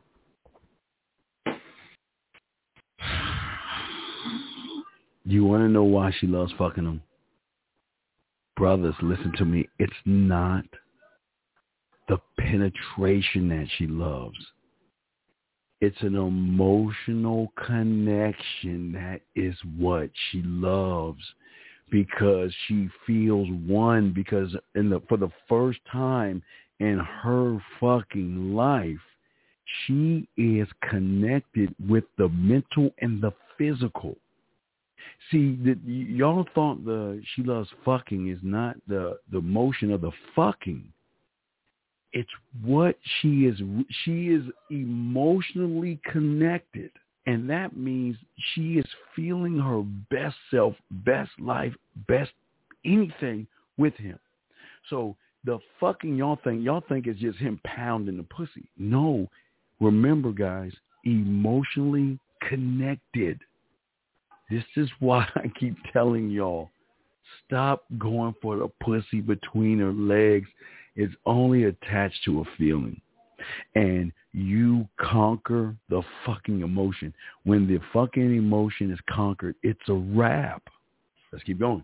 Speaker 6: You want to know why she loves fucking him? Brothers, listen to me. It's not the penetration that she loves. It's an emotional connection that is what she loves, because she feels one, because in the for the first time in her fucking life, she is connected with the mental and the physical. See, the, y'all thought the she loves fucking is not the, the motion of the fucking. It's what she is. She is emotionally connected. And that means she is feeling her best self, best life, best anything with him. So the fucking y'all think, y'all think it's just him pounding the pussy. No. Remember, guys, emotionally connected. This is why I keep telling y'all, stop going for the pussy between her legs. It's only attached to a feeling. And you conquer the fucking emotion. When the fucking emotion is conquered, it's a wrap. Let's keep going.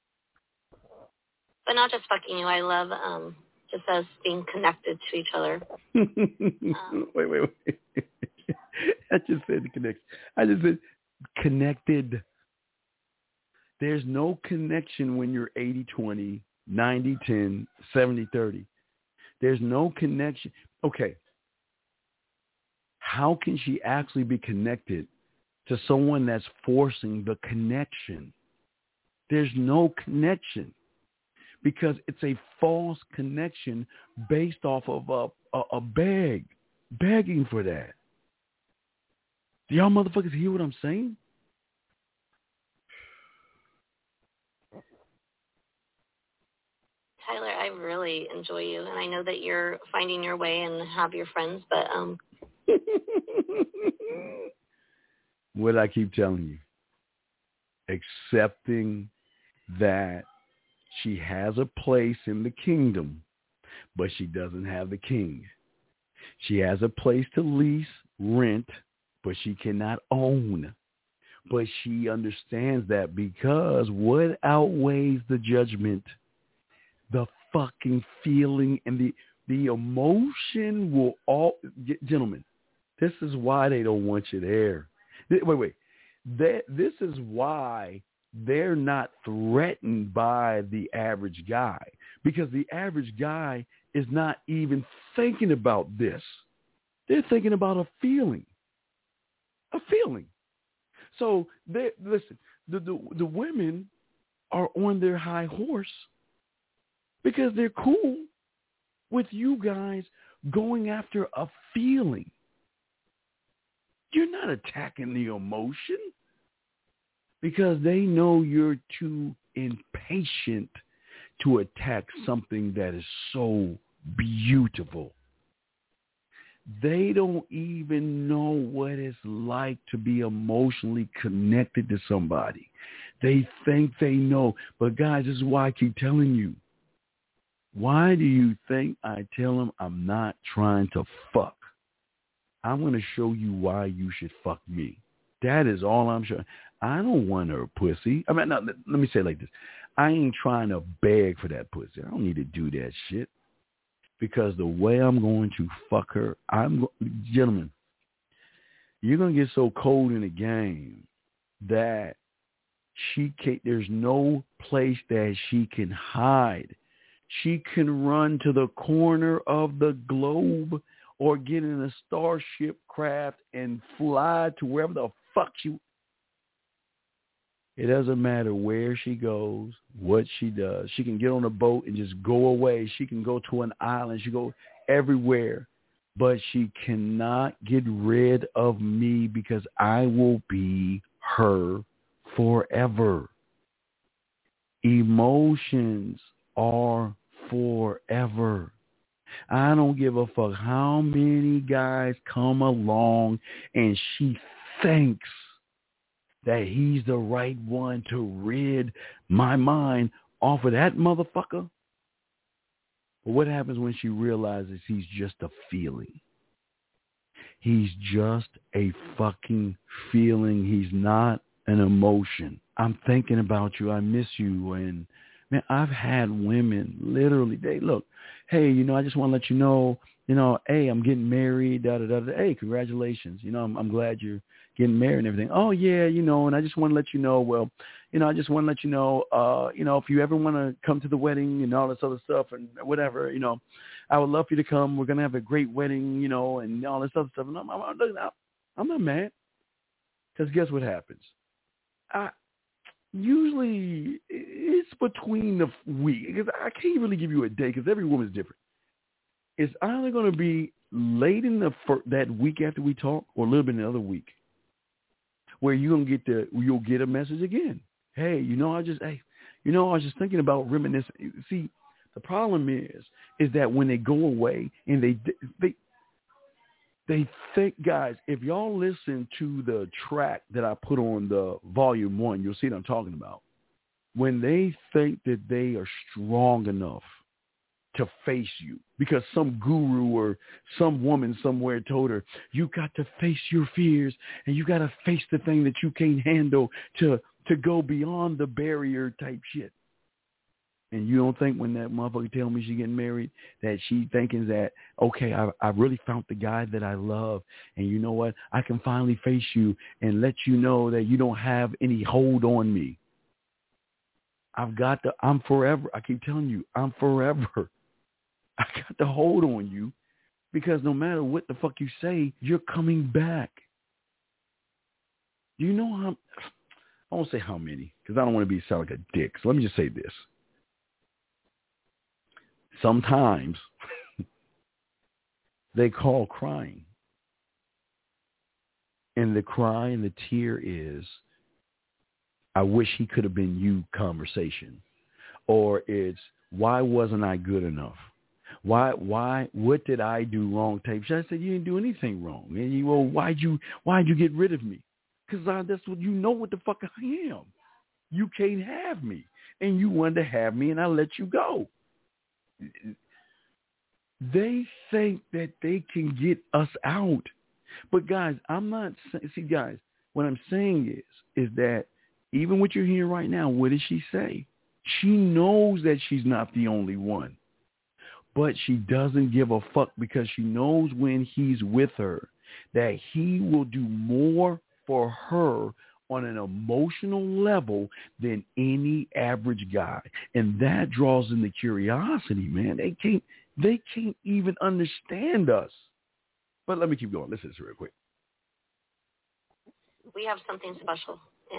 Speaker 10: But not just fucking you. I love um, just us being connected to each other. um,
Speaker 6: wait, wait, wait. I just said the connection. I just said connected. There's no connection when you're eighty twenty, ninety ten, seventy thirty. There's no connection. Okay. How can she actually be connected to someone that's forcing the connection? There's no connection, because it's a false connection based off of a, a, a beg, begging for that. Do y'all motherfuckers hear what I'm saying?
Speaker 10: Tyler, I really enjoy you, and I know that you're finding your way and have your friends, but um.
Speaker 6: What I keep telling you, accepting that she has a place in the kingdom, but she doesn't have the king. She has a place to lease, rent, but she cannot own. But she understands that, because what outweighs the judgment? The fucking feeling and the the emotion will all, gentlemen, this is why they don't want you there. Wait, wait. That, this is why they're not threatened by the average guy, because the average guy is not even thinking about this. They're thinking about a feeling, a feeling. So they listen. The, the the women are on their high horse because they're cool with you guys going after a feeling. You're not attacking the emotion, because they know you're too impatient to attack something that is so beautiful. They don't even know what it's like to be emotionally connected to somebody. They think they know. But guys, this is why I keep telling you. Why do you think I tell them I'm not trying to fuck? I'm going to show you why you should fuck me. That is all I'm showing. I don't want her pussy. I mean, no, let me say it like this. I ain't trying to beg for that pussy. I don't need to do that shit. Because the way I'm going to fuck her, I'm, gentlemen, you're going to get so cold in the game that she can't, there's no place that she can hide. She can run to the corner of the globe or get in a starship craft and fly to wherever the fuck she. It doesn't matter where she goes, what she does. She can get on a boat and just go away. She can go to an island. She go everywhere. But she cannot get rid of me, because I will be her forever. Emotions are forever. I don't give a fuck how many guys come along and she thinks that he's the right one to rid my mind off of that motherfucker. But what happens when she realizes he's just a feeling? He's just a fucking feeling. He's not an emotion. I'm thinking about you. I miss you. And, man, I've had women literally, they look, hey, you know, I just want to let you know, you know, hey, I'm getting married, da, da, da, da. Hey, congratulations. You know, I'm, I'm glad you're getting married and everything. Oh, yeah, you know, and I just want to let you know, well, you know, I just want to let you know, uh, you know, if you ever want to come to the wedding and all this other stuff and whatever, you know, I would love for you to come. We're going to have a great wedding, you know, and all this other stuff. And I'm, I'm, I'm, I'm not mad, because guess what happens? I usually it's between the week, because I can't really give you a day because every woman's different. It's either going to be late in the fir- that week after we talk, or a little bit in the other week, where you're gonna get the you'll get a message again. Hey, you know, I just hey, you know, I was just thinking about reminiscing. See, the problem is, is that when they go away and they they they think, guys, if y'all listen to the track that I put on the volume one, you'll see what I'm talking about. When they think that they are strong enough to face you because some guru or some woman somewhere told her, you got to face your fears and you got to face the thing that you can't handle to, to go beyond the barrier type shit. And you don't think when that motherfucker tell me she getting married that she thinking that, okay, I, I really found the guy that I love. And you know what? I can finally face you and let you know that you don't have any hold on me. I've got the, I'm forever. I keep telling you, I'm forever. I got to hold on you, because no matter what the fuck you say, you're coming back. Do you know how, I won't say how many, because I don't want to be sound like a dick. So let me just say this. Sometimes they call crying. And the cry and the tear is, I wish he could have been you conversation. Or it's, why wasn't I good enough? Why, why, what did I do wrong? Tape. I said, you didn't do anything wrong. And you, well, why'd you, why'd you get rid of me? Because that's what, you know what the fuck I am. You can't have me. And you wanted to have me, and I let you go. They think that they can get us out. But guys, I'm not saying, see guys, what I'm saying is, is that even what you're hearing right now, what did she say? She knows that she's not the only one. But she doesn't give a fuck, because she knows when he's with her that he will do more for her on an emotional level than any average guy. And that draws in the curiosity, man. They can't, they can't even understand us. But let me keep going. Listen to this real quick.
Speaker 10: We have something special. Yeah.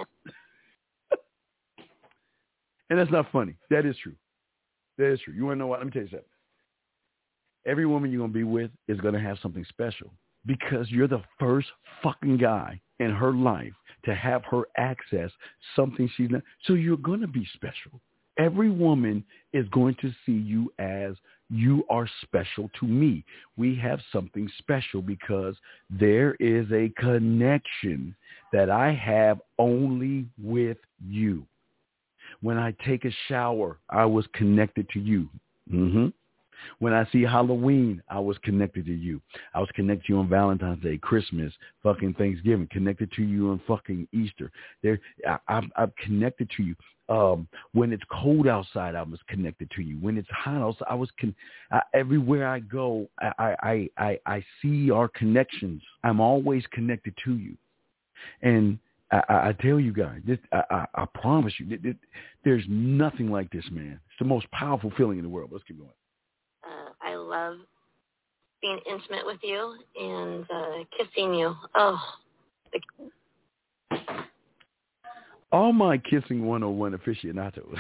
Speaker 6: And that's not funny. That is true. That is true. You want to know what? Let me tell you something. Every woman you're going to be with is going to have something special, because you're the first fucking guy in her life to have her access something she's not. So you're going to be special. Every woman is going to see you as, you are special to me. We have something special because there is a connection that I have only with you. When I take a shower, I was connected to you. Mm-hmm. When I see Halloween, I was connected to you. I was connected to you on Valentine's Day, Christmas, fucking Thanksgiving, connected to you on fucking Easter. There, I, I'm, I'm connected to you. Um, when it's cold outside, I was connected to you. When it's hot outside, I was con- I, everywhere I go, I, I, I, I see our connections. I'm always connected to you. And I, I tell you guys, this, I, I, I promise you, this, there's nothing like this, man. It's the most powerful feeling in the world. Let's keep going.
Speaker 10: Uh, I love being intimate with you and uh, kissing you. Oh. The...
Speaker 6: All my kissing one oh one aficionados.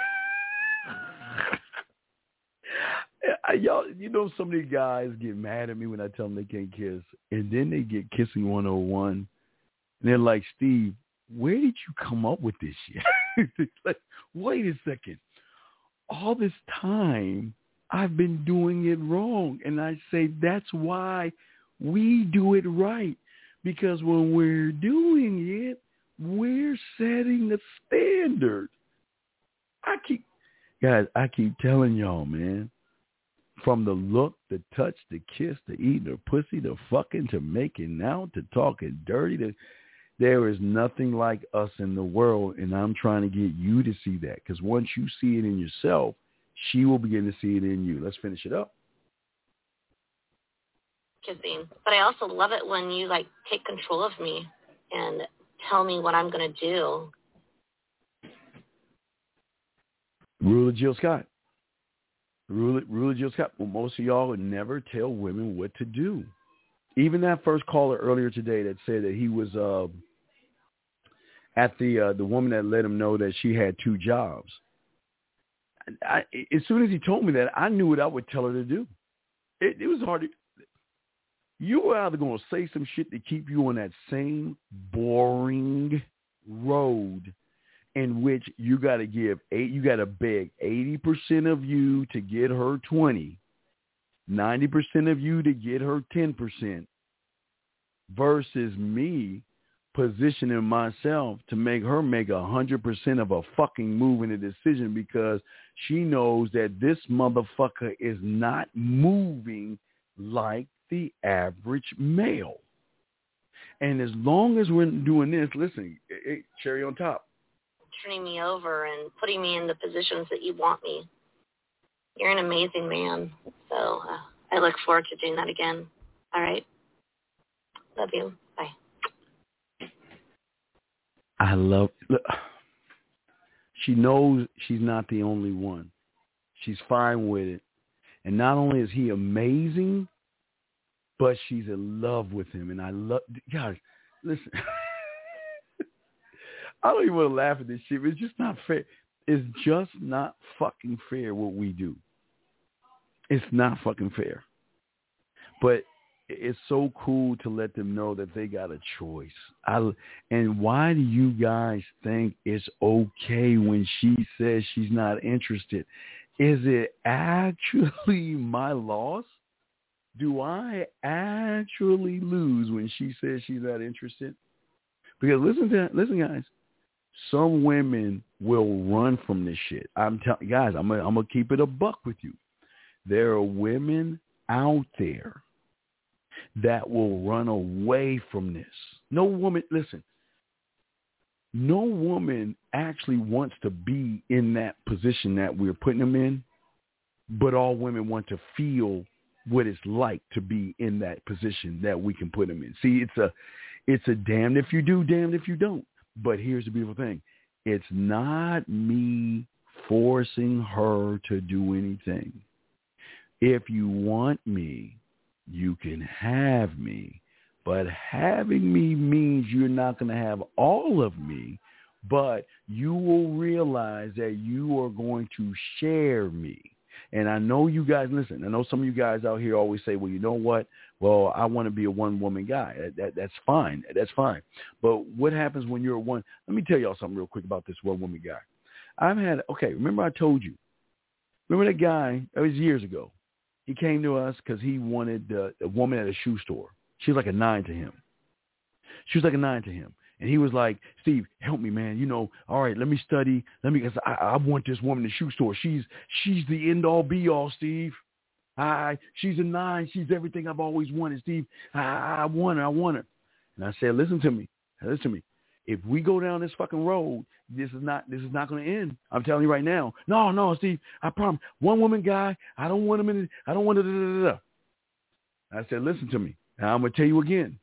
Speaker 6: I, y'all, you know, so many guys get mad at me when I tell them they can't kiss, and then they get kissing one oh one, and they're like, Steve, where did you come up with this shit? It's like, wait a second. All this time, I've been doing it wrong. And I say that's why we do it right. Because when we're doing it, we're setting a standard. I keep, guys, I keep telling y'all, man, from the look, the touch, the kiss, the eating the pussy, the fucking, to making out, to talking dirty, to, there is nothing like us in the world, and I'm trying to get you to see that. Because once you see it in yourself, she will begin to see it in you. Let's finish it up.
Speaker 10: Kissing. But I also love it when you, like, take control of me and tell me what I'm going to do.
Speaker 6: Rule of Jill Scott. Rule, rule of Jill Scott. Well, most of y'all would never tell women what to do. Even that first caller earlier today that said that he was uh, at the uh, the woman that let him know that she had two jobs. I, as soon as he told me that, I knew what I would tell her to do. It, it was hard to... You were either going to say some shit to keep you on that same boring road in which you got to give eight, you got to beg eighty percent of you to get her twenty, ninety percent of you to get her ten percent, versus me positioning myself to make her make a hundred percent of a fucking move in a decision because she knows that this motherfucker is not moving like the average male. And as long as we're doing this, listen, hey, cherry on top.
Speaker 10: Turning me over and putting me in the positions that you want me. You're an amazing man. So uh, I look forward to doing that again. All right? Love you. Bye.
Speaker 6: I love, look, she knows she's not the only one. She's fine with it. And not only is he amazing, but she's in love with him. And I love, guys, listen, I don't even want to laugh at this shit, but it's just not fair. It's just not fucking fair what we do. It's not fucking fair. But it's so cool to let them know that they got a choice. I, and why do you guys think it's okay when she says she's not interested? Is it actually my loss? Do I actually lose when she says she's not interested? Because listen to listen, guys. Some women will run from this shit. I'm telling guys, I'm gonna, I'm gonna keep it a buck with you. There are women out there that will run away from this. No woman, listen. No woman actually wants to be in that position that we're putting them in, but all women want to feel what it's like to be in that position that we can put them in. See, it's a, it's a damned if you do, damned if you don't. But here's the beautiful thing. It's not me forcing her to do anything. If you want me, you can have me. But having me means you're not going to have all of me, but you will realize that you are going to share me. And I know you guys, listen, I know some of you guys out here always say, well, you know what? Well, I want to be a one-woman guy. That, that, that's fine. That's fine. But what happens when you're a one? Let me tell y'all something real quick about this one-woman guy. I've had, okay, remember I told you. Remember that guy, that was years ago. He came to us because he wanted uh, a woman at a shoe store. She was like a nine to him. She was like a nine to him. And he was like, Steve, help me, man. You know, all right, let me study. Let me, cause I, I want this woman in the shoe store. She's, she's the end all be all, Steve. I, she's a nine. She's everything I've always wanted, Steve. I, I want her. I want her. And I said, listen to me. Listen to me. If we go down this fucking road, this is not, this is not going to end. I'm telling you right now. No, no, Steve, I promise. One woman guy. I don't want him in. I don't want to. Da, da, da, da. I said, listen to me. Now I'm going to tell you again.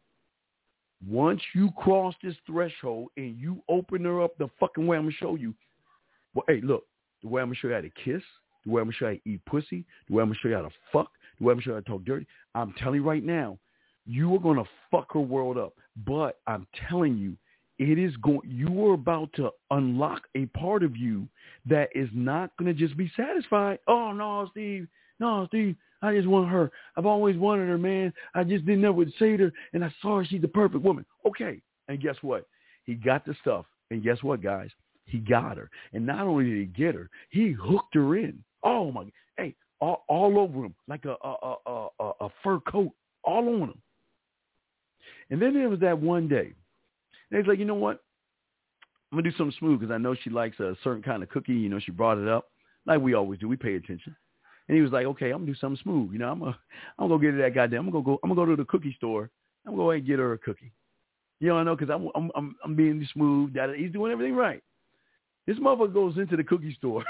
Speaker 6: Once you cross this threshold and you open her up the fucking way I'm going to show you. Well, hey, look, the way I'm going to show you how to kiss, the way I'm going to show you how to eat pussy, the way I'm going to show you how to fuck, the way I'm going to show you how to talk dirty. I'm telling you right now, you are going to fuck her world up. But I'm telling you, it is going, you are about to unlock a part of you that is not going to just be satisfied. Oh, no, Steve. No, Steve. I just want her. I've always wanted her, man. I just didn't know what to say to her, and I saw her. She's the perfect woman. Okay. And guess what? He got the stuff. And guess what, guys? He got her. And not only did he get her, he hooked her in. Oh, my. Hey, all, all over him, like a a, a a a fur coat, all on him. And then there was that one day. And he's like, you know what? I'm going to do something smooth because I know she likes a certain kind of cookie. You know, she brought it up like we always do. We pay attention. And he was like, okay, I'm going to do something smooth. You know, I'm going to I'm gonna get to that goddamn. I'm going to go I'm gonna go to the cookie store. I'm going to go ahead and get her a cookie. You know, I know because I'm, I'm, I'm, I'm being smooth. He's doing everything right. This motherfucker goes into the cookie store.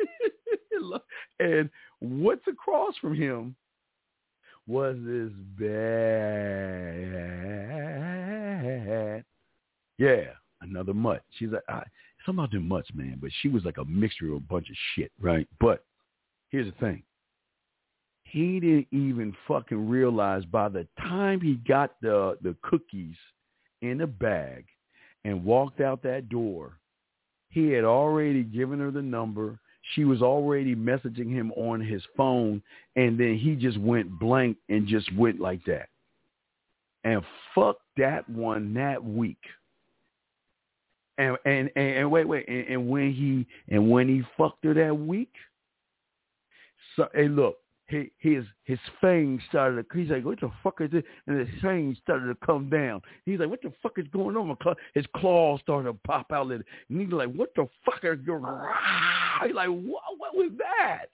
Speaker 6: And what's across from him was this bad, yeah, another mutt. She's like, I, something about them mutts, man, but she was like a mixture of a bunch of shit, right? But here's the thing. He didn't even fucking realize by the time he got the, the cookies in a bag and walked out that door, he had already given her the number. She was already messaging him on his phone, and then he just went blank and just went like that. And fuck that one that week. And and and, and wait, wait, and, and when he and when he fucked her that week, so hey, look, his his his fangs started to, he's like, what the fuck is this? And his fangs started to come down. He's like, what the fuck is going on? His claws started to pop out. And he's like, what the fuck are you? He's like, what, what was that?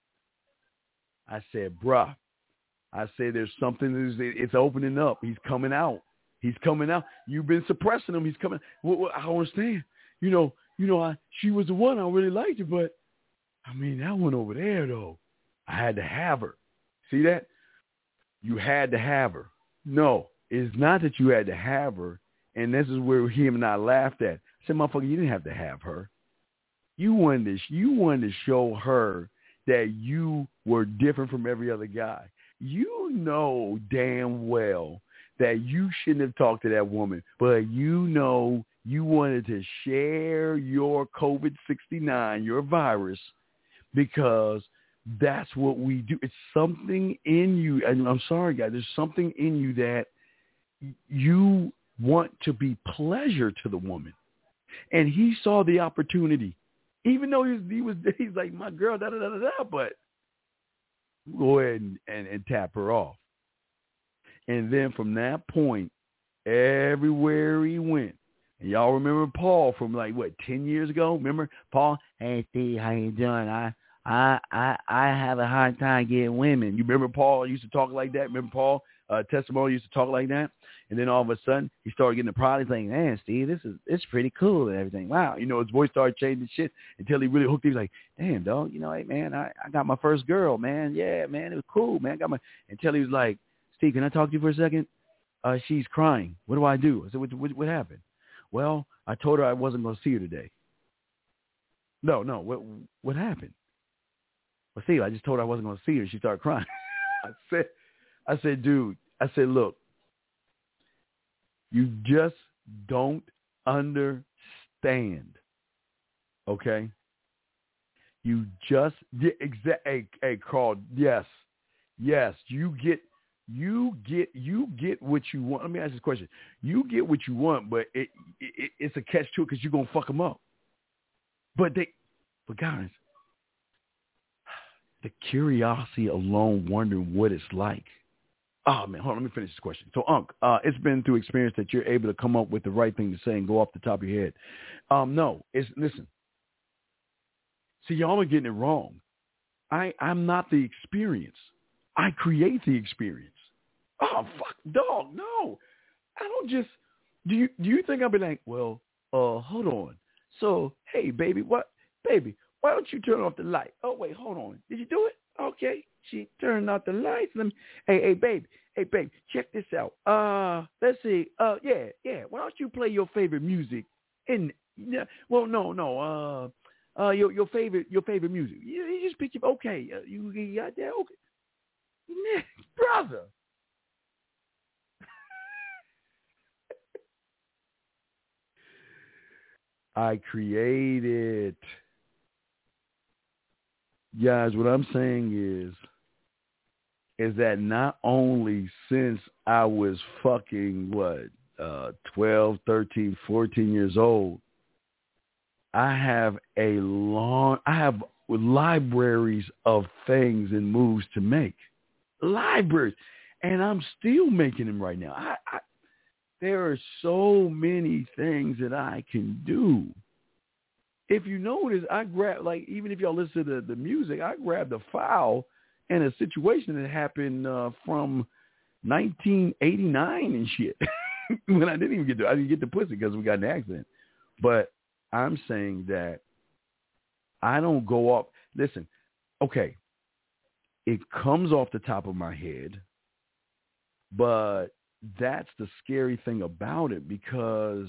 Speaker 6: I said, bruh, I said, there's something, it's opening up. He's coming out. He's coming out. You've been suppressing him. He's coming. Well, well, I don't understand. You know, you know, I, she was the one. I really liked her, but I mean, that one over there, though, I had to have her. See that? You had to have her. No, it's not that you had to have her. And this is where him and I laughed at. I said, motherfucker, you didn't have to have her. You wanted to, you wanted to show her that you were different from every other guy. You know damn well that you shouldn't have talked to that woman, but you know you wanted to share your COVID sixty-nine, your virus, because that's what we do. It's something in you, and I'm sorry, guys, there's something in you that you want to be pleasure to the woman. And he saw the opportunity. Even though he was, he was he's like, my girl, da da da da da, but go ahead and, and, and tap her off. And then from that point, everywhere he went, and y'all remember Paul from like what ten years ago? Remember Paul? Hey Steve, how you doing? I I I I have a hard time getting women. You remember Paul used to talk like that? Remember Paul? Uh, testimony used to talk like that, and then all of a sudden he started getting the product, like, man, Steve, this is it's pretty cool and everything. Wow, you know, his voice started changing shit until he really hooked. He was like, damn, dog, you know, hey man, I, I got my first girl, man. Yeah, man, it was cool, man. I got my until he was like, Steve, can I talk to you for a second? Uh, she's crying. What do I do? I said, what, what, what happened? Well, I told her I wasn't going to see her today. No, no, what what happened? Well, Steve, I just told her I wasn't going to see her. She started crying. I said. I said, dude, I said, look, you just don't understand, okay? You just, yeah, exa- hey, hey, Carl, yes, yes, you get, you get, you get what you want. Let me ask this question. You get what you want, but it, it it's a catch to it because you're going to fuck them up. But they, but guys, the curiosity alone, wondering what it's like. Oh, man, hold on, let me finish this question. So, Unc, uh, it's been through experience that you're able to come up with the right thing to say and go off the top of your head. Um, no, it's, listen. See, y'all are getting it wrong. I, I'm not the experience. I create the experience. Oh, fuck, dog, no. I don't just, do you do you think I'll be like, well, uh, hold on. So, hey, baby, what, baby, why don't you turn off the light? Oh, wait, hold on. Did you do it? Okay. She turned out the lights. Let me, hey, hey, baby, hey, baby, check this out. Uh, let's see. Uh, yeah, yeah. Why don't you play your favorite music? In, yeah. Well, no, no. Uh, uh, your your favorite your favorite music. You, you just pick your. Okay, uh, you, you got that? Okay, yeah, brother. I created. Guys, what I'm saying is, is that not only since I was fucking, what, uh, twelve, thirteen, fourteen years old, I have a long, I have with libraries of things and moves to make. Libraries. And I'm still making them right now. I, I, there are so many things that I can do. If you notice, I grab, like, even if y'all listen to the, the music, I grabbed a file and a situation that happened uh, from nineteen eighty-nine and shit. When I didn't even get the, I didn't get the pussy because we got in an accident. But I'm saying that I don't go off. Listen, okay, it comes off the top of my head, but that's the scary thing about it, because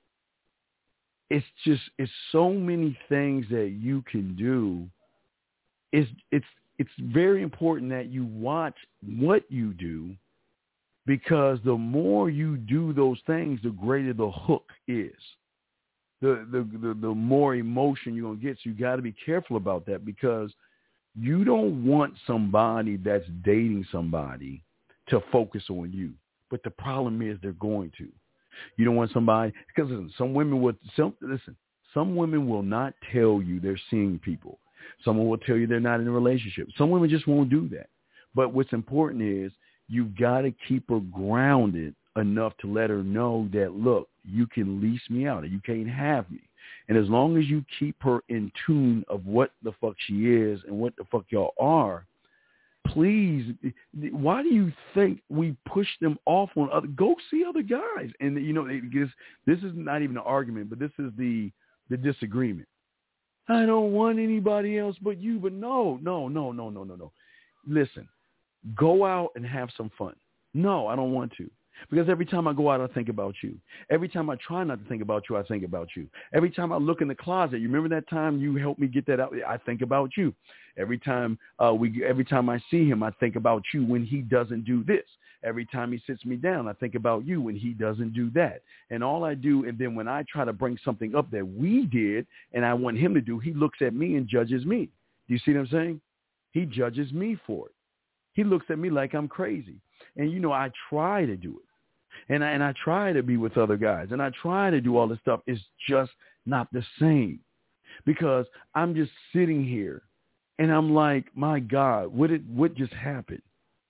Speaker 6: it's just, it's so many things that you can do. It's, it's, it's very important that you watch what you do, because the more you do those things, the greater the hook is. The, the, the, the more emotion you're going to get. So you got to be careful about that, because you don't want somebody that's dating somebody to focus on you. But the problem is they're going to. You don't want somebody, because listen, some women will, some, listen, some women will not tell you they're seeing people. Someone will tell you they're not in a relationship. Some women just won't do that. But what's important is you've got to keep her grounded enough to let her know that, look, you can lease me out or you can't have me. And as long as you keep her in tune of what the fuck she is and what the fuck y'all are, please, why do you think we push them off on other, go see other guys? And, you know, it gets, this is not even an argument, but this is the, the disagreement. I don't want anybody else but you. But no, no, no, no, no, no, no. Listen, go out and have some fun. No, I don't want to. Because every time I go out, I think about you. Every time I try not to think about you, I think about you. Every time I look in the closet, you remember that time you helped me get that out? I think about you. Every time uh, we, every time I see him, I think about you when he doesn't do this. Every time he sits me down, I think about you when he doesn't do that. And all I do, and then when I try to bring something up that we did and I want him to do, he looks at me and judges me. Do you see what I'm saying? He judges me for it. He looks at me like I'm crazy. And, you know, I try to do it. And I, and I try to be with other guys, and I try to do all this stuff. It's just not the same, because I'm just sitting here and I'm like, my God, what did, what just happened?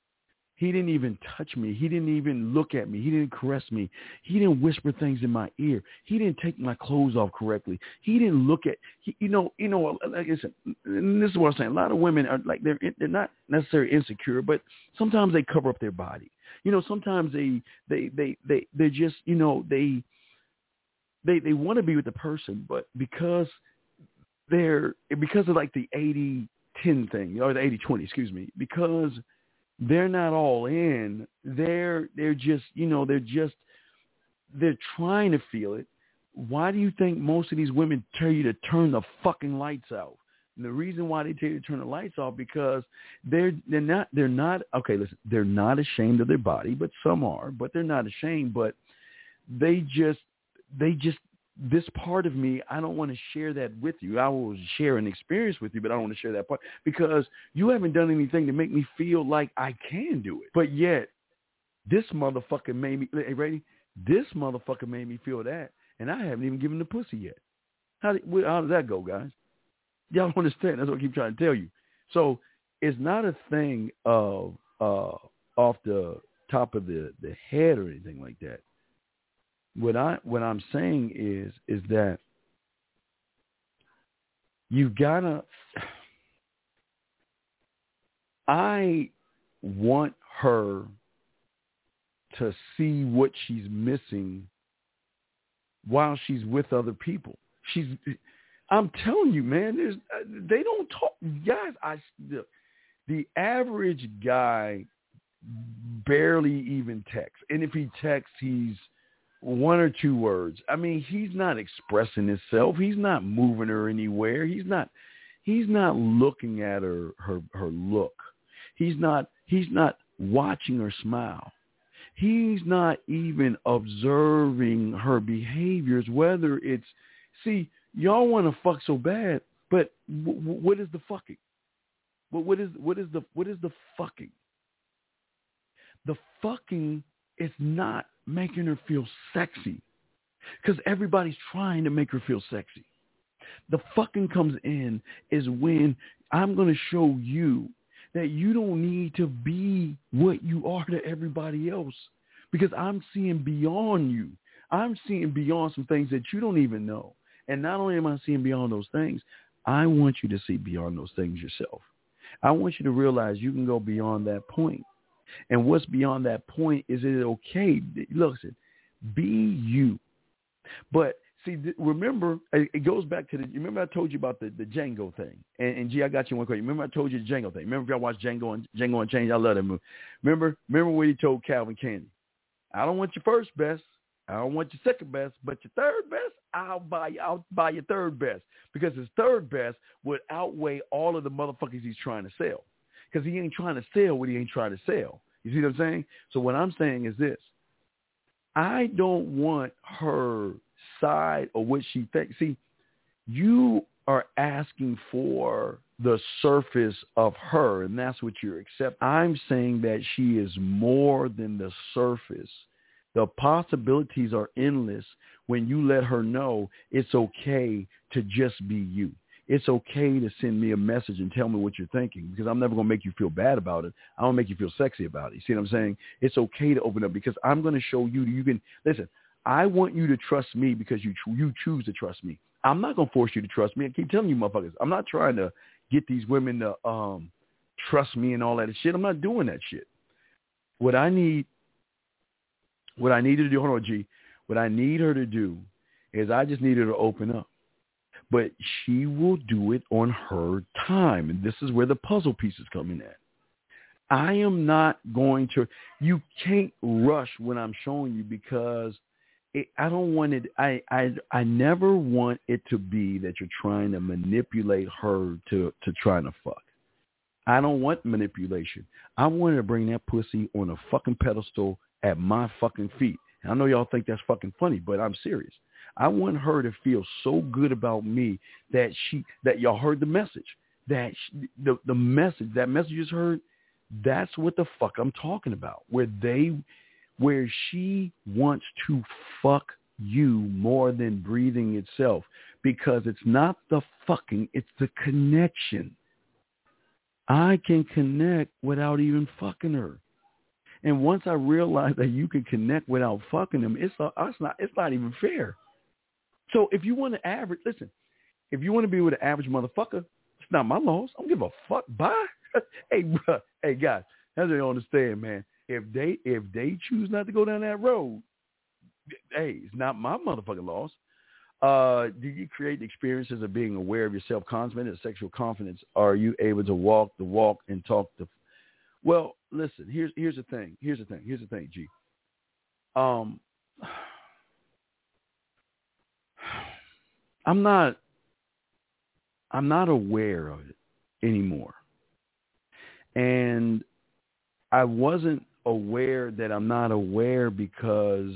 Speaker 6: He didn't even touch me. He didn't even look at me. He didn't caress me. He didn't whisper things in my ear. He didn't take my clothes off correctly. He didn't look at, he, you know, you know, like I said, and this is what I'm saying. A lot of women are like, they're, they're not necessarily insecure, but sometimes they cover up their body. You know, sometimes they, they, they, they, they just, you know, they, they, they want to be with the person, but because they're, because of like the eighty ten thing, or the eighty twenty, excuse me, because they're not all in, they're, they're just, you know, they're just, they're trying to feel it. Why do you think most of these women tell you to turn the fucking lights out? And the reason why they tell you to turn the lights off, because they're they're not they're not okay. Listen, they're not ashamed of their body, but some are. But they're not ashamed. But they just they just this part of me, I don't want to share that with you. I will share an experience with you, but I don't want to share that part because you haven't done anything to make me feel like I can do it. But yet, this motherfucker made me. Hey, ready? This motherfucker made me feel that, and I haven't even given the pussy yet. How did, how does that go, guys? Y'all understand? That's what I keep trying to tell you. So it's not a thing of uh, off the top of the, the head or anything like that. What I what I'm saying is is that you gotta. I want her to see what she's missing while she's with other people. She's. I'm telling you, man, there's, they don't talk. Guys, I, the, the average guy barely even texts. And if he texts, he's one or two words. I mean, he's not expressing himself. He's not moving her anywhere. He's not he's not looking at her, her, her look. He's not he's not watching her smile. He's not even observing her behaviors, whether it's, see, y'all want to fuck so bad, but w- w- what is the fucking? What what is what is the what is the fucking? The fucking is not making her feel sexy, because everybody's trying to make her feel sexy. The fucking comes in is when I'm going to show you that you don't need to be what you are to everybody else, because I'm seeing beyond you. I'm seeing beyond some things that you don't even know. And not only am I seeing beyond those things, I want you to see beyond those things yourself. I want you to realize you can go beyond that point. And what's beyond that point is it okay? Listen, be you. But see, remember, it goes back to the, you remember I told you about the, the Django thing. And, and G, I got you one question. Remember I told you the Django thing. Remember if y'all watched Django and Django Unchained? I love that movie. Remember, remember when he told Calvin Candy, I don't want your first best. I don't want your second best, but your third best, I'll buy I'll buy your third best, because his third best would outweigh all of the motherfuckers he's trying to sell, because he ain't trying to sell what he ain't trying to sell. You see what I'm saying? So what I'm saying is this. I don't want her side or what she thinks. See, you are asking for the surface of her, and that's what you're accepting. I'm saying that she is more than the surface. The possibilities are endless when you let her know it's okay to just be you. It's okay to send me a message and tell me what you're thinking, because I'm never going to make you feel bad about it. I don't make you feel sexy about it. You see what I'm saying? It's okay to open up, because I'm going to show you you can listen. I want you to trust me because you you choose to trust me. I'm not going to force you to trust me. I keep telling you motherfuckers, I'm not trying to get these women to um, trust me and all that shit. I'm not doing that shit. What I need What I need her to do, hold on, G. What I need her to do is I just need her to open up. But she will do it on her time. And this is where the puzzle pieces come in at. I am not going to, you can't rush when I'm showing you, because it, I don't want it, I, I, I never want it to be that you're trying to manipulate her to, to trying to fuck. I don't want manipulation. I want her to bring that pussy on a fucking pedestal at my fucking feet. And I know y'all think that's fucking funny, but I'm serious. I want her to feel so good about me that she, that y'all heard the message, that she, the, the message, that message you just heard, that's what the fuck I'm talking about, where they, where she wants to fuck you more than breathing itself, because it's not the fucking, it's the connection. I can connect without even fucking her. And once I realize that you can connect without fucking them, it's, a, it's not it's not even fair. So if you want to average, listen, if you want to be with an average motherfucker, it's not my loss. I don't give a fuck. Bye. hey, bro, hey, guys, that's what you understand, man. If they if they choose not to go down that road, hey, it's not my motherfucking loss. Uh, do you create experiences of being aware of your self-confidence and sexual confidence? Are you able to walk the walk and talk the Well, listen, here's here's the thing. Here's the thing. Here's the thing, G. Um, I'm not I'm not aware of it anymore. And I wasn't aware that I'm not aware because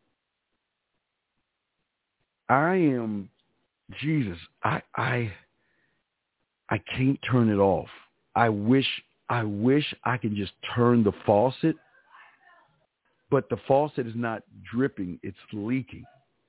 Speaker 6: I am Jesus, I I I can't turn it off. I wish I wish I could just turn the faucet, but the faucet is not dripping, it's leaking.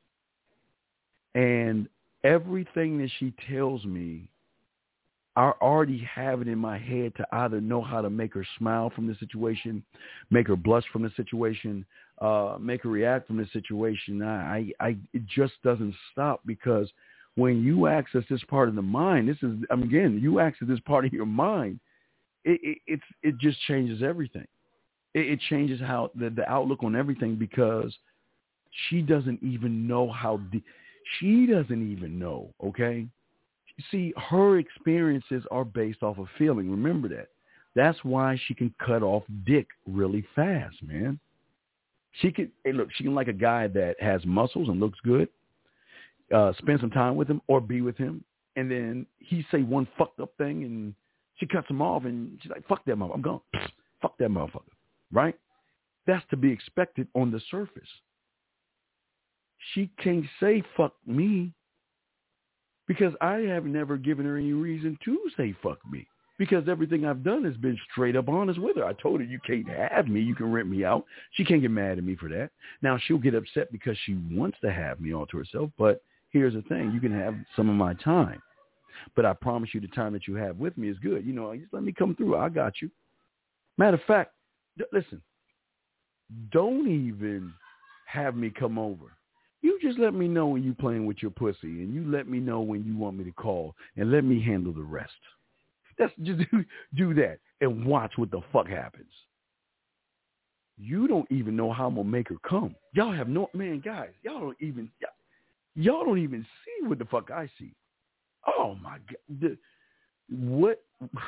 Speaker 6: And everything that she tells me, I already have it in my head to either know how to make her smile from the situation, make her blush from the situation, uh, make her react from the situation. I, I, I, it just doesn't stop, because when you access this part of the mind, this is, I mean, again, you access this part of your mind, it, it, it's, it just changes everything. It, it changes how the, the outlook on everything, because she doesn't even know how deep, she doesn't even know, okay? See, her experiences are based off of feeling. Remember that. That's why she can cut off dick really fast, man. She can, hey, look, she can like a guy that has muscles and looks good, uh, spend some time with him or be with him, and then he say one fucked up thing, and she cuts him off, and she's like, fuck that motherfucker, I'm gone. Fuck that motherfucker, right? That's to be expected on the surface. She can't say fuck me, because I have never given her any reason to say fuck me, because everything I've done has been straight up honest with her. I told her, you can't have me. You can rent me out. She can't get mad at me for that. Now, she'll get upset because she wants to have me all to herself, but here's the thing. You can have some of my time, but I promise you the time that you have with me is good. You know, just let me come through. I got you. Matter of fact, listen, don't even have me come over. You just let me know when you playing with your pussy, and you let me know when you want me to call, and let me handle the rest. That's just do, do that and watch what the fuck happens. You don't even know how I'm gonna make her come. Y'all have no man, guys. Y'all don't even y'all, y'all don't even see what the fuck I see. Oh my god, the, what?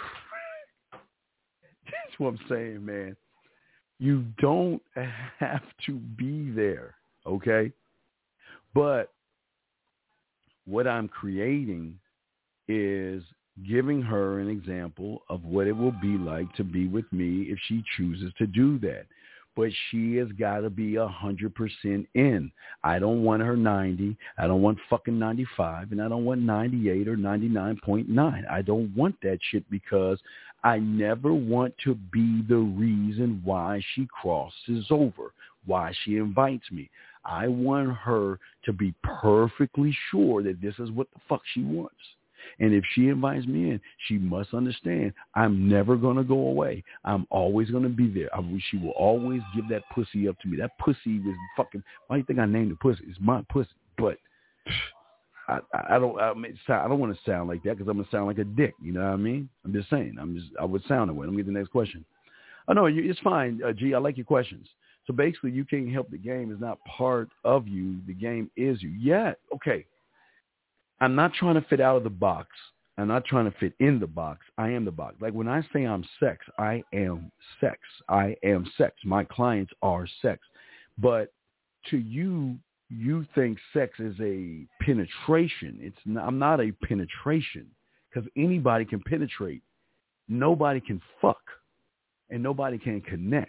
Speaker 6: That's what I'm saying, man. You don't have to be there, okay? But what I'm creating is giving her an example of what it will be like to be with me if she chooses to do that. But she has got to be one hundred percent in. I don't want her ninety. I don't want fucking ninety-five. And I don't want ninety-eight or ninety-nine point nine. I don't want that shit because I never want to be the reason why she crosses over, why she invites me. I want her to be perfectly sure that this is what the fuck she wants. And if she invites me in, she must understand I'm never going to go away. I'm always going to be there. I, she will always give that pussy up to me. That pussy was fucking, why do you think I named the pussy? It's my pussy. But I, I don't I, mean, I don't want to sound like that because I'm going to sound like a dick. You know what I mean? I'm just saying. I'm just, I would sound that way. Let me get the next question. Oh, no, it's fine, uh, G. I like your questions. So basically, you can't help the game. It's not part of you. The game is you. Yeah, okay. I'm not trying to fit out of the box. I'm not trying to fit in the box. I am the box. Like when I say I'm sex, I am sex. I am sex. My clients are sex. But to you, you think sex is a penetration. It's not, I'm not a penetration because anybody can penetrate. Nobody can fuck. And nobody can connect.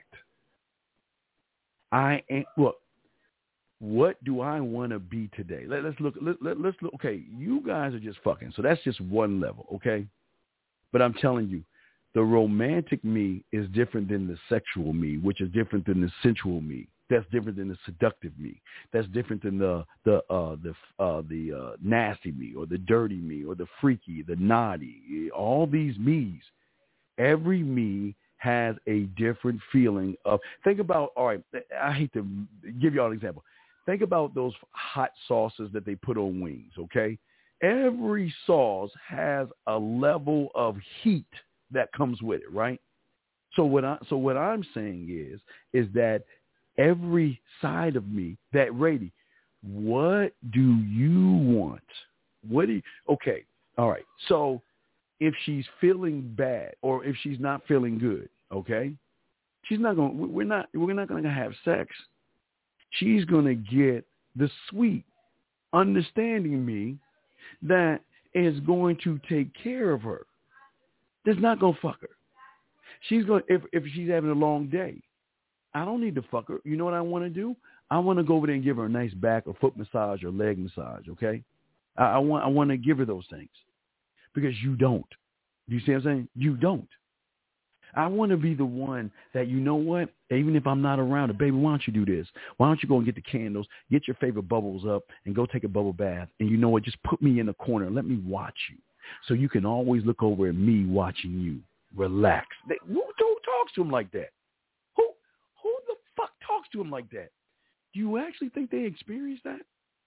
Speaker 6: I am, look, what do I want to be today? Let, let's look, let, let, let's look. Okay, you guys are just fucking. So that's just one level, okay? But I'm telling you, the romantic me is different than the sexual me, which is different than the sensual me. That's different than the seductive me. That's different than the the uh, the uh, the uh, nasty me or the dirty me or the freaky, the naughty. All these me's. Every me has a different feeling of. Think about. All right, I hate to give you all an example. Think about those hot sauces that they put on wings. Okay, every sauce has a level of heat that comes with it, right? So what I so what I'm saying is is that every side of me, that Rady, what do you want? What do you, okay, all right. So if she's feeling bad or if she's not feeling good, okay, she's not going. We're not. We're not going to have sex. She's going to get the sweet, understanding me that is going to take care of her. That's not going to fuck her. She's going. If if she's having a long day, I don't need to fuck her. You know what I want to do? I want to go over there and give her a nice back or foot massage or leg massage. Okay, I, I want I want to give her those things because you don't. You see what I'm saying? You don't. I want to be the one that, you know what, even if I'm not around, baby, why don't you do this? Why don't you go and get the candles, get your favorite bubbles up, and go take a bubble bath? And you know what, just put me in the corner and let me watch you. So you can always look over at me watching you. Relax. They, who, who talks to him like that? Who who the fuck talks to him like that? Do you actually think they experience that?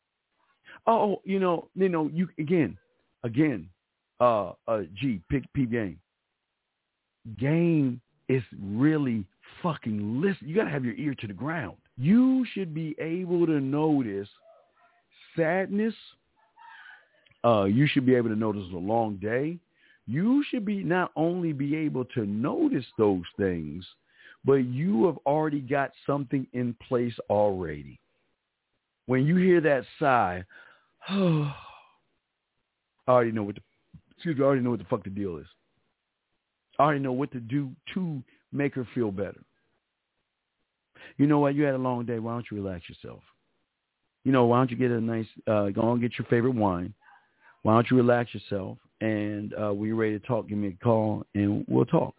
Speaker 6: Oh, you know, you know, you again, again, uh, uh, G, pick P game. Game is really fucking listen. You got to have your ear to the ground. You should be able to notice sadness. Uh, you should be able to notice a long day. You should be not only be able to notice those things, but you have already got something in place already. When you hear that sigh, oh, I already know what the, excuse me, I already know what the fuck the deal is. I already know what to do to make her feel better. You know what? You had a long day. Why don't you relax yourself? You know, why don't you get a nice, uh, go and get your favorite wine. Why don't you relax yourself? And uh, when you're ready to talk, give me a call and we'll talk.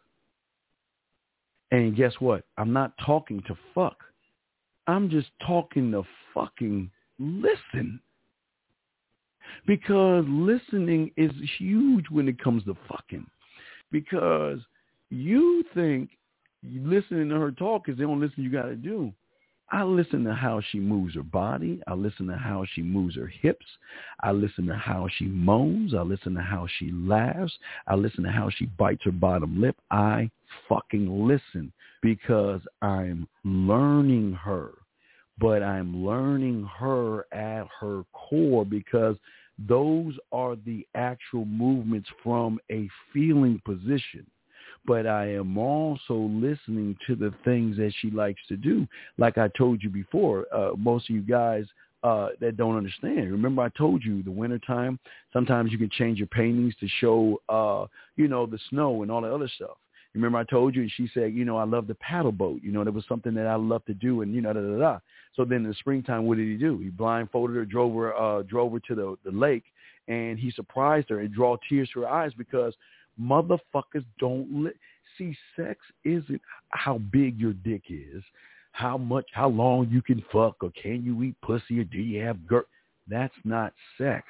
Speaker 6: And guess what? I'm not talking to fuck. I'm just talking to fucking listen. Because listening is huge when it comes to fucking. Because you think listening to her talk is the only listen you got to do. I listen to how she moves her body. I listen to how she moves her hips. I listen to how she moans. I listen to how she laughs. I listen to how she bites her bottom lip. I fucking listen because I'm learning her. But I'm learning her at her core because those are the actual movements from a feeling position. But I am also listening to the things that she likes to do. Like I told you before, uh, most of you guys uh, that don't understand. Remember I told you the wintertime, sometimes you can change your paintings to show, uh, you know, the snow and all the other stuff. Remember I told you, and she said, you know, I love the paddle boat. You know, that was something that I love to do, and, you know, da, da, da. So then in the springtime, what did he do? He blindfolded her, drove her, uh, drove her to the, the lake, and he surprised her and draw tears to her eyes because motherfuckers don't li- see. Sex isn't how big your dick is, how much, how long you can fuck, or can you eat pussy, or do you have gir- That's not sex.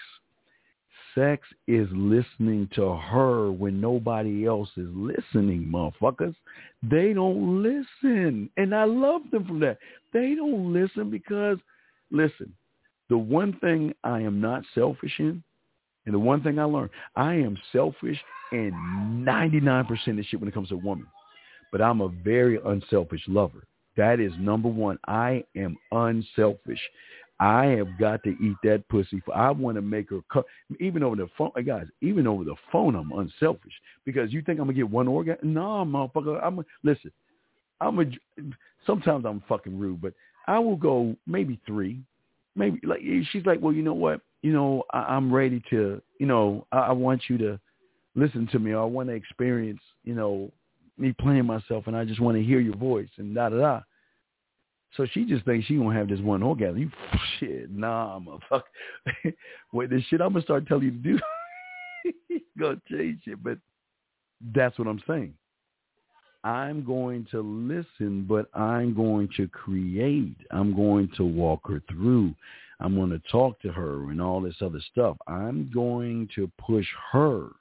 Speaker 6: Sex is listening to her when nobody else is listening, motherfuckers. They don't listen, and I love them for that. They don't listen because, listen, the one thing I am not selfish in, and the one thing I learned, I am selfish in ninety-nine percent of shit when it comes to a woman. But I'm a very unselfish lover. That is number one. I am unselfish. I have got to eat that pussy. For, I want to make her, co- even over the phone, guys, even over the phone, I'm unselfish. Because you think I'm going to get one orgasm? No, motherfucker. I'm a, listen, I'm a, sometimes I'm fucking rude, but I will go maybe three. Maybe, like, she's like, well, you know what? You know, I, I'm ready to, you know, I, I want you to listen to me. Or I want to experience, you know, me playing myself, and I just want to hear your voice and da da da. So she just thinks she gonna have this one orgasm. You shit, nah, motherfucker. Wait, this shit I'm gonna start telling you to do, gonna change it. But that's what I'm saying. I'm going to listen, but I'm going to create. I'm going to walk her through. I'm going to talk to her and all this other stuff. I'm going to push her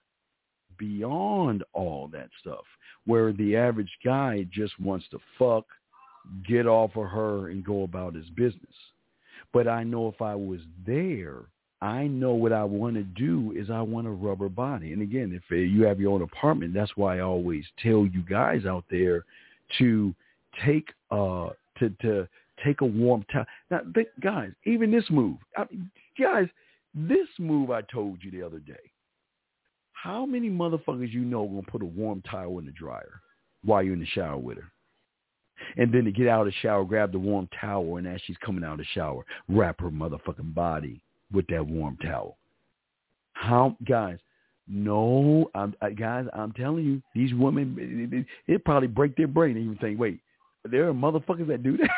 Speaker 6: beyond all that stuff, where the average guy just wants to fuck, get off of her, and go about his business. But I know if I was there, I know what I want to do is I want to rub her body. And again, if you have your own apartment, that's why I always tell you guys out there to take uh to to take a warm towel. Now, th- guys, even this move, I mean, guys, this move I told you the other day. How many motherfuckers you know gonna put a warm towel in the dryer while you're in the shower with her? And then to get out of the shower, grab the warm towel, and as she's coming out of the shower, wrap her motherfucking body with that warm towel. How, guys, no, I'm, I, guys, I'm telling you, these women, it, it probably break their brain and even think, wait, there are motherfuckers that do that?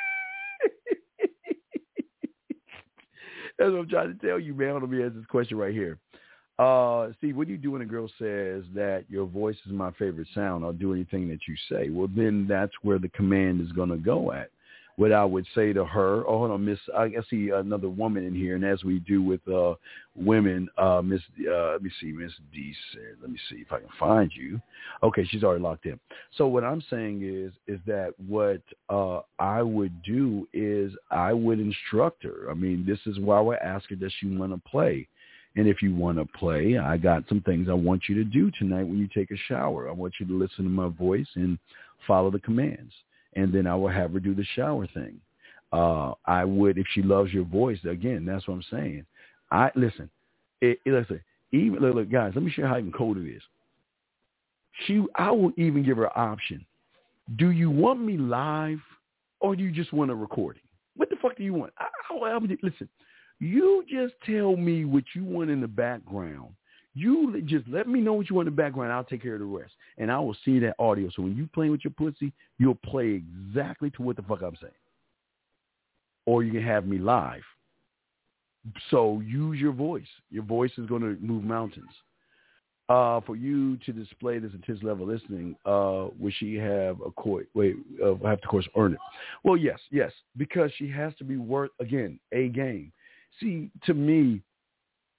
Speaker 6: That's what I'm trying to tell you, man. Let me ask this question right here. Uh, Steve, what do you do when a girl says that your voice is my favorite sound? I'll do anything that you say. Well, then that's where the command is going to go at. What I would say to her, oh, hold on, Miss, I see another woman in here, and as we do with uh, women, uh, Miss, uh, let me see, Miss D said, let me see if I can find you. Okay, she's already locked in. So what I'm saying is, is that what uh, I would do is I would instruct her. I mean, this is why I would ask her, does she want to play? And if you want to play, I got some things I want you to do tonight when you take a shower. I want you to listen to my voice and follow the commands. And then I will have her do the shower thing. Uh, I would, if she loves your voice, again, that's what I'm saying. I listen, it, it, listen, even, look, look, guys, let me show you how even cold it is. She, I will even give her an option. Do you want me live or do you just want a recording? What the fuck do you want? I, I, I, listen, you just tell me what you want in the background. You just let me know what you want in the background. I'll take care of the rest. And I will see that audio. So when you playing with your pussy, you'll play exactly to what the fuck I'm saying. Or you can have me live. So use your voice. Your voice is going to move mountains. Uh, for you to display this intense level of listening, uh, will she have a court? Wait, uh, have to, of course, earn it. Well, yes, yes, because she has to be worth, again, a game. See, to me,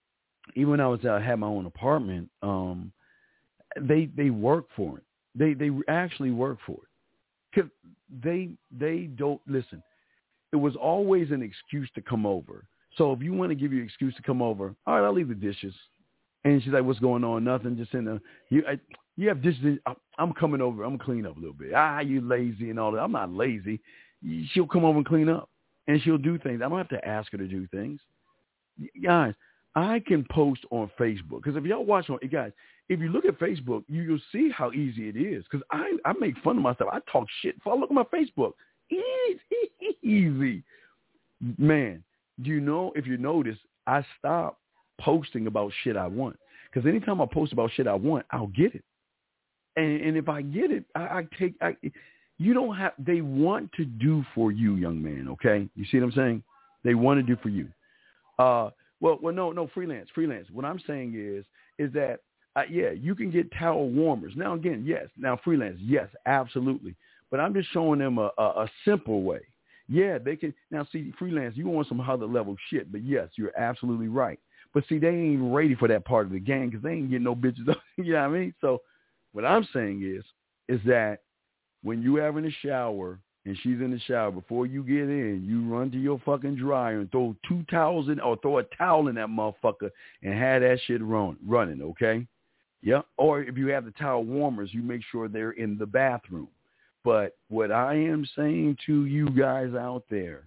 Speaker 6: even when I was uh, had my own apartment, um, they they work for it. They they actually work for it. Cause they they don't listen. It was always an excuse to come over. So if you want to give you an excuse to come over, all right, I'll leave the dishes. And she's like, "What's going on? Nothing. Just in the you I, you have dishes. I'm coming over. I'm gonna clean up a little bit. Ah, you lazy and all that. I'm not lazy. She'll come over and clean up, and she'll do things. I don't have to ask her to do things. Guys, I can post on Facebook because if y'all watch on guys, if you look at Facebook, you, you'll see how easy it is. Because I I make fun of myself. I talk shit. If I look at my Facebook, easy, easy, man. Do you know if you notice, I stop posting about shit I want. Because anytime I post about shit I want, I'll get it. And, and if I get it, I, I take, I, you don't have, they want to do for you, young man, okay? You see what I'm saying? They want to do for you. Uh, well, well, no, no, freelance, freelance. What I'm saying is, is that, uh, yeah, you can get towel warmers. Now, again, yes. Now, freelance, yes, absolutely. But I'm just showing them a, a, a simple way. Yeah, they can. Now, see, freelance, you want some other level shit, but yes, you're absolutely right. But see, they ain't ready for that part of the game because they ain't getting no bitches. You know what I mean? So what I'm saying is, is that when you have in the shower and she's in the shower, before you get in, you run to your fucking dryer and throw two towels in or throw a towel in that motherfucker and have that shit run, running, okay? Yeah. Or if you have the towel warmers, you make sure they're in the bathroom. But what I am saying to you guys out there,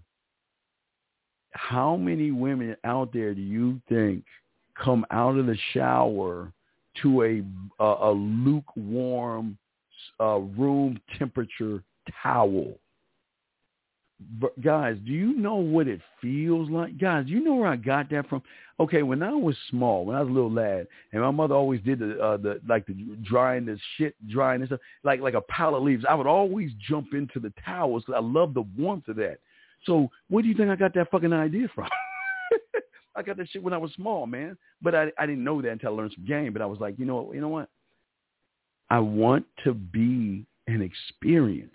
Speaker 6: how many women out there do you think come out of the shower to a a, a lukewarm uh, room temperature towel? But guys, do you know what it feels like? Guys, you know where I got that from? Okay, when I was small, when I was a little lad, and my mother always did the uh, the like the drying the shit, drying this stuff, like like a pile of leaves. I would always jump into the towels because I love the warmth of that. So where do you think I got that fucking idea from? I got that shit when I was small, man. But I I didn't know that until I learned some game. But I was like, you know, you know what? I want to be an experience.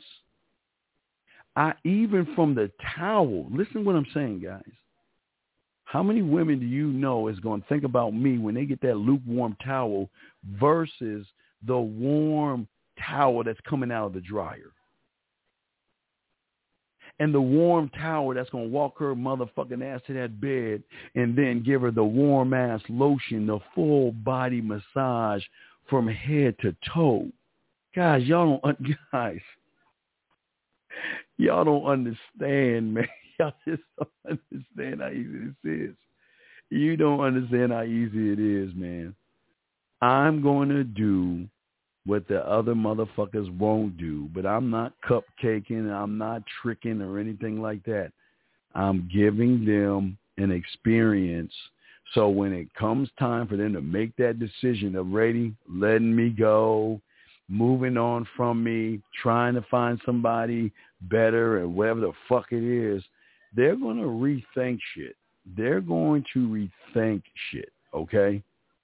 Speaker 6: I even from the towel, listen to what I'm saying, guys. How many women do you know is going to think about me when they get that lukewarm towel versus the warm towel that's coming out of the dryer? And the warm towel that's going to walk her motherfucking ass to that bed and then give her the warm ass lotion, the full body massage from head to toe. Guys, y'all don't, guys. Y'all don't understand, man. Y'all just don't understand how easy this is. You don't understand how easy it is, man. I'm going to do what the other motherfuckers won't do, but I'm not cupcaking. I'm not tricking or anything like that. I'm giving them an experience. So when it comes time for them to make that decision of ready, letting me go, moving on from me, trying to find somebody better and whatever the fuck it is, they're going to rethink shit. They're going to rethink shit, okay?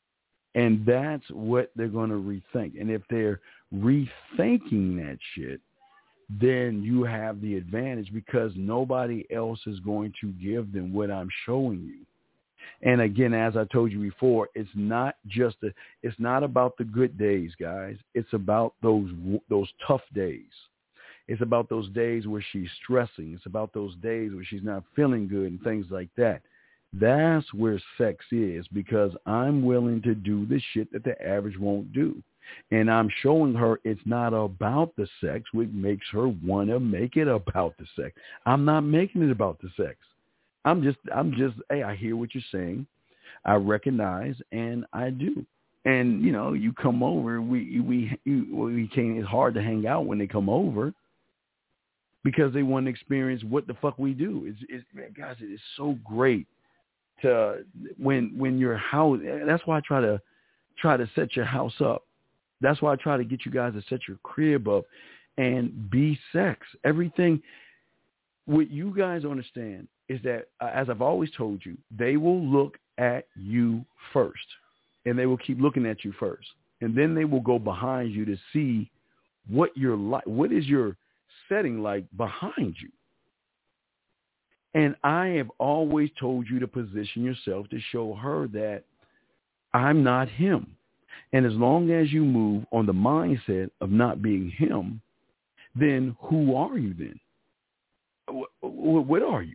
Speaker 6: And that's what they're going to rethink. And if they're rethinking that shit, then you have the advantage because nobody else is going to give them what I'm showing you. And again, as I told you before, it's not just a, it's not about the good days, guys. It's about those those tough days. It's about those days where she's stressing. It's about those days where she's not feeling good and things like that. That's where sex is because I'm willing to do the shit that the average won't do. And I'm showing her it's not about the sex, which makes her want to make it about the sex. I'm not making it about the sex. I'm just, I'm just, hey, I hear what you're saying. I recognize and I do. And, you know, you come over, we, we, we can't, it's hard to hang out when they come over because they want to experience what the fuck we do. It's, it's man, guys, it is so great to, when, when your house, that's why I try to, try to set your house up. That's why I try to get you guys to set your crib up and be sex. Everything, what you guys understand is that, uh, as I've always told you, they will look at you first, and they will keep looking at you first, and then they will go behind you to see what you're like. What is your setting like behind you? And I have always told you to position yourself to show her that I'm not him. And as long as you move on the mindset of not being him, then who are you then? What are you?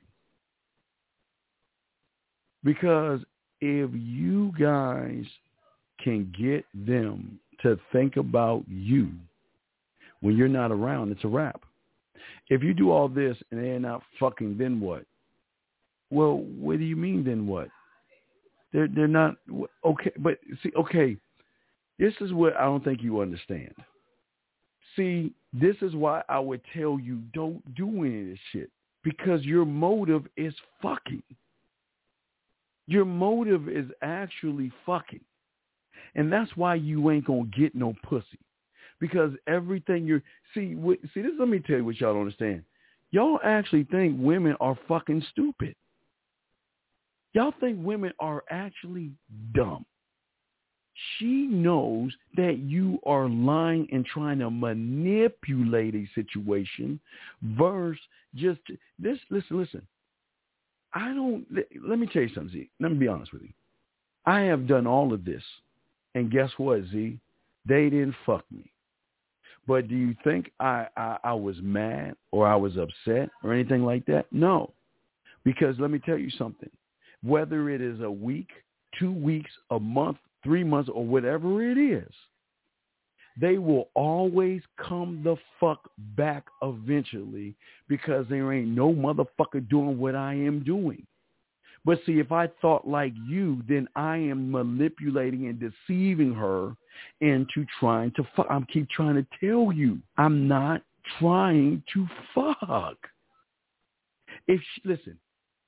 Speaker 6: Because if you guys can get them to think about you when you're not around, it's a wrap. If you do all this and they're not fucking, then what? Well, what do you mean then what? They're they're not okay. But see, okay, this is what I don't think you understand. See, this is why I would tell you don't do any of this shit, because your motive is fucking. Your motive is actually fucking. And that's why you ain't going to get no pussy. Because everything you're, see, w- see, this, let me tell you what y'all don't understand. Y'all actually think women are fucking stupid. Y'all think women are actually dumb. She knows that you are lying and trying to manipulate a situation versus just this. Listen, listen. I don't, let me tell you something, Z. Let me be honest with you. I have done all of this. And guess what, Z? They didn't fuck me. But do you think I, I, I was mad or I was upset or anything like that? No. Because let me tell you something. Whether it is a week, two weeks, a month, three months, or whatever it is, they will always come the fuck back eventually, because there ain't no motherfucker doing what I am doing. But see, if I thought like you, then I am manipulating and deceiving her into trying to fuck. I keep trying to tell you, I'm not trying to fuck. If she, listen,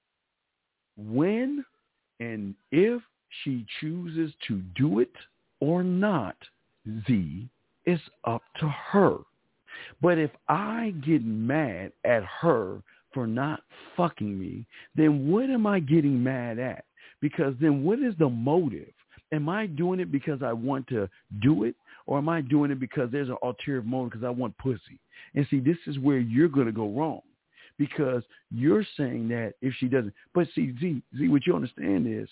Speaker 6: when and if she chooses to do it or not, Z, it's up to her. But if I get mad at her for not fucking me, then what am I getting mad at? Because then what is the motive? Am I doing it because I want to do it, or am I doing it because there's an ulterior motive because I want pussy? And see, this is where you're going to go wrong, because you're saying that if she doesn't. But see, Z, Z, what you understand is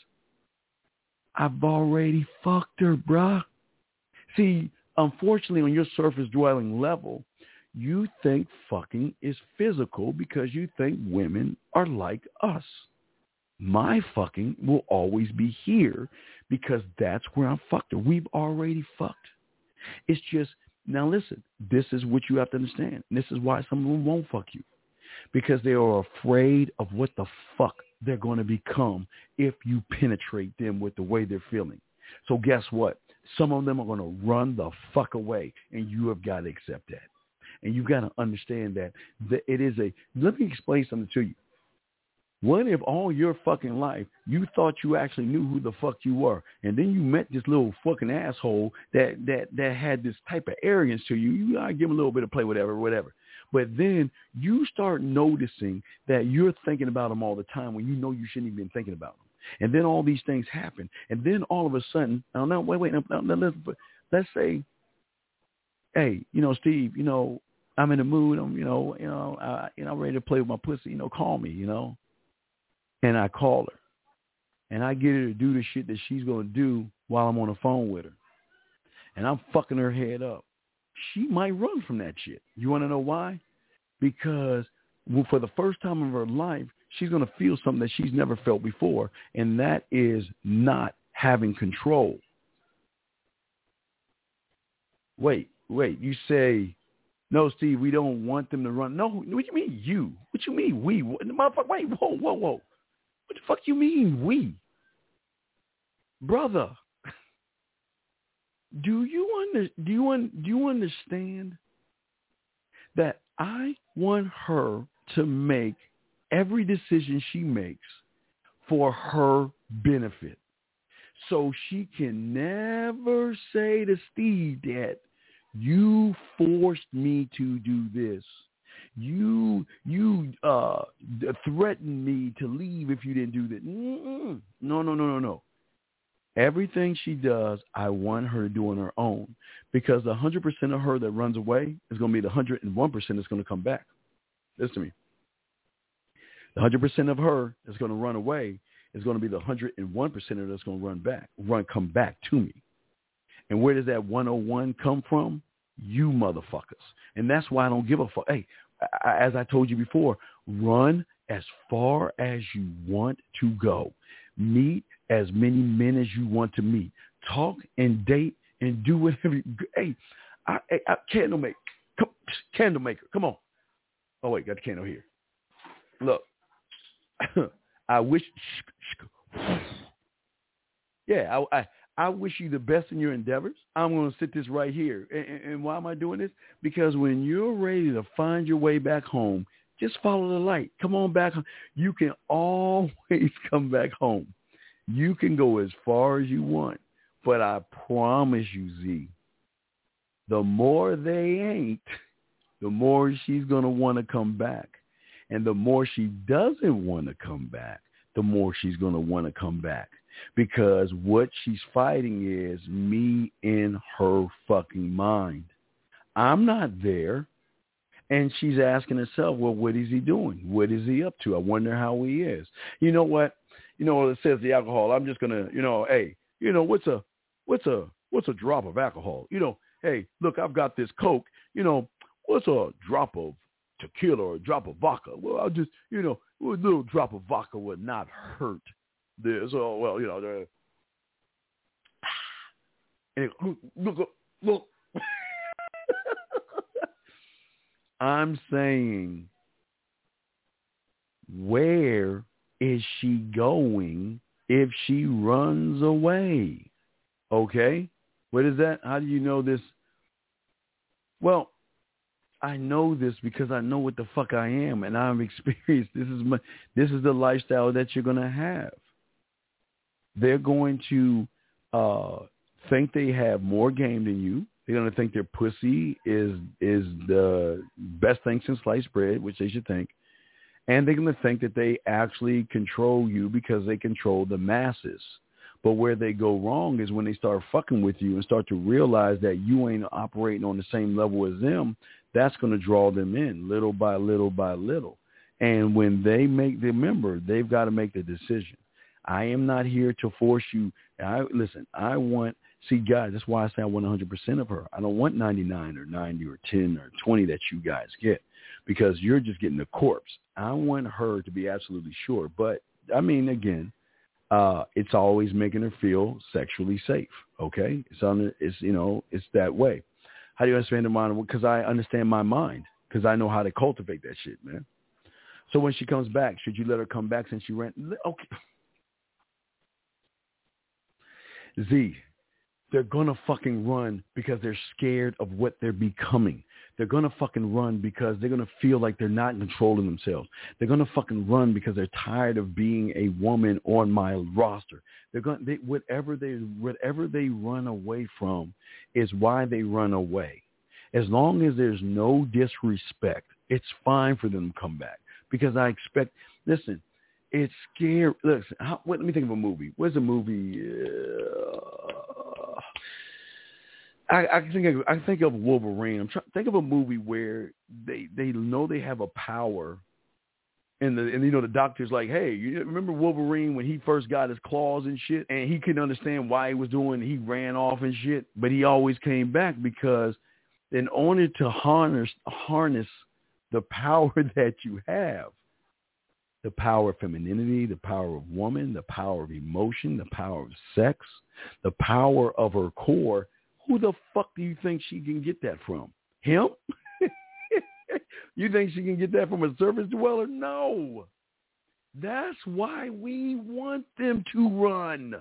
Speaker 6: I've already fucked her, bruh. See, unfortunately, on your surface dwelling level, you think fucking is physical because you think women are like us. My fucking will always be here because that's where I'm fucked her. We've already fucked. It's just, now listen, this is what you have to understand. This is why some of them won't fuck you, because they are afraid of what the fuck they're going to become if you penetrate them with the way they're feeling. So guess what? Some of them are going to run the fuck away, and you have got to accept that. And you've got to understand that it is a, let me explain something to you. What if all your fucking life you thought you actually knew who the fuck you were, and then you met this little fucking asshole that, that, that had this type of arrogance to you? You gotta give him a little bit of play, whatever, whatever. But then you start noticing that you're thinking about him all the time when you know you shouldn't even be thinking about him. And then all these things happen. And then all of a sudden, I don't know, wait, wait, no, no, no, let's, let's say, hey, you know, Steve, you know, I'm in the mood. I'm, you know, you know, I, you know, I'm ready to play with my pussy. You know, call me. You know, and I call her, and I get her to do the shit that she's gonna do while I'm on the phone with her, and I'm fucking her head up. She might run from that shit. You want to know why? Because well, for the first time in her life, she's gonna feel something that she's never felt before, and that is not having control. Wait, wait. You say. No, Steve, we don't want them to run. No, what do you mean you? What you mean we? What, motherfucker, wait, whoa, whoa, whoa. What the fuck you mean we? Brother, do you under, do you un, do you understand that I want her to make every decision she makes for her benefit, so she can never say to Steve that you forced me to do this. You you uh, threatened me to leave if you didn't do that. Mm-mm. No, no, no, no, no. Everything she does, I want her to do on her own, because the one hundred percent of her that runs away is going to be the one hundred one percent that's going to come back. Listen to me. The one hundred percent of her that's going to run away is going to be the one hundred one percent that's going to run back, run, come back to me. And where does that one oh one come from? You motherfuckers. And that's why I don't give a fuck. Hey, I, as I told you before, run as far as you want to go. Meet as many men as you want to meet. Talk and date and do whatever. You, hey, I, I, I, candle maker, come, candle maker, come on. Oh wait, got the candle here. Look, I wish. Yeah, I, I I wish you the best in your endeavors. I'm going to sit this right here. And, and why am I doing this? Because when you're ready to find your way back home, just follow the light. Come on back. You can always come back home. You can go as far as you want. But I promise you, Z, the more they ain't, the more she's going to want to come back. And the more she doesn't want to come back, the more she's going to want to come back. Because what she's fighting is me in her fucking mind. I'm not there. And she's asking herself, well, what is he doing? What is he up to? I wonder how he is. You know what? You know, it says the alcohol. I'm just going to, you know, hey, you know, what's a, what's a, what's a drop of alcohol? You know, hey, look, I've got this Coke. You know, what's a drop of tequila or a drop of vodka? Well, I'll just, you know, a little drop of vodka would not hurt this. Oh, well, you know, the, and it, look, look, look. I'm saying, where is she going if she runs away? Okay? What is that? How do you know this? Well, I know this because I know what the fuck I am, and I've experienced. This is my, this is the lifestyle that you're going to have. They're going to uh, think they have more game than you. They're going to think their pussy is is the best thing since sliced bread, which they should think. And they're going to think that they actually control you because they control the masses. But where they go wrong is when they start fucking with you and start to realize that you ain't operating on the same level as them. That's going to draw them in little by little by little. And when they make the remember, they've got to make the decision. I am not here to force you. I listen, I want, see, guys, that's why I say I want one hundred percent of her. I don't want ninety-nine or ninety or ten or twenty that you guys get because you're just getting the corpse. I want her to be absolutely sure. But, I mean, again, uh, it's always making her feel sexually safe, okay? It's, on, it's you know, it's that way. How do you understand the mind? Because I understand my mind because I know how to cultivate that shit, man. So when she comes back, should you let her come back since she ran? Okay. Z, they're going to fucking run because they're scared of what they're becoming. They're going to fucking run because they're going to feel like they're not controlling themselves. They're going to fucking run because they're tired of being a woman on my roster. They're going they, whatever they whatever they run away from is why they run away. As long as there's no disrespect, it's fine for them to come back because I expect, listen, it's scary. Listen, how, what, let me think of a movie. Where's a movie? Uh, I, I think of, I think of Wolverine. I'm trying think of a movie where they, they know they have a power, and the and you know the doctor's like, hey, you remember Wolverine when he first got his claws and shit, and he couldn't understand why he was doing. He ran off and shit, but he always came back because in order to harness harness the power that you have. The power of femininity, the power of woman, the power of emotion, the power of sex, the power of her core. Who the fuck do you think she can get that from? Him? You think she can get that from a surface dweller? No. That's why we want them to run.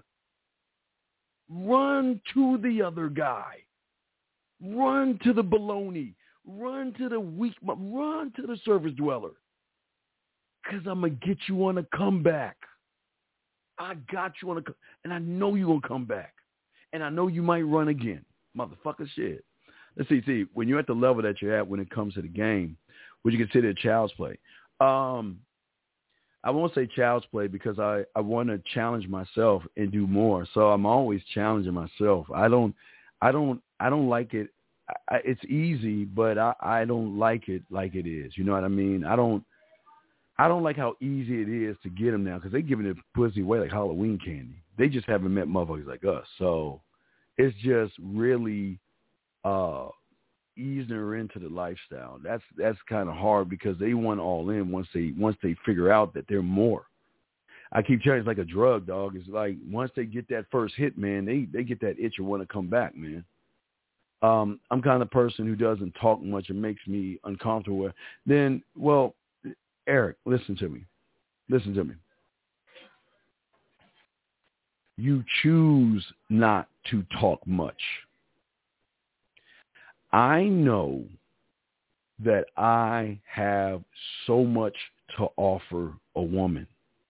Speaker 6: Run to the other guy. Run to the baloney. Run to the weak. Run to the surface dweller. Because I'm going to get you on a comeback. I got you on a comeback. And I know you're going to come back. And I know you might run again. Motherfucker shit. Let's see, see, when you're at the level that you're at when it comes to the game, would you consider it child's play? Um, I won't say child's play because I, I want to challenge myself and do more. So I'm always challenging myself. I don't, I don't, I don't like it. I, it's easy, but I, I don't like it like it is. You know what I mean? I don't, I don't like how easy it is to get them now because they're giving it pussy away like Halloween candy. They just haven't met motherfuckers like us. So it's just really uh, easing her into the lifestyle. That's that's kind of hard because they want all in once they once they figure out that they're more. I keep telling you, it's like a drug, dog. It's like once they get that first hit, man, they, they get that itch or want to come back, man. Um, I'm kind of person who doesn't talk much. It makes me uncomfortable. Then, well, Eric, listen to me. Listen to me. You choose not to talk much. I know that I have so much to offer a woman.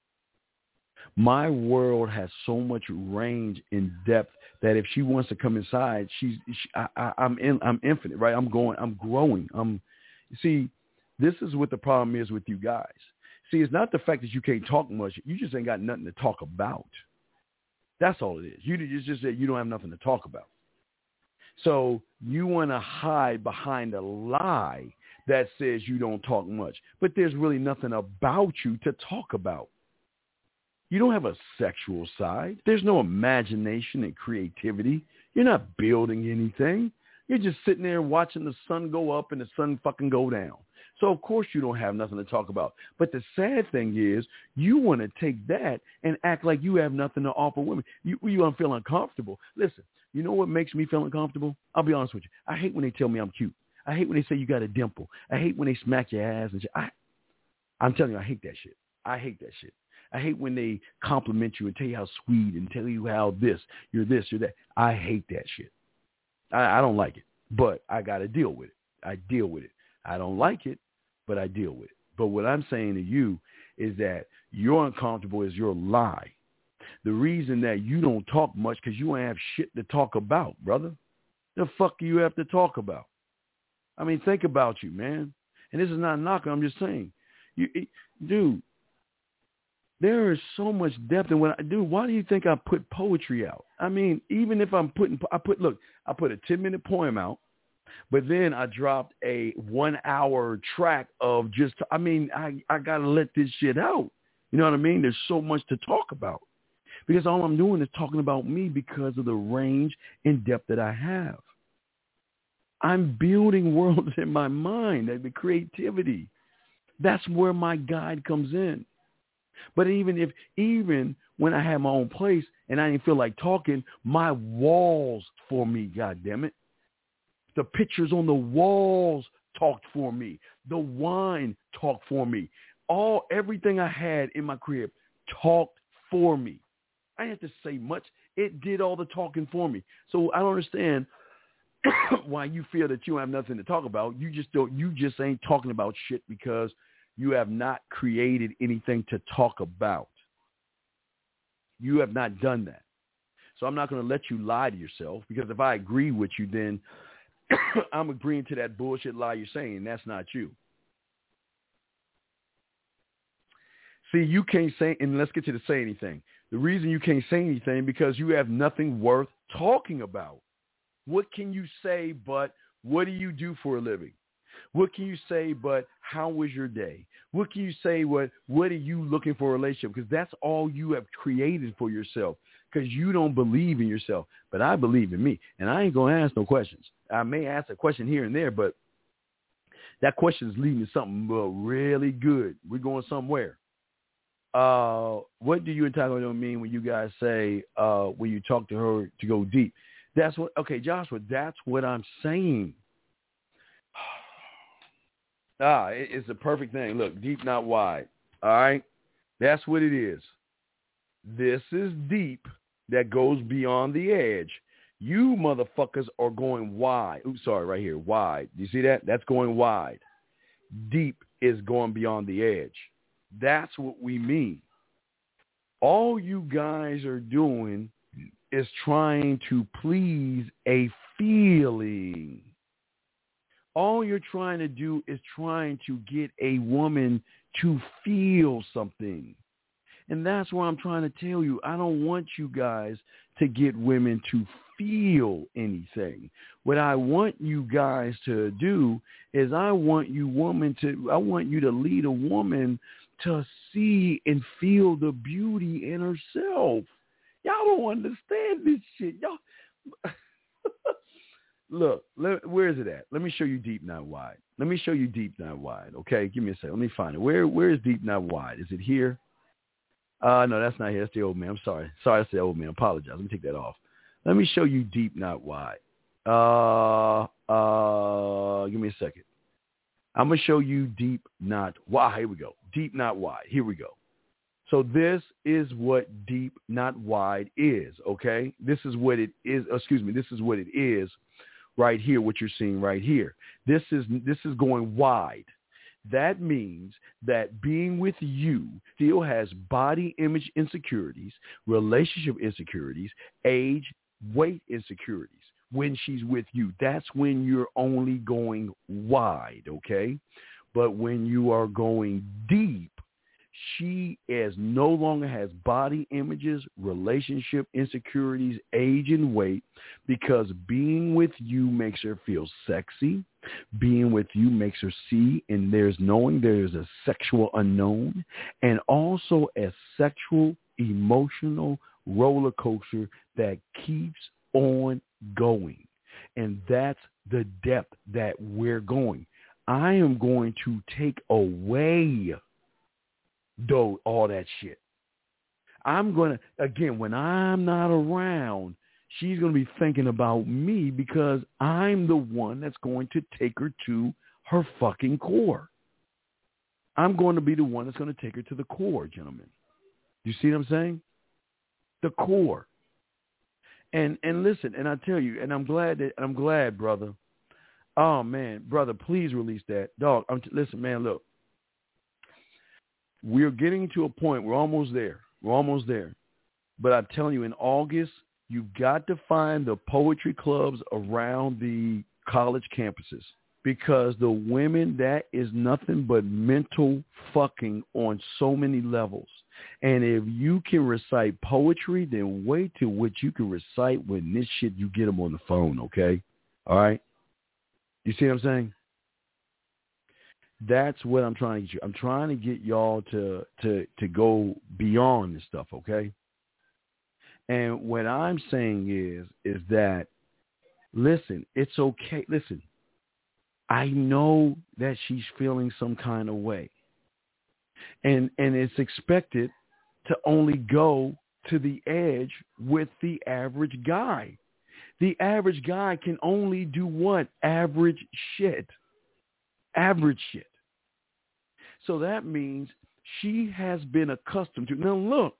Speaker 6: My world has so much range and depth that if she wants to come inside, she's she, I, I, I'm in, I'm infinite, right? I'm going, I'm growing. I'm see, this is what the problem is with you guys. See, it's not the fact that you can't talk much. You just ain't got nothing to talk about. That's all it is. You it's just that you don't have nothing to talk about. So you want to hide behind a lie that says you don't talk much, but there's really nothing about you to talk about. You don't have a sexual side. There's no imagination and creativity. You're not building anything. You're just sitting there watching the sun go up and the sun fucking go down. So, of course, you don't have nothing to talk about. But the sad thing is you want to take that and act like you have nothing to offer women. You, you want to feel uncomfortable. Listen, you know what makes me feel uncomfortable? I'll be honest with you. I hate when they tell me I'm cute. I hate when they say you got a dimple. I hate when they smack your ass and shit. I, I'm telling you, I hate that shit. I hate that shit. I hate when they compliment you and tell you how sweet and tell you how this, you're this, you're that. I hate that shit. I, I don't like it, but I got to deal with it. I deal with it. I don't like it, but I deal with it. But what I'm saying to you is that you're uncomfortable is your lie. The reason that you don't talk much because you don't have shit to talk about, brother. The fuck do you have to talk about? I mean, think about you, man. And this is not a knock. I'm just saying. You, it, dude, there is so much depth in what I do. Why do you think I put poetry out? I mean, even if I'm putting, I put, look, I put a ten minute poem out, but then I dropped a one hour track of just, I mean, I, I got to let this shit out. You know what I mean? There's so much to talk about because all I'm doing is talking about me because of the range and depth that I have. I'm building worlds in my mind, the creativity. That's where my guide comes in. But even if, even when I had my own place and I didn't feel like talking, my walls for me, goddammit. The pictures on the walls talked for me. The wine talked for me. All, everything I had in my crib talked for me. I didn't have to say much. It did all the talking for me. So I don't understand why you feel that you have nothing to talk about. You just don't, you just ain't talking about shit because you have not created anything to talk about. You have not done that. So I'm not going to let you lie to yourself because if I agree with you, then I'm agreeing to that bullshit lie you're saying, and that's not you. See, you can't say, and let's get to the say anything. The reason you can't say anything because you have nothing worth talking about. What can you say but what do you do for a living? What can you say but how was your day? What can you say what what are you looking for a relationship? Because that's all you have created for yourself because you don't believe in yourself. But I believe in me, and I ain't going to ask no questions. I may ask a question here and there, but that question is leading to something uh, really good. We're going somewhere. Uh, what do you and Taco don't mean when you guys say uh, when you talk to her to go deep? That's what, okay, Joshua, that's what I'm saying. Ah, it, it's a perfect thing. Look, deep, not wide. All right? That's what it is. This is deep that goes beyond the edge. You motherfuckers are going wide. Oops, sorry, right here, wide. Do you see that? That's going wide. Deep is going beyond the edge. That's what we mean. All you guys are doing is trying to please a feeling. All you're trying to do is trying to get a woman to feel something. And that's what I'm trying to tell you. I don't want you guys to get women to feel anything. What I want you guys to do is I want you woman to, I want you to lead a woman to see and feel the beauty in herself. Y'all don't understand this shit. Y'all look, let, where is it at? Let me show you deep, not wide. Let me show you deep, not wide. Okay, give me a second. Let me find it. Where Where is deep, not wide? Is it here? Uh, no, that's not here. That's the old man. I'm sorry. Sorry, that's the old man. I apologize. Let me take that off. Let me show you deep, not wide. Uh, uh, give me a second. I'm going to show you deep, not wide. Here we go. Deep, not wide. Here we go. So this is what deep, not wide is, okay? This is what it is. Excuse me. This is what it is right here, what you're seeing right here. This is this is going wide. That means that being with you still has body image insecurities, relationship insecurities, age, weight insecurities. When she's with you, that's when you're only going wide, okay? But when you are going deep, she is no longer has body images, relationship insecurities, age, and weight, because being with you makes her feel sexy. Being with you makes her see, and there's knowing there's a sexual unknown, and also a sexual, emotional roller coaster that keeps on going. And that's the depth that we're going. I am going to take away though all that shit. I'm going to, again, when I'm not around, she's going to be thinking about me because I'm the one that's going to take her to her fucking core. I'm going to be the one that's going to take her to the core, gentlemen. You see what I'm saying? The core. And and listen, and I tell you, and I'm glad that I'm glad, brother. Oh man, brother, please release that, dog. I'm t- listen, man. Look, we're getting to a point. We're almost there. We're almost there. But I'm telling you, in August, you've got to find the poetry clubs around the college campuses, because the women, that is nothing but mental fucking on so many levels. And if you can recite poetry, then wait till what you can recite when this shit, you get them on the phone, okay? All right? You see what I'm saying? That's what I'm trying to get you. I'm trying to get y'all to, to, to go beyond this stuff, okay? And what I'm saying is, is that, listen, it's okay. Listen, I know that she's feeling some kind of way. And and it's expected to only go to the edge with the average guy. The average guy can only do what? Average shit. Average shit. So that means she has been accustomed to. Now look,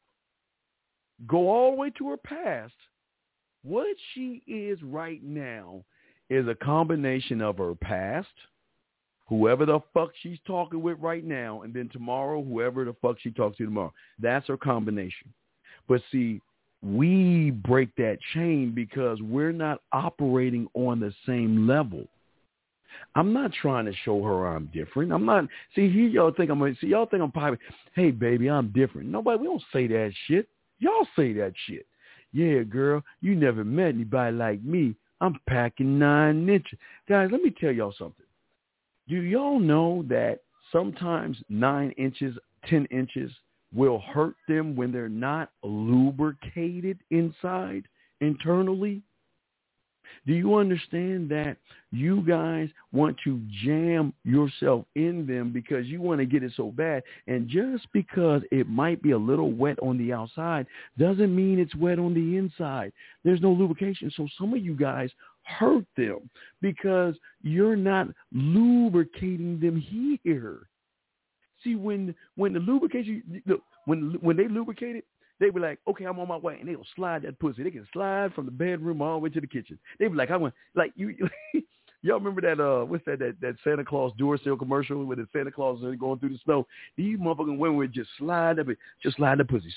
Speaker 6: go all the way to her past. What she is right now is a combination of her past, whoever the fuck she's talking with right now, and then tomorrow, whoever the fuck she talks to tomorrow. That's her combination. But see, we break that chain because we're not operating on the same level. I'm not trying to show her I'm different. I'm not. See, here y'all think I'm. See, y'all think I'm probably. Hey, baby, I'm different. Nobody. We don't say that shit. Y'all say that shit. Yeah, girl, you never met anybody like me. I'm packing nine inches. Guys, let me tell y'all something. Do y'all know that sometimes nine inches, ten inches will hurt them when they're not lubricated inside, internally? Do you understand that you guys want to jam yourself in them because you want to get it so bad? And just because it might be a little wet on the outside doesn't mean it's wet on the inside. There's no lubrication. So some of you guys hurt them because you're not lubricating them here. See, when when the lubrication, look, when when they lubricate it, they be like, okay, I'm on my way, and they'll slide that pussy. They can slide from the bedroom all the way to the kitchen. They be like, I want, like you, y'all remember that? Uh, what's that? That that Santa Claus Duracell commercial with the Santa Claus going through the snow. These motherfucking women would just slide up, just slide the pussy.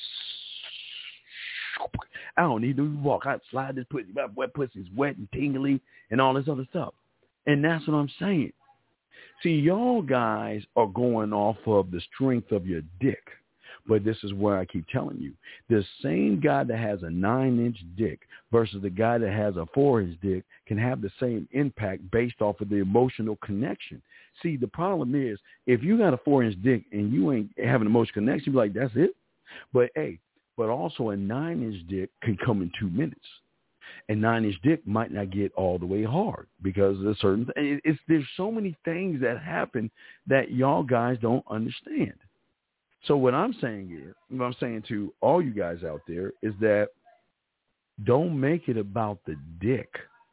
Speaker 6: I don't need to walk. I slide this pussy. My wet pussy's wet and tingly and all this other stuff. And that's what I'm saying. See, y'all guys are going off of the strength of your dick. But this is where I keep telling you. The same guy that has a nine-inch dick versus the guy that has a four-inch dick can have the same impact based off of the emotional connection. See, the problem is if you got a four-inch dick and you ain't having emotional connection, you're like, that's it? But, hey, but also a nine-inch dick can come in two minutes. And nine-inch dick might not get all the way hard because there's certain it's, it's there's so many things that happen that y'all guys don't understand. So what I'm saying here, what I'm saying to all you guys out there is that don't make it about the dick.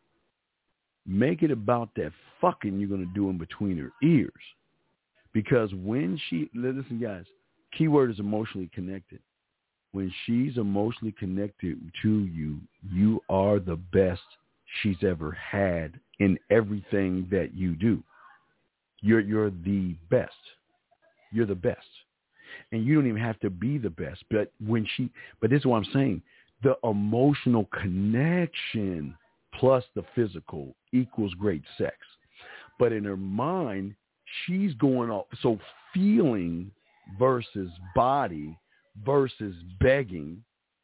Speaker 6: Make it about that fucking you're going to do in between her ears. Because when she, listen guys, keyword is emotionally connected. When she's emotionally connected to you, you are the best she's ever had in everything that you do. You're you're the best. You're the best. And you don't even have to be the best. But when she, but this is what I'm saying. The emotional connection plus the physical equals great sex. But in her mind, she's going off. So feeling versus body versus begging,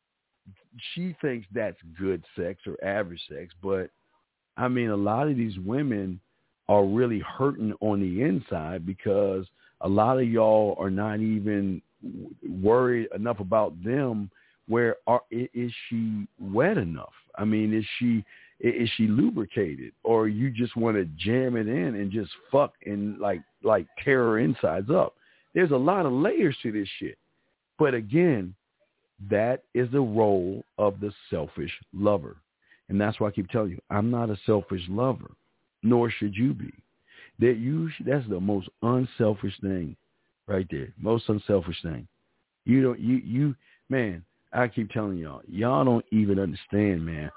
Speaker 6: she thinks that's good sex or average sex. But, I mean, a lot of these women are really hurting on the inside because a lot of y'all are not even worried enough about them. Where are, is she wet enough? I mean, is she is she lubricated, or you just want to jam it in and just fuck and like like tear her insides up? There's a lot of layers to this shit. But again, that is the role of the selfish lover, and that's why I keep telling you, I'm not a selfish lover, nor should you be. That you that's the most unselfish thing right there. Most unselfish thing. You don't you you man, I keep telling y'all, y'all don't even understand, man.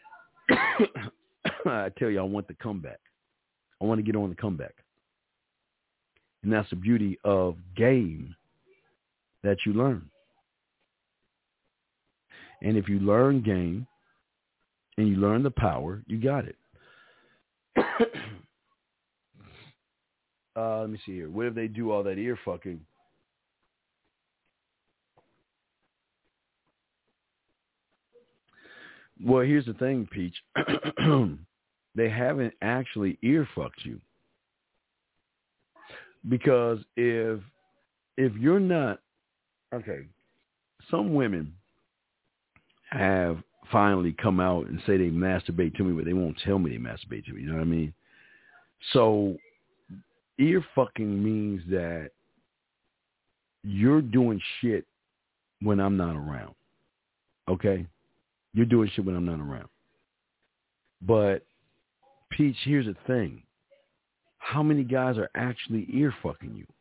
Speaker 6: I tell you, I want the comeback. I want to get on the comeback. And that's the beauty of game that you learn. And if you learn game and you learn the power, you got it. Uh, let me see here. What if they do all that ear fucking? Well, here's the thing, Peach. They haven't actually ear fucked you. Because if if you're not, okay, some women have finally come out and say they masturbate to me, but they won't tell me they masturbate to me. You know what I mean? So ear fucking means that you're doing shit when I'm not around. Okay? You're doing shit when I'm not around. But, Peach, here's the thing. How many guys are actually ear fucking you?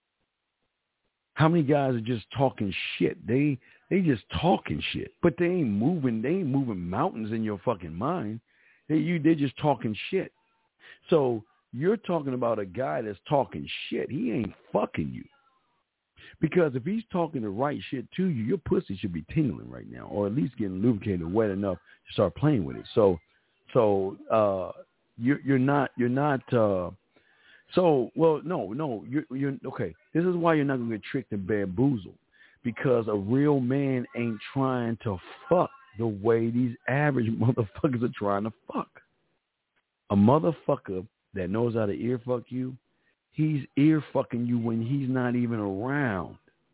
Speaker 6: How many guys are just talking shit? They they just talking shit, but they ain't moving. They ain't moving mountains in your fucking mind. They you they're just talking shit. So you're talking about a guy that's talking shit. He ain't fucking you. Because if he's talking the right shit to you, your pussy should be tingling right now, or at least getting lubricated wet enough to start playing with it. So, so uh, you're you're not you're not. Uh, so well, no, no, you're you're okay. This is why you're not gonna get tricked and bamboozled, because a real man ain't trying to fuck the way these average motherfuckers are trying to fuck. A motherfucker that knows how to ear fuck you, he's ear fucking you when he's not even around.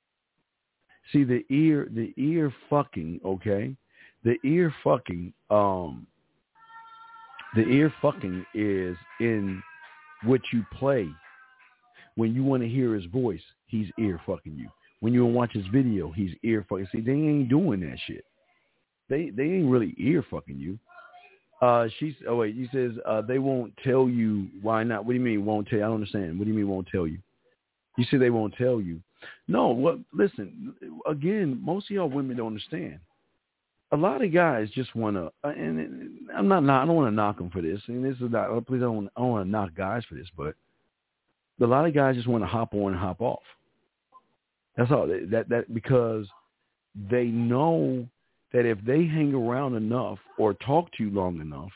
Speaker 6: See, the ear, the ear fucking, okay? The ear fucking, um, the ear fucking is in what you play. When you want to hear his voice, he's ear fucking you. When you want to watch his video, he's ear fucking. See, they ain't doing that shit. They they ain't really ear fucking you. Uh, she's. Oh wait, he says uh, they won't tell you why not. What do you mean won't tell you? I don't understand. What do you mean won't tell you? You say they won't tell you. No. What? Listen. Again, most of y'all women don't understand. A lot of guys just want to, uh, and I'm not. I don't want to knock them for this. And this is not. Please, I don't. I don't want to knock guys for this, but a lot of guys just want to hop on and hop off. That's all. That that because they know that if they hang around enough or talk to you long enough,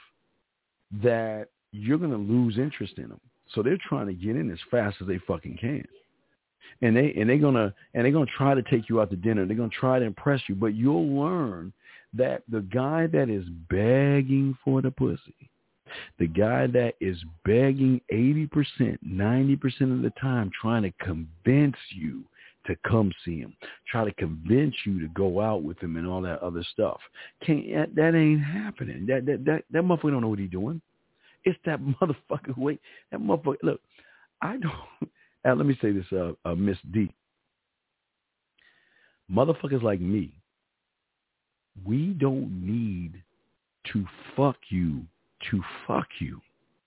Speaker 6: that you're going to lose interest in them. So they're trying to get in as fast as they fucking can. And they and they're gonna and they're gonna try to take you out to dinner. They're gonna try to impress you, but you'll learn that the guy that is begging for the pussy, the guy that is begging eighty percent, ninety percent of the time, trying to convince you to come see him, try to convince you to go out with him and all that other stuff. Can't that ain't happening. That that that, that motherfucker don't know what he's doing. It's that motherfucker who wait. That motherfucker. Look, I don't. Uh, let me say this, uh, uh, Miss D. Motherfuckers like me, we don't need to fuck you to fuck you.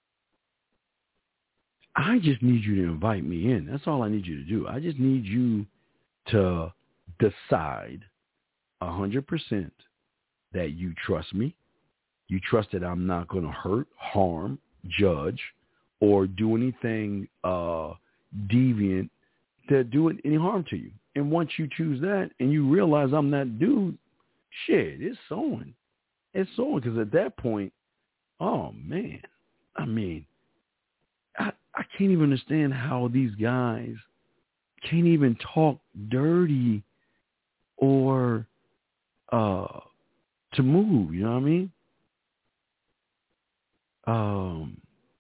Speaker 6: I just need you to invite me in. That's all I need you to do. I just need you to decide one hundred percent that you trust me. You trust that I'm not going to hurt, harm, judge, or do anything uh, deviant to do any harm to you. And once you choose that and you realize I'm that dude, shit, it's sowing. It's sowing because at that point, oh, man, I mean, I, I can't even understand how these guys can't even talk dirty or uh, to move, you know what I mean? Um,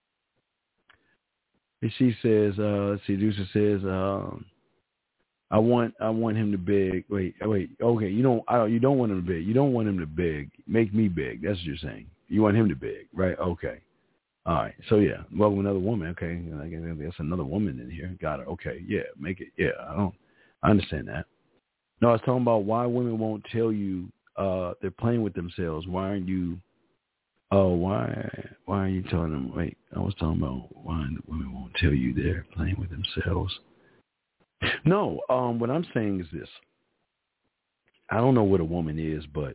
Speaker 6: she says, uh, let's see, Deuce says, um, I want, I want him to beg. Wait, wait, okay, you don't, I don't, you don't want him to beg. You don't want him to beg. Make me beg. That's what you're saying. You want him to beg, right? Okay. All right. So yeah, well, another woman. Okay, I guess that's another woman in here. Got her. Okay. Yeah, make it. Yeah, I don't. I understand that. No, I was talking about why women won't tell you uh, they're playing with themselves. Why aren't you? Oh, why? Why are you telling them? Wait, I was talking about why women won't tell you they're playing with themselves. No, um, what I'm saying is this. I don't know what a woman is, but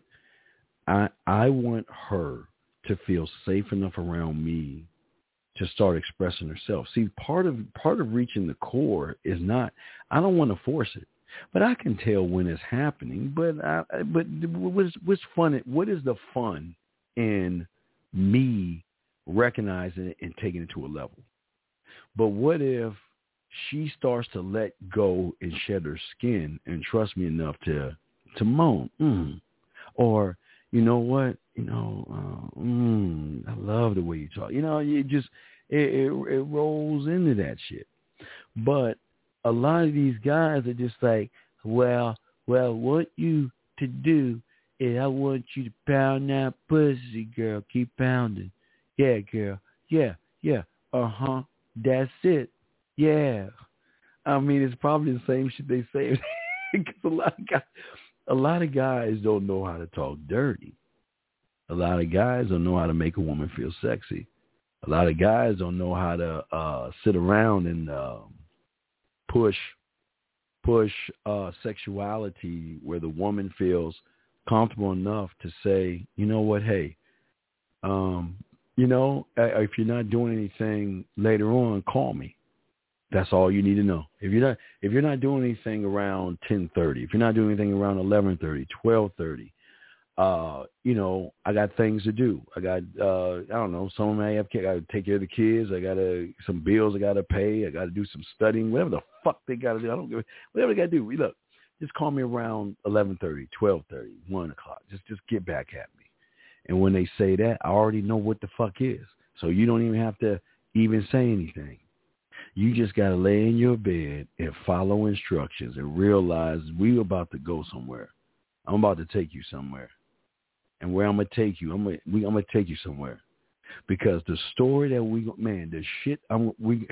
Speaker 6: I I want her to feel safe enough around me to start expressing herself. See, part of part of reaching the core is not, I don't want to force it, but I can tell when it's happening. But I, but what's what's fun? What is the fun in me recognizing it and taking it to a level? But what if she starts to let go and shed her skin and trust me enough to to moan, mm. or you know what? You know, uh, mm, I love the way you talk. You know, it just, it, it, it rolls into that shit. But a lot of these guys are just like, well, well, what you to do is I want you to pound that pussy, girl. Keep pounding. Yeah, girl. Yeah, yeah. Uh-huh. That's it. Yeah. I mean, it's probably the same shit they say. Because a lot of guys, a lot of guys don't know how to talk dirty. A lot of guys don't know how to make a woman feel sexy. A lot of guys don't know how to uh, sit around and uh, push push uh, sexuality where the woman feels comfortable enough to say, you know what, hey, um, you know, if you're not doing anything later on, call me. That's all you need to know. If you're not if you're not doing anything around ten thirty, if you're not doing anything around eleven thirty, twelve thirty, uh, you know, I got things to do. I got uh, I don't know, some may have I got to take care of the kids. I got to some bills I got to pay. I got to do some studying. Whatever the fuck they got to do, I don't give. Whatever they got to do. Look, just call me around eleven thirty, twelve thirty, one o'clock. Just just get back at me. And when they say that, I already know what the fuck is. So you don't even have to even say anything. You just got to lay in your bed and follow instructions and realize we're about to go somewhere. I'm about to take you somewhere. And where I'm going to take you, I'm going to, I'm going to take you somewhere. Because the story that we, man, the shit, I'm, we,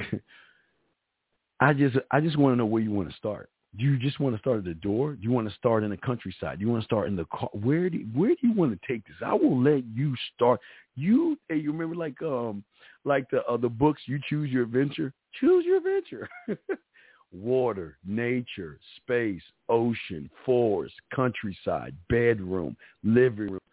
Speaker 6: I just, I just want to know where you want to start. Do you just want to start at the door? Do you want to start in the countryside? Do you want to start in the car? Where do, where do you want to take this? I will let you start. You, hey, you remember like, um, like the uh, the books, You Choose Your Adventure? Choose your adventure. Water, nature, space, ocean, forest, countryside, bedroom, living room,